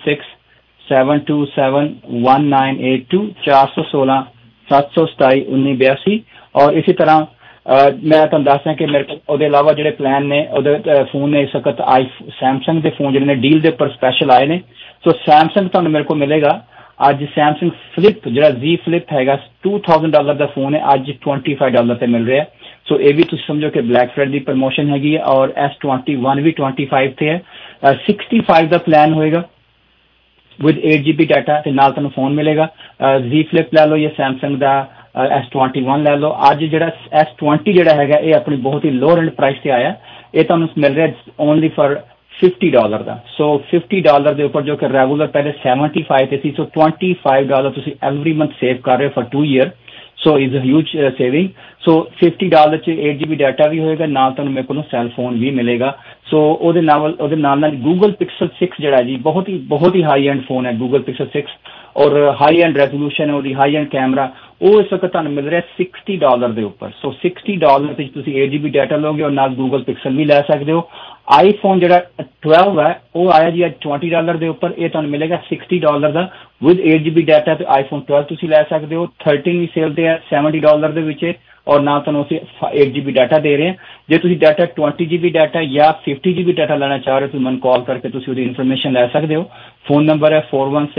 4167271982 416 727 1982। ਔਰ ਇਸੇ ਤਰ੍ਹਾਂ ਮੈਂ ਤੁਹਾਨੂੰ ਦੱਸਦਾ ਕਿ ਮੇਰੇ ਕੋਲ ਉਹਦੇ ਇਲਾਵਾ ਜਿਹੜੇ ਪਲਾਨ ਨੇ ਉਹਦੇ ਫੋਨ ਨੇ ਇਸ ਵਕਤ ਸੈਮਸੰਗ ਦੇ ਫੋਨ ਜਿਹੜੇ ਨੇ ਡੀਲ ਦੇ ਉੱਪਰ ਸਪੈਸ਼ਲ ਆਏ ਨੇ। ਸੋ ਸੈਮਸੰਗ ਤੁਹਾਨੂੰ ਮੇਰੇ ਕੋਲ ਮਿਲੇਗਾ ਅੱਜ ਸੈਮਸੰਗ ਫਲਿਪ, ਜਿਹੜਾ Z ਫਲਿਪ ਹੈਗਾ $2000 ਦਾ ਫੋਨ ਹੈ, ਅੱਜ $25 ਤੇ ਮਿਲ ਰਿਹਾ। ਸੋ ਇਹ ਵੀ ਤੁਸੀਂ ਸਮਝੋ ਕਿ ਬਲੈਕ ਫਰਾਈਡੇ ਦੀ ਪ੍ਰਮੋਸ਼ਨ ਹੈਗੀ ਹੈ। ਔਰ S21 ਵੀ 25 ਤੇ ਹੈ। 65 ਦਾ ਪਲਾਨ ਹੋਏਗਾ ਵਿਦ 8GB ਡਾਟਾ ਤੇ ਨਾਲ ਤੁਹਾਨੂੰ ਫੋਨ ਮਿਲੇਗਾ। Z ਫਲਿਪ ਲੈ ਲਓ ਜਾਂ ਸੈਮਸੰਗ ਦਾ S21 ਲੈ ਲਓ। ਅੱਜ ਜਿਹੜਾ S20 ਜਿਹੜਾ ਹੈਗਾ ਇਹ ਆਪਣੀ ਬਹੁਤ ਹੀ ਲੋਅਰ ਐਂਡ ਪ੍ਰਾਈਸ ਤੇ ਆਇਆ, ਇਹ ਤੁਹਾਨੂੰ ਮਿਲ ਰਿਹਾ ਓਨਲੀ ਫॉर $50 ਦਾ। ਸੋ $50 ਦੇ ਉੱਪਰ ਜੋ ਕਿ ਰੈਗੂਲਰ ਪਹਿਲੇ 75 ਤੇ ਸੀ, ਸੋ $25 ਤੁਸੀਂ ਐਵਰੀ ਮੰਥ ਸੇਵ ਕਰ ਰਹੇ ਹੋ for 2 year। So is a huge saving. So $50 'ਚ 8GB ਡਾਟਾ ਵੀ ਹੋਏਗਾ, ਨਾਲ ਤੁਹਾਨੂੰ ਮੇਰੇ ਕੋਲੋਂ ਸੈੱਲ ਫੋਨ ਵੀ ਮਿਲੇਗਾ। ਸੋ ਉਹਦੇ ਨਾਲ ਗੂਗਲ ਪਿਕਸਲ 6 ਜਿਹੜਾ ਜੀ ਬਹੁਤ ਹੀ ਹਾਈ ਐਂਡ ਫੋਨ ਹੈ ਗੂਗਲ ਪਿਕਸਲ 6, ਔਰ ਹਾਈ ਐਂਡ ਰੈਜ਼ੋਲੂਸ਼ਨ ਹੈ ਉਹਦੀ, ਹਾਈ ਐਂਡ ਕੈਮਰਾ, ਉਹ ਇਸ ਵਕਤ ਤੁਹਾਨੂੰ ਮਿਲ ਰਿਹਾ $60 ਦੇ ਉੱਪਰ। ਸੋ $60 ਵਿੱਚ ਤੁਸੀਂ 8 GB ਡਾਟਾ ਲਓਗੇ ਔਰ ਨਾਲ ਗੂਗਲ ਪਿਕਸਲ ਵੀ ਲੈ ਸਕਦੇ ਹੋ। ਆਈਫੋਨ ਜਿਹੜਾ 12 ਹੈ ਉਹ ਆਇਆ ਜੀ ਅੱਜ $20 ਦੇ ਉੱਪਰ, ਇਹ ਤੁਹਾਨੂੰ ਮਿਲੇਗਾ $60 ਦਾ ਵਿਦ 8 GB ਡਾਟਾ ਤੇ ਆਈਫੋਨ 12 ਤੁਸੀਂ ਲੈ ਸਕਦੇ ਹੋ। 13 ਵੀ ਸੇਲ ਤੇ ਹੈ $70 ਦੇ ਵਿੱਚ ਔਰ ਨਾਲ ਤੁਹਾਨੂੰ ਅਸੀਂ 8 GB ਡਾਟਾ ਦੇ ਰਹੇ ਹਾਂ। ਜੇ ਤੁਸੀਂ ਡਾਟਾ 20 GB ਡਾਟਾ ਜਾਂ 50 GB ਡਾਟਾ ਲੈਣਾ ਚਾਹ ਰਹੇ ਹੋ ਤੁਸੀਂ ਮੈਨੂੰ ਕਾਲ ਕਰਕੇ ਤੁਸੀਂ ਉਹਦੀ ਇਨਫੋਰਮੇਸ਼ਨ ਲੈ ਸਕਦੇ ਹੋ। ਫੋਨ ਨੰਬਰ ਹੈ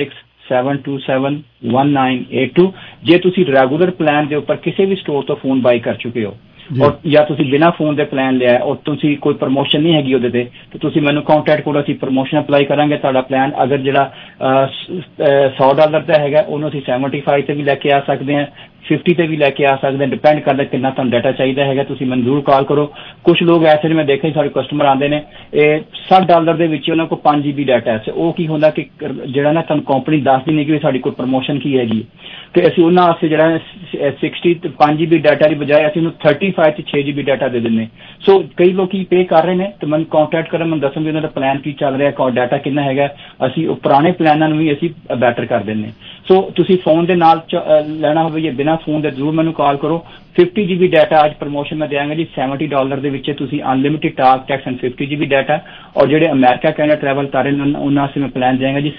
4167271982। ਜੇ ਤੁਸੀਂ ਰੈਗੂਲਰ ਪਲਾਨ ਦੇ ਉੱਪਰ ਕਿਸੇ ਵੀ ਸਟੋਰ ਤੋਂ ਫੋਨ ਬਾਈ ਕਰ ਚੁੱਕੇ ਹੋ ਔਰ ਜਾਂ ਤੁਸੀਂ ਬਿਨਾਂ ਫੋਨ ਦੇ ਪਲਾਨ ਲਿਆ ਔਰ ਤੁਸੀਂ ਕੋਈ ਪ੍ਰਮੋਸ਼ਨ ਨਹੀਂ ਹੈਗੀ ਉਹਦੇ ਤੇ ਤੁਸੀਂ ਮੈਨੂੰ ਕੰਟੈਕਟ ਕਰੋ, ਅਸੀਂ ਪ੍ਰਮੋਸ਼ਨ ਅਪਲਾਈ ਕਰਾਂਗੇ। ਤੁਹਾਡਾ ਪਲਾਨ ਅਗਰ ਜਿਹੜਾ $100 ਦਾ ਹੈਗਾ ਉਹਨੂੰ ਅਸੀਂ 75 ਤੇ ਵੀ ਲੈ ਕੇ ਆ ਸਕਦੇ ਹਾਂ, 50 ਤੇ ਵੀ ਲੈ ਕੇ ਆ ਸਕਦੇ, ਡਿਪੈਂਡ ਕਰਦਾ ਕਿੰਨਾ ਤੁਹਾਨੂੰ ਡਾਟਾ ਚਾਹੀਦਾ ਹੈਗਾ। ਤੁਸੀਂ ਮੈਨੂੰ ਜ਼ਰੂਰ ਕਾਲ ਕਰੋ। ਕੁਝ ਲੋਕ ਐਸੇ ਨੇ ਮੈਂ ਦੇਖੇ ਸਾਡੇ ਕਸਟਮਰ ਆਉਂਦੇ ਨੇ ਇਹ $60 ਦੇ ਵਿੱਚ ਉਹਨਾਂ ਕੋਲ 5 GB ਡਾਟਾ ਹੈ। ਉਹ ਕੀ ਹੁੰਦਾ ਕਿ ਜਿਹੜਾ ਨਾ ਤੁਹਾਨੂੰ ਕੰਪਨੀ ਦੱਸਦੀ ਨਹੀਂ ਕਿ ਸਾਡੀ ਕੋਈ ਪ੍ਰਮੋਸ਼ਨ ਕੀ ਹੈਗੀ ਤੇ ਅਸੀਂ ਉਹਨਾਂ ਵਾਸਤੇ ਜਿਹੜਾ 60 ਤੇ 5 GB ਡਾਟਾ ਦੀ ਬਜਾਏ ਅਸੀਂ ਉਹਨੂੰ 35 ਤੇ 6 GB ਡਾਟਾ ਦੇ ਦਿੰਦੇ। ਸੋ ਕਈ ਲੋਕ ਪੇ ਕਰ ਰਹੇ ਨੇ ਤੇ ਮੈਨੂੰ ਕੰਟੈਕਟ ਕਰਨ, ਮੈਨੂੰ ਦੱਸਣ ਵੀ ਉਹਨਾਂ ਦਾ ਪਲਾਨ ਕੀ ਚੱਲ ਰਿਹਾ, ਡਾਟਾ ਕਿੰਨਾ ਹੈਗਾ, ਅਸੀਂ ਉਹ ਪੁਰਾਣੇ ਪਲਾਨਾਂ ਨੂੰ ਵੀ ਅਸੀਂ ਬੈਟਰ ਕਰ ਦਿੰਦੇ। ਸੋ ਤੁਸੀਂ ਫੋਨ ਦੇ ਨਾਲ ਲੈਣਾ ਹੋਵੇ ਜਾਂ ਬਿਨਾਂ ਫੋਨ ਦੇ ਜ਼ਰੂਰ ਮੈਨੂੰ ਕਾਲ ਕਰੋ। 50 GB ਡਾਟਾ ਅੱਜ ਪ੍ਰਮੋਸ਼ਨ ਮੈਂ ਦਿਆਂਗਾ ਜੀ $70 ਦੇ ਵਿੱਚ ਤੁਸੀਂ unlimited talk text and 50 GB data. ਔਰ ਜਿਹੜੇ ਅਮਰੀਕਾ ਕੈਨੇਡਾ ਟਰੈਵਲ ਕਰ ਰਹੇ ਨੇ ਉਹਨਾਂ ਵਾਸਤੇ ਮੈਂ ਪਲਾਨ ਦਿਆਂਗਾ ਜੀ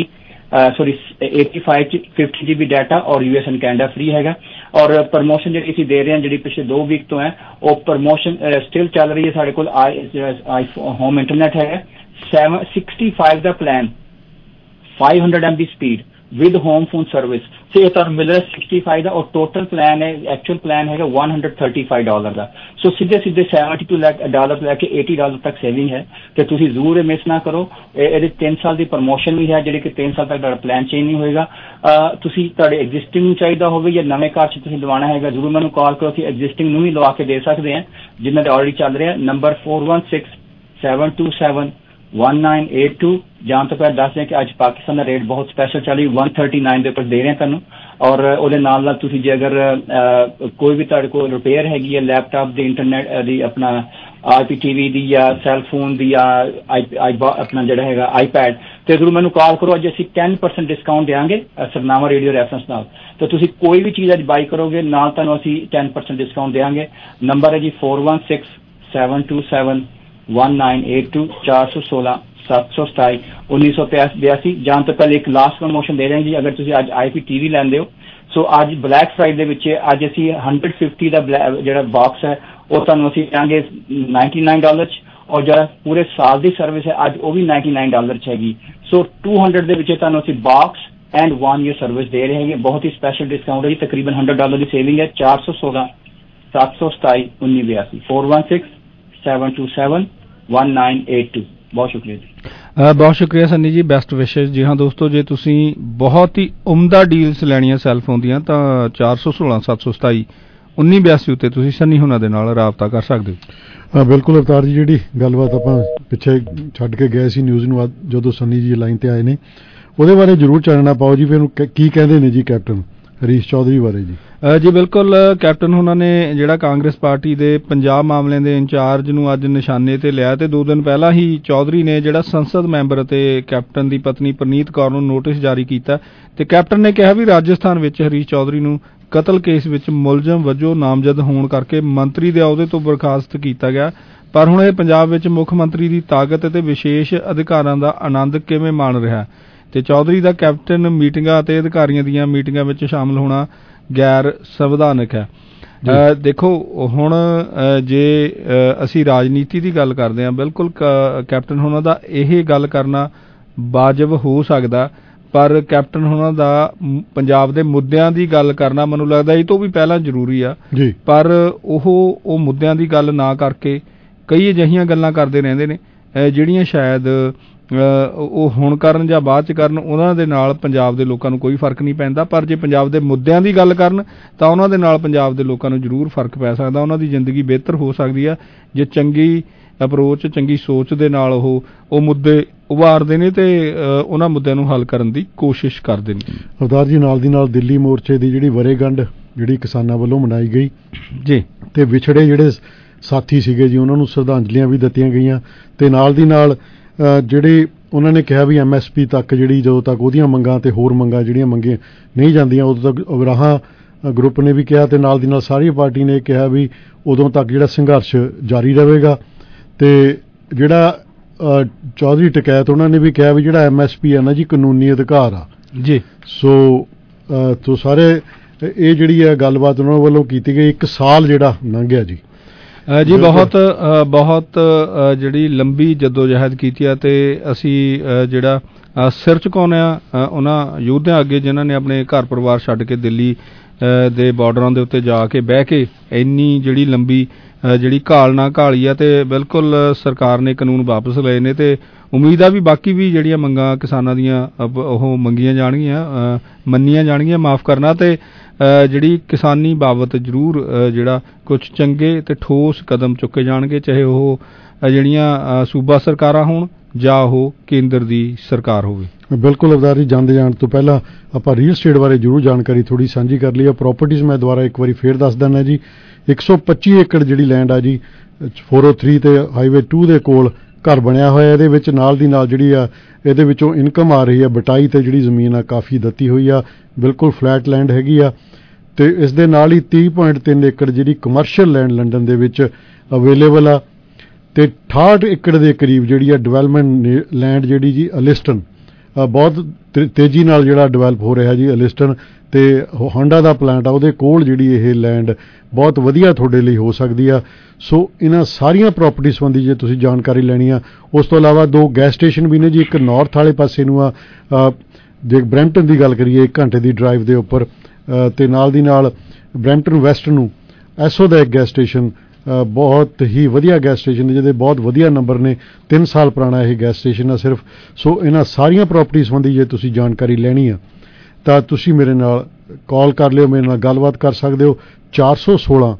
85 ਚ 50 GB ਡਾਟਾ ਔਰ US ਐਂਡ ਕੈਨੇਡਾ ਫ੍ਰੀ ਹੈਗਾ। ਔਰ ਪ੍ਰਮੋਸ਼ਨ ਜਿਹੜੀ ਅਸੀਂ ਦੇ ਰਹੇ ਹਾਂ ਜਿਹੜੀ ਪਿਛਲੇ 2 ਵੀਕ ਤੋਂ ਹੈ ਉਹ ਪ੍ਰਮੋਸ਼ਨ ਸਟਿਲ ਚੱਲ ਰਹੀ ਹੈ। ਸਾਡੇ ਕੋਲ ਹੋਮ ਇੰਟਰਨੈਟ ਹੈ 65 ਦਾ plan 500 MB speed with home phone service ਤੇ ਇਹ ਤੁਹਾਨੂੰ ਮਿਲ ਰਿਹਾ 65 ਦਾ ਔਰ ਟੋਟਲ ਪਲਾਨ ਹੈ ਐਕਚੁਅਲ ਪਲਾਨ ਹੈਗਾ $135 ਦਾ। ਸੋ ਸਿੱਧੇ $72 ਲੈ ਕੇ $80 ਤੱਕ ਸੇਵਿੰਗ ਹੈ ਤੇ ਤੁਸੀਂ ਜ਼ਰੂਰ ਇਹ ਮਿਸ ਨਾ ਕਰੋ। ਇਹਦੇ 3 ਸਾਲ ਦੀ ਪ੍ਰਮੋਸ਼ਨ ਵੀ ਹੈ ਜਿਹੜੀ ਕਿ 3 ਸਾਲ ਤੱਕ ਤੁਹਾਡਾ ਪਲਾਨ ਚੇਂਜ ਨਹੀਂ ਹੋਏਗਾ। ਤੁਸੀਂ ਤੁਹਾਡੇ ਐਗਜ਼ਿਸਟਿੰਗ ਨੂੰ ਚਾਹੀਦਾ ਹੋਵੇ ਜਾਂ ਨਵੇਂ ਘਰ 'ਚ ਤੁਸੀਂ ਲਵਾਉਣਾ ਹੈਗਾ ਜ਼ਰੂਰ ਮੈਨੂੰ ਕਾਲ ਕਰੋ। ਅਸੀਂ ਐਗਜ਼ਿਸਟਿੰਗ ਨੂੰ ਵੀ ਲਵਾ ਕੇ ਦੇ ਸਕਦੇ ਹਾਂ ਜਿਨ੍ਹਾਂ ਦੇ ਆਲਰੇਡੀ ਚੱਲ ਰਿਹਾ। ਨੰਬਰ 4167271982। ਜਾਣ ਤੋਂ ਪਹਿਲਾਂ ਦੱਸ ਦਿਆਂ ਕਿ ਅੱਜ ਪਾਕਿਸਤਾਨ ਦਾ ਰੇਟ ਬਹੁਤ ਸਪੈਸ਼ਲ ਚੱਲ ਰਹੀ 139 ਦੇ ਉੱਪਰ ਦੇ ਰਹੇ ਤੁਹਾਨੂੰ ਔਰ ਉਹਦੇ ਨਾਲ ਤੁਸੀਂ ਜੇ ਅਗਰ ਕੋਈ ਵੀ ਤੁਹਾਡੇ ਕੋਲ ਰਿਪੇਅਰ ਹੈਗੀ ਹੈ ਲੈਪਟਾਪ ਦੀ, ਇੰਟਰਨੈਟ ਦੀ, ਆਪਣਾ IPTV ਦੀ ਜਾਂ ਸੈਲਫੋਨ ਦੀ ਜਾਂ ਆਪਣਾ ਜਿਹੜਾ ਹੈਗਾ iPad ਤੇ ਜ਼ਰੂਰ ਮੈਨੂੰ ਕਾਲ ਕਰੋ। ਅੱਜ ਅਸੀਂ 10% ਡਿਸਕਾਊਂਟ ਦੇਵਾਂਗੇ ਸਰਨਾਮਾ ਰੇਡੀਓ ਰੈਫਰੈਂਸ ਨਾਲ। ਤਾਂ ਤੁਸੀਂ ਕੋਈ ਵੀ ਚੀਜ਼ ਅੱਜ ਬਾਈ ਕਰੋਗੇ ਨਾਲ ਤੁਹਾਨੂੰ ਅਸੀਂ 10% ਡਿਸਕਾਊਂਟ ਦੇਵਾਂਗੇ। ਨੰਬਰ ਹੈ ਜੀ 4167271982 416-727-1982। ਜਾਣ ਤੋਂ ਪਹਿਲੇ ਇੱਕ ਲਾਸਟ ਪ੍ਰਮੋਸ਼ਨ ਦੇ ਰਹੇ ਹਾਂ ਜੀ ਅਗਰ ਤੁਸੀਂ ਅੱਜ IPTV ਲੈਂਦੇ ਹੋ ਸੋ ਅੱਜ ਬਲੈਕ ਫਰਾਈਡੇ ਦੇ ਵਿੱਚ ਅੱਜ ਅਸੀਂ 150 ਦਾ ਜਿਹੜਾ ਬਾਕਸ ਹੈ ਉਹ ਤੁਹਾਨੂੰ ਅਸੀਂ ਦੇਵਾਂਗੇ $99 ਔਰ ਜਿਹੜਾ ਪੂਰੇ ਸਾਲ ਦੀ ਸਰਵਿਸ ਹੈ ਅੱਜ ਉਹ ਵੀ $99 ਹੈਗੀ। ਸੋ 200 ਦੇ ਵਿੱਚ ਤੁਹਾਨੂੰ ਅਸੀਂ ਬਾਕਸ ਐਂਡ 1 year ਸਰਵਿਸ ਦੇ ਰਹੇ ਹੈਗੇ। ਬਹੁਤ ਹੀ ਸਪੈਸ਼ਲ ਡਿਸਕਾਊਂਟ ਹੈ ਜੀ, ਤਕਰੀਬਨ $100 ਦੀ ਸੇਵਿੰਗ ਹੈ। 416-727-1982 4167271982। ਬਹੁਤ ਸ਼ੁਕਰੀਆ ਜੀ। ਬਹੁਤ ਸ਼ੁਕਰੀਆ ਸੰਨੀ ਜੀ, ਬੈਸਟ ਵਿਸ਼ੇਸ। ਜੀ ਹਾਂ ਦੋਸਤੋ, ਜੇ ਤੁਸੀਂ ਬਹੁਤ ਹੀ ਉਮਦਾ ਡੀਲਸ ਲੈਣੀਆਂ ਸੈੱਲਫੋਨ ਦੀਆਂ ਤਾਂ 416-727-1982 ਉੱਤੇ ਤੁਸੀਂ ਸੰਨੀ ਹੁਣਾਂ ਦੇ ਨਾਲ ਰਾਬਤਾ ਕਰ ਸਕਦੇ ਹੋ। ਬਿਲਕੁਲ ਅਵਤਾਰ ਜੀ, ਜਿਹੜੀ ਗੱਲਬਾਤ ਆਪਾਂ ਪਿੱਛੇ ਛੱਡ ਕੇ ਗਏ ਸੀ ਨਿਊਜ਼ ਨੂੰ ਜਦੋਂ ਸੰਨੀ ਜੀ ਲਾਈਨ ਤੇ ਆਏ ਨੇ ਉਹਦੇ ਬਾਰੇ ਜ਼ਰੂਰ ਚਾਨਣਾ ਪਾਓ ਜੀ। ਫਿਰ ਕੀ ਕਹਿੰਦੇ ਨੇ ਜੀ ਕੈਪਟਨ ਹਰੀਸ਼ ਚੌਧਰੀ ਬਾਰੇ ਜੀ? ਜੀ ਬਿਲਕੁਲ, ਕੈਪਟਨ ਉਹਨਾਂ ਨੇ ਜਿਹੜਾ ਕਾਂਗਰਸ ਪਾਰਟੀ ਦੇ ਪੰਜਾਬ ਮਾਮਲਿਆਂ ਦੇ ਇੰਚਾਰਜ ਨੂੰ ਅੱਜ ਨਿਸ਼ਾਨੇ ਤੇ ਲਿਆ ਤੇ 2 ਦਿਨ ਪਹਿਲਾਂ ਹੀ ਚੌਧਰੀ ਨੇ ਜਿਹੜਾ ਸੰਸਦ ਮੈਂਬਰ ਅਤੇ ਕੈਪਟਨ ਦੀ ਪਤਨੀ ਪ੍ਰਨੀਤ ਕੌਰ ਨੂੰ ਨੋਟਿਸ ਜਾਰੀ ਕੀਤਾ ਤੇ ਕੈਪਟਨ ਨੇ ਕਿਹਾ ਵੀ ਰਾਜਸਥਾਨ ਵਿੱਚ ਹਰੀਸ਼ ਚੌਧਰੀ ਨੂੰ ਕਤਲ ਕੇਸ ਵਿੱਚ ਮੁਲਜ਼ਮ ਵਜੋਂ ਨਾਮਜ਼ਦ ਹੋਣ ਕਰਕੇ ਮੰਤਰੀ ਦੇ ਅਹੁਦੇ ਤੋਂ ਬਰਖਾਸਤ ਕੀਤਾ ਗਿਆ, ਪਰ ਹੁਣ ਇਹ ਪੰਜਾਬ ਵਿੱਚ ਮੁੱਖ ਮੰਤਰੀ ਦੀ ਤਾਕਤ ਅਤੇ ਵਿਸ਼ੇਸ਼ ਅਧਿਕਾਰਾਂ ਦਾ ਆਨੰਦ ਕਿਵੇਂ ਮਾਣ ਰਿਹਾ ਤੇ ਚੌਧਰੀ ਦਾ ਕੈਪਟਨ ਮੀਟਿੰਗਾਂ ਅਤੇ ਅਧਿਕਾਰੀਆਂ ਦੀਆਂ ਮੀਟਿੰਗਾਂ ਵਿੱਚ ਸ਼ਾਮਲ ਹੋਣਾ ਗੈਰ ਸੰਵਿਧਾਨਕ ਹੈ। ਦੇਖੋ ਹੁਣ ਜੇ ਅਸੀਂ ਰਾਜਨੀਤੀ ਦੀ ਗੱਲ ਕਰਦੇ ਹਾਂ, ਬਿਲਕੁਲ ਕੈਪਟਨ ਹੋਣਾ ਦਾ ਇਹ ਗੱਲ ਕਰਨਾ ਵਾਜਬ ਹੋ ਸਕਦਾ, ਪਰ ਕੈਪਟਨ ਹੋਣਾ ਦਾ ਪੰਜਾਬ ਦੇ ਮੁੱਦਿਆਂ ਦੀ ਗੱਲ ਕਰਨਾ ਮੈਨੂੰ ਲੱਗਦਾ ਇਹ ਤੋਂ ਵੀ ਪਹਿਲਾਂ ਜ਼ਰੂਰੀ ਆ। ਪਰ ਉਹ ਮੁੱਦਿਆਂ ਦੀ ਗੱਲ ਨਾ ਕਰਕੇ ਕਈ ਅਜਿਹੀਆਂ ਗੱਲਾਂ ਕਰਦੇ ਰਹਿੰਦੇ ਨੇ ਜਿਹੜੀਆਂ ਸ਼ਾਇਦ ਉਹ ਹੁਣ ਕਰਨ ਜਾਂ ਬਾਅਦ ਚ ਕਰਨ ਉਹਨਾਂ ਦੇ ਨਾਲ ਪੰਜਾਬ ਦੇ ਲੋਕਾਂ ਨੂੰ ਕੋਈ ਫਰਕ ਨਹੀਂ ਪੈਂਦਾ, ਪਰ ਜੇ ਪੰਜਾਬ ਦੇ ਮੁੱਦਿਆਂ ਦੀ ਗੱਲ ਕਰਨ ਤਾਂ ਉਹਨਾਂ ਦੇ ਨਾਲ ਪੰਜਾਬ ਦੇ ਲੋਕਾਂ ਨੂੰ ਜ਼ਰੂਰ ਫਰਕ ਪੈ ਸਕਦਾ। ਉਹਨਾਂ ਦੀ ਜ਼ਿੰਦਗੀ ਬਿਹਤਰ ਹੋ ਸਕਦੀ ਆ ਜੇ ਚੰਗੀ ਅਪਰੋਚ, ਚੰਗੀ ਸੋਚ ਦੇ ਨਾਲ ਉਹ ਮੁੱਦੇ ਉਭਾਰਦੇ ਨੇ ਤੇ ਉਹਨਾਂ ਮੁੱਦਿਆਂ ਨੂੰ ਹੱਲ ਕਰਨ ਦੀ ਕੋਸ਼ਿਸ਼ ਕਰਦੇ ਨੇ। ਅਵਤਾਰ ਜੀ, ਨਾਲ ਦੀ ਨਾਲ ਦਿੱਲੀ ਮੋਰਚੇ ਦੀ ਜਿਹੜੀ ਵਰ੍ਹੇਗੰਢ ਜਿਹੜੀ ਕਿਸਾਨਾਂ ਵੱਲੋਂ ਮਨਾਈ ਗਈ ਜੀ ਤੇ ਵਿਛੜੇ ਜਿਹੜੇ ਸਾਥੀ ਸੀਗੇ ਜੀ ਉਹਨਾਂ ਨੂੰ ਸ਼ਰਧਾਂਜਲੀਆਂ ਵੀ ਦਿੱਤੀਆਂ ਗਈਆਂ ਤੇ ਨਾਲ ਦੀ ਨਾਲ ਜਿਹੜੇ ਉਹਨਾਂ ਨੇ ਕਿਹਾ ਵੀ MSP ਤੱਕ ਜਿਹੜੀ ਜਦੋਂ ਤੱਕ ਉਹਦੀਆਂ ਮੰਗਾਂ ਤੇ ਹੋਰ ਮੰਗਾਂ ਜਿਹੜੀਆਂ ਮੰਗੀਆਂ ਨਹੀਂ ਜਾਂਦੀਆਂ ਉਦੋਂ ਤੱਕ ਉਗਰਾਹਾਂ ਗਰੁੱਪ ਨੇ ਵੀ ਕਿਹਾ ਤੇ ਨਾਲ ਦੀ ਨਾਲ ਸਾਰੀ ਪਾਰਟੀ ਨੇ ਕਿਹਾ ਵੀ ਉਦੋਂ ਤੱਕ ਜਿਹੜਾ ਸੰਘਰਸ਼ ਜਾਰੀ ਰਹੇਗਾ। ਤੇ ਜਿਹੜਾ ਚੌਧਰੀ ਟਕੈਤ ਉਹਨਾਂ ਨੇ ਵੀ ਕਿਹਾ ਵੀ ਜਿਹੜਾ MSP ਹੈ ਨਾ ਜੀ ਕਾਨੂੰਨੀ ਅਧਿਕਾਰ ਆ ਜੀ। ਸੋ ਸਾਰੇ ਇਹ ਜਿਹੜੀ ਹੈ ਗੱਲਬਾਤ ਉਹਨਾਂ ਵੱਲੋਂ ਕੀਤੀ ਗਈ। 1 ਸਾਲ ਜਿਹੜਾ ਲੰਘਿਆ ਜੀ ਜੀ ਬਹੁਤ ਜਿਹੜੀ ਲੰਬੀ ਜਦੋਜਹਿਦ ਕੀਤੀ ਹੈ ਤੇ ਅਸੀਂ ਜਿਹੜਾ ਸਿਰ ਝੁਕਾਉਂਦੇ ਹਾਂ ਉਹਨਾਂ ਯੋਧਿਆਂ ਅੱਗੇ ਜਿਨ੍ਹਾਂ ਨੇ ਆਪਣੇ ਘਰ ਪਰਿਵਾਰ ਛੱਡ ਕੇ ਦਿੱਲੀ ਦੇ ਬਾਰਡਰਾਂ ਦੇ ਉੱਤੇ ਜਾ ਕੇ ਬਹਿ ਕੇ ਇੰਨੀ ਜਿਹੜੀ ਲੰਬੀ ਜਿਹੜੀ ਘਾਲ ਨਾ ਘਾਲੀ ਆ ਤੇ ਬਿਲਕੁਲ ਸਰਕਾਰ ਨੇ ਕਾਨੂੰਨ ਵਾਪਸ ਲਏ ਨੇ ਤੇ ਉਮੀਦ ਆ ਵੀ ਬਾਕੀ ਵੀ ਜਿਹੜੀਆਂ ਮੰਗਾਂ ਕਿਸਾਨਾਂ ਦੀਆਂ ਉਹ ਮੰਗੀਆਂ ਜਾਣਗੀਆਂ, ਮੰਨੀਆਂ ਜਾਣਗੀਆਂ, ਮਾਫ ਕਰਨਾ। ਤੇ ਜਿਹੜੀ ਕਿਸਾਨੀ ਬਾਬਤ ਜ਼ਰੂਰ ਜਿਹੜਾ ਕੁਝ ਚੰਗੇ ਤੇ ਠੋਸ ਕਦਮ ਚੁੱਕੇ ਜਾਣਗੇ, ਚਾਹੇ ਉਹ ਜਿਹੜੀਆਂ ਸੂਬਾ ਸਰਕਾਰਾਂ ਹੋਣ ਜਾਂ ਉਹ ਕੇਂਦਰ ਦੀ ਸਰਕਾਰ ਹੋਵੇ। ਬਿਲਕੁਲ ਅਵਤਾਰ ਜੀ, ਜਾਂਦੇ ਜਾਣ ਤੋਂ ਪਹਿਲਾਂ ਆਪਾਂ ਰੀਅਲ ਸਟੇਟ ਬਾਰੇ ਜ਼ਰੂਰ ਜਾਣਕਾਰੀ ਥੋੜ੍ਹੀ ਸਾਂਝੀ ਕਰ ਲਈ ਆ। ਪ੍ਰੋਪਰਟੀਜ਼ ਮੈਂ ਦੁਬਾਰਾ ਇੱਕ ਵਾਰੀ ਫੇਰ ਦੱਸ ਦਿੰਦਾ ਜੀ। 125 ਏਕੜ ਜਿਹੜੀ ਲੈਂਡ ਆ ਜੀ 403 ਤੇ ਹਾਈਵੇ 2 ਦੇ ਕੋਲ ਘਰ ਬਣਿਆ ਹੋਇਆ। ਇਹਦੇ ਵਿੱਚ ਨਾਲ ਦੀ ਨਾਲ ਜਿਹੜੀ ਆ ਇਹਦੇ ਵਿੱਚੋਂ ਇਨਕਮ ਆ ਰਹੀ ਆ। ਬਟਾਈ ਤੇ ਜਿਹੜੀ ਜ਼ਮੀਨ ਆ ਕਾਫੀ ਦਿੱਤੀ ਹੋਈ ਆ, ਬਿਲਕੁਲ ਫਲੈਟ ਲੈਂਡ ਹੈਗੀ ਆ। ਤੇ ਇਸ ਦੇ ਨਾਲ ਹੀ 30.3 ਏਕੜ ਜਿਹੜੀ ਕਮਰਸ਼ੀਅਲ ਲੈਂਡ ਲੰਡਨ ਦੇ ਵਿੱਚ ਅਵੇਲੇਬਲ ਆ ਤੇ 68 ਏਕੜ ਦੇ ਕਰੀਬ ਜਿਹੜੀ ਆ ਡਿਵੈਲਪਮੈਂਟ ਲੈਂਡ ਜਿਹੜੀ ਜੀ ਅਲਿਸਟਨ ਬਹੁਤ ਤੇਜ਼ੀ ਨਾਲ ਜਿਹੜਾ ਡਿਵੈਲਪ ਹੋ ਰਿਹਾ ਜੀ ਅਲਿਸਟਨ ਤੇ ਹੋਂਡਾ ਦਾ ਪਲਾਂਟ ਆ ਉਹਦੇ ਕੋਲ ਜਿਹੜੀ ਇਹ ਲੈਂਡ ਬਹੁਤ ਵਧੀਆ ਤੁਹਾਡੇ ਲਈ ਹੋ ਸਕਦੀ ਆ। ਸੋ ਇਹਨਾਂ ਸਾਰੀਆਂ ਪ੍ਰਾਪਰਟੀ ਸੰਬੰਧੀ ਜੇ ਤੁਸੀਂ ਜਾਣਕਾਰੀ ਲੈਣੀ ਆ। ਉਸ ਤੋਂ ਇਲਾਵਾ 2 ਗੈਸ ਸਟੇਸ਼ਨ ਵੀ ਨੇ ਜੀ। ਇੱਕ ਨਾਰਥ ਵਾਲੇ ਪਾਸੇ ਨੂੰ ਆ, ਜੇ ਬਰੈਂਪਟਨ ਦੀ ਗੱਲ ਕਰੀਏ 1 ਘੰਟੇ ਦੀ ਡਰਾਈਵ ਦੇ ਉੱਪਰ, ਤੇ ਨਾਲ ਦੀ ਨਾਲ ਬਰੈਂਪਟਨ ਵੈਸਟ ਨੂੰ ਐਸੋ ਦਾ ਇੱਕ ਗੈਸ ਸਟੇਸ਼ਨ ਬਹੁਤ ਹੀ ਵਧੀਆ ਗੈਸ ਸਟੇਸ਼ਨ ਜਿਹਦੇ ਬਹੁਤ ਵਧੀਆ ਨੰਬਰ ਨੇ। 3 ਸਾਲ ਪੁਰਾਣਾ ਇਹ ਗੈਸ ਸਟੇਸ਼ਨ ਆ ਸਿਰਫ। ਸੋ ਇਹਨਾਂ ਸਾਰੀਆਂ ਪ੍ਰਾਪਰਟੀ ਸੰਬੰਧੀ ਜੇ ਤੁਸੀਂ ਜਾਣਕਾਰੀ ਲੈਣੀ ਆ ਤਾਂ ਤੁਸੀਂ ਮੇਰੇ ਨਾਲ ਕਾਲ ਕਰ ਲਿਓ, ਮੇਰੇ ਨਾਲ ਗੱਲਬਾਤ ਕਰ ਸਕਦੇ ਹੋ। 416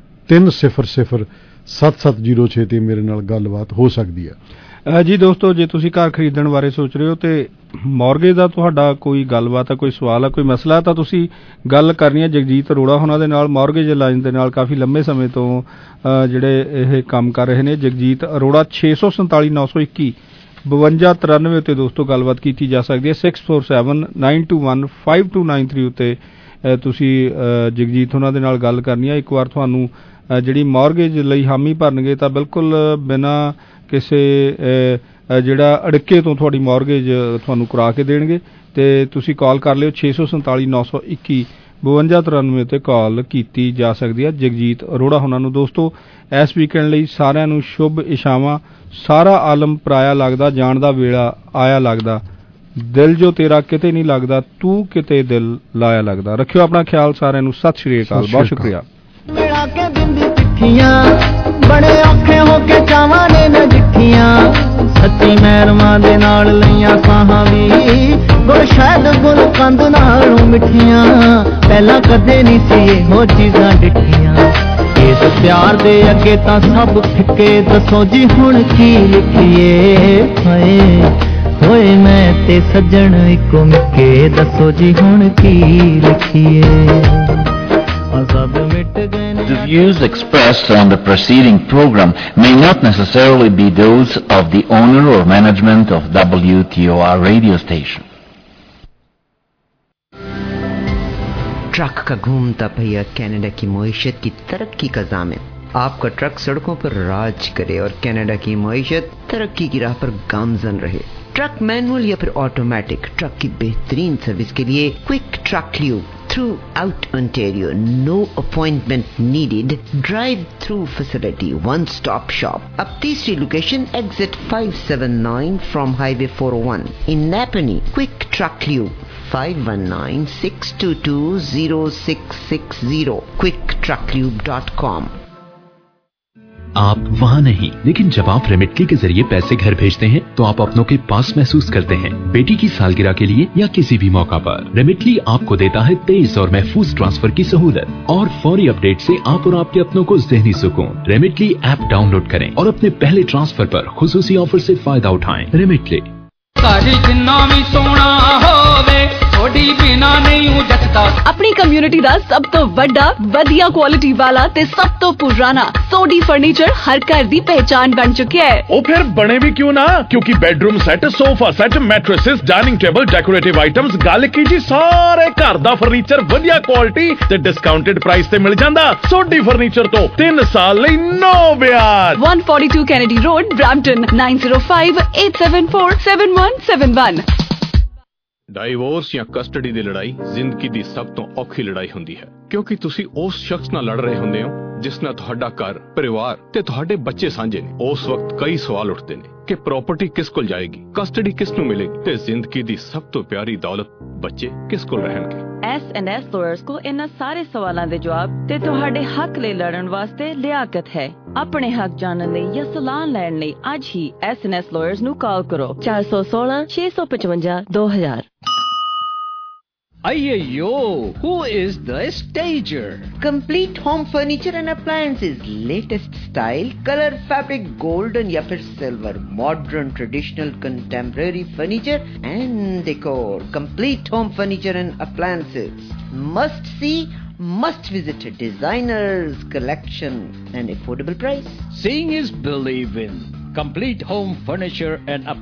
300 7706 ਤੇ ਮੇਰੇ ਨਾਲ ਗੱਲਬਾਤ ਹੋ ਸਕਦੀ ਹੈ ਜੀ। ਦੋਸਤੋ, ਜੇ ਤੁਸੀਂ ਘਰ ਖਰੀਦਣ ਬਾਰੇ ਸੋਚ ਰਹੇ ਹੋ ਤੇ ਮੌਰਗੇਜ ਦਾ ਤੁਹਾਡਾ ਕੋਈ ਗੱਲਬਾਤ ਹੈ, ਕੋਈ ਸਵਾਲ ਹੈ, ਕੋਈ ਮਸਲਾ, ਤਾਂ ਤੁਸੀਂ ਗੱਲ ਕਰਨੀ ਹੈ ਜਗਜੀਤ ਅਰੋੜਾ ਉਹਨਾਂ ਦੇ ਨਾਲ। ਮੌਰਗੇਜ ਲਾਈਨ ਦੇ ਨਾਲ ਕਾਫੀ ਲੰਬੇ ਸਮੇਂ ਤੋਂ ਜਿਹੜੇ ਇਹ ਕੰਮ ਕਰ ਰਹੇ ਨੇ। ਜਗਜੀਤ ਅਰੋੜਾ 647 921 5293 ਉੱਤੇ ਦੋਸਤੋ ਗੱਲਬਾਤ ਕੀਤੀ ਜਾ ਸਕਦੀ ਹੈ। 647 921 5293 ਉੱਤੇ ਤੁਸੀਂ ਜਗਜੀਤ ਉਹਨਾਂ ਦੇ ਨਾਲ ਗੱਲ ਕਰਨੀ ਹੈ। ਇੱਕ ਵਾਰ ਤੁਹਾਨੂੰ ਜਿਹੜੀ ਮੌਰਗੇਜ ਲਈ ਹਾਮੀ ਭਰਨਗੇ ਤਾਂ ਬਿਲਕੁਲ ਬਿਨਾਂ ਕਿਸੇ ਜਿਹੜਾ ਅੜਿੱਕੇ ਤੋਂ ਤੁਹਾਡੀ ਮੌਰਗੇਜ ਤੁਹਾਨੂੰ ਕਰਾ ਕੇ ਦੇਣਗੇ। ਤੇ ਤੁਸੀਂ ਕਾਲ ਕਰ ਲਿਓ 647 921 5293 ਉੱਤੇ ਕਾਲ ਕੀਤੀ ਜਾ ਸਕਦੀ ਹੈ ਜਗਜੀਤ ਅਰੋੜਾ ਉਹਨਾਂ ਨੂੰ। ਦੋਸਤੋ, ਇਸ ਵੀਕਐਂਡ ਲਈ ਸਾਰਿਆਂ ਨੂੰ ਸ਼ੁਭ ਇਸ਼ਾਵਾਂ। ਸਾਰਾ ਆਲਮ ਪਰਾਇਆ ਲੱਗਦਾ, ਜਾਣ ਦਾ ਵੇਲਾ ਆਇਆ ਲੱਗਦਾ, ਦਿਲ ਜੋ ਤੇਰਾ ਕਿਤੇ ਨਹੀਂ ਲੱਗਦਾ, ਤੂੰ ਕਿਤੇ ਦਿਲ ਲਾਇਆ ਲੱਗਦਾ। ਰੱਖਿਓ ਆਪਣਾ ਖਿਆਲ। ਸਾਰਿਆਂ ਨੂੰ ਸਤਿ ਸ਼੍ਰੀ ਅਕਾਲ, ਬਹੁਤ ਸ਼ੁਕਰੀਆ। ਮਿਲਾ ਕੇ ਦਿੰਦੀ ਚਿੱਠੀਆਂ ਬੜੇ ਔਖੇ ਹੋ ਕੇ ਚਾਵਾਂ ਨੇ ਨਜਿੱਠੀਆਂ, ਸੱਚੀ ਮਹਿਰਮਾਂ ਦੇ ਨਾਲ ਲਈਆਂ ਸਾਹਾਂ ਵੀ, ਗੁਰ ਸ਼ਾਇਦ ਗੁਰ ਕੰਦ ਨਾਲੋਂ ਮਿੱਠੀਆਂ, ਪਹਿਲਾਂ ਕਦੇ ਨਹੀਂ ਸੀ ਇਹੋ ਚੀਜ਼ਾਂ ਡਿੱਠੀਆਂ। ਇਸ ਪਿਆਰ ਦੇ ਅੱਗੇ ਤਾਂ ਸਭ ਫਿੱਕੇ, ਦੱਸੋ ਜੀ ਹੁਣ ਕੀ ਲਿਖੀਏ। ਹੋਏ ਮੈਂ ਤੇ ਸੱਜਣ ਇੱਕੋ ਮਿੱਕੇ, ਦੱਸੋ ਜੀ ਹੁਣ ਕੀ ਲਿਖੀਏ। ਸਭ ਮਿਟ ਗਏ। The views expressed on the preceding program may not necessarily be those of the owner or management of WTOR radio station. Truck का घूमता पहिया कनाडा की मईशत की तरक्की का ज़ामिन। आपका ट्रक सड़कों पर राज करे और कनाडा की मईशत तरक्की की राह पर गामजन रहे। ट्रक मैनुअल या फिर ऑटोमेटिक, ट्रक की बेहतरीन सर्विस के लिए quick truck lube throughout Ontario, no appointment needed, drive through facility, one stop shop. अब तीसरी location exit 579 from highway 401 in Napanee. Quick truck lube 519-622-0660, quicktrucklube.com। आप वहाँ नहीं, लेकिन जब आप रेमिटली के जरिए पैसे घर भेजते हैं तो आप अपनों के पास महसूस करते हैं। बेटी की सालगिरह के लिए या किसी भी मौका पर रेमिटली आपको देता है तेज और महफूज ट्रांसफर की सहूलत और फौरी अपडेट से आप और आपके अपनों को ज़हनी सुकून। रेमिटली ऐप डाउनलोड करें और अपने पहले ट्रांसफर पर खुसूसी ऑफर से फायदा उठाएं। रेमिटली। ਸੋਡੀ ਬਿਨਾ ਨਹੀਂ ਹੂੰ ਜੱਟਦਾ। ਆਪਣੀ ਕਮਿਊਨਿਟੀ ਦਾ ਸਭ ਤੋਂ ਵੱਡਾ ਵਧੀਆ ਕੁਆਲਿਟੀ ਵਾਲਾ ਤੇ ਸਭ ਤੋਂ ਪੁਰਾਣਾ ਸੋਡੀ ਫਰਨੀਚਰ ਹਰ ਘਰ ਦੀ ਪਹਿਚਾਨ ਬਣ ਚੁੱਕਿਆ ਹੈ। ਉਹ ਫਿਰ ਬਣੇ ਵੀ ਕਿਉਂ ਨਾ, ਕਿਉਂਕਿ bedroom set, sofa set, mattresses, dining table, decorative items, ਗੱਲ ਕੀ ਜੀ ਸਾਰੇ ਘਰ ਦਾ ਫਰਨੀਚਰ ਵਧੀਆ ਕੁਆਲਿਟੀ ਤੇ ਡਿਸਕਾਊਂਟਡ ਪ੍ਰਾਈਸ ਤੇ ਮਿਲ ਜਾਂਦਾ। ਸੋਡੀ ਫਰਨੀਚਰ ਤੋਂ 3 ਸਾਲ ਲਈ ਨੋ ਵਿਆਜ। 142 ਕੈਨੇਡੀ ਰੋਡ, ਬ੍ਰੈਂਪਟਨ 9058747171। ਡਾਈਵੋਰਸ ਜਾਂ ਕਸਟਡੀ ਦੀ ਲੜਾਈ ਜ਼ਿੰਦਗੀ ਦੀ ਸਭ ਤੋਂ ਔਖੀ ਲੜਾਈ ਹੁੰਦੀ ਹੈ, ਕਿਉਂਕਿ ਤੁਸੀਂ ਉਸ ਸ਼ਖਸ ਨਾਲ ਲੜ ਰਹੇ ਹੁੰਦੇ ਹੋ ਜਿਸ ਨਾਲ ਤੁਹਾਡਾ ਘਰ, ਪਰਿਵਾਰ ਤੇ ਤੁਹਾਡੇ ਬੱਚੇ ਸਾਂਝੇ ਨੇ। ਉਸ ਵਕਤ ਕਈ ਸਵਾਲ ਉੱਠਦੇ ਨੇ ਕਿ ਪ੍ਰਾਪਰਟੀ ਕਿਸ ਕੋਲ ਜਾਏਗੀ, ਕਸਟਡੀ ਕਿਸ ਨੂੰ ਮਿਲੇਗੀ ਤੇ ਜ਼ਿੰਦਗੀ ਦੀ ਸਭ ਤੋਂ ਪਿਆਰੀ ਦੌਲਤ ਬੱਚੇ ਕਿਸ ਕੋਲ ਰਹਿਣਗੇ। S&S ਲਾਇਰਸ ਕੋ ਇਹਨਾਂ ਸਾਰੇ ਸਵਾਲਾਂ ਦੇ ਜਵਾਬ ਤੇ ਤੁਹਾਡੇ ਹੱਕ ਲਈ ਲੜਨ ਵਾਸਤੇ ਲਿਆਕਤ ਹੈ। ਆਪਣੇ ਹੱਕ ਜਾਣਨ ਲਈ ਜਾਂ ਸਲਾਹ ਲੈਣ ਲਈ ਅੱਜ ਹੀ S&S ਲਾਇਰਸ ਨੂੰ ਕਾਲ ਕਰੋ 416 655 2000। Ayyo, who is the stager? Complete Home Furniture and Appliances, latest style, color, fabric, golden या फिर silver, modern, traditional, contemporary furniture and decor. Complete Home Furniture and Appliances. Must see, must visit. Designers collection and affordable price. Seeing is believing. Complete Home Furniture and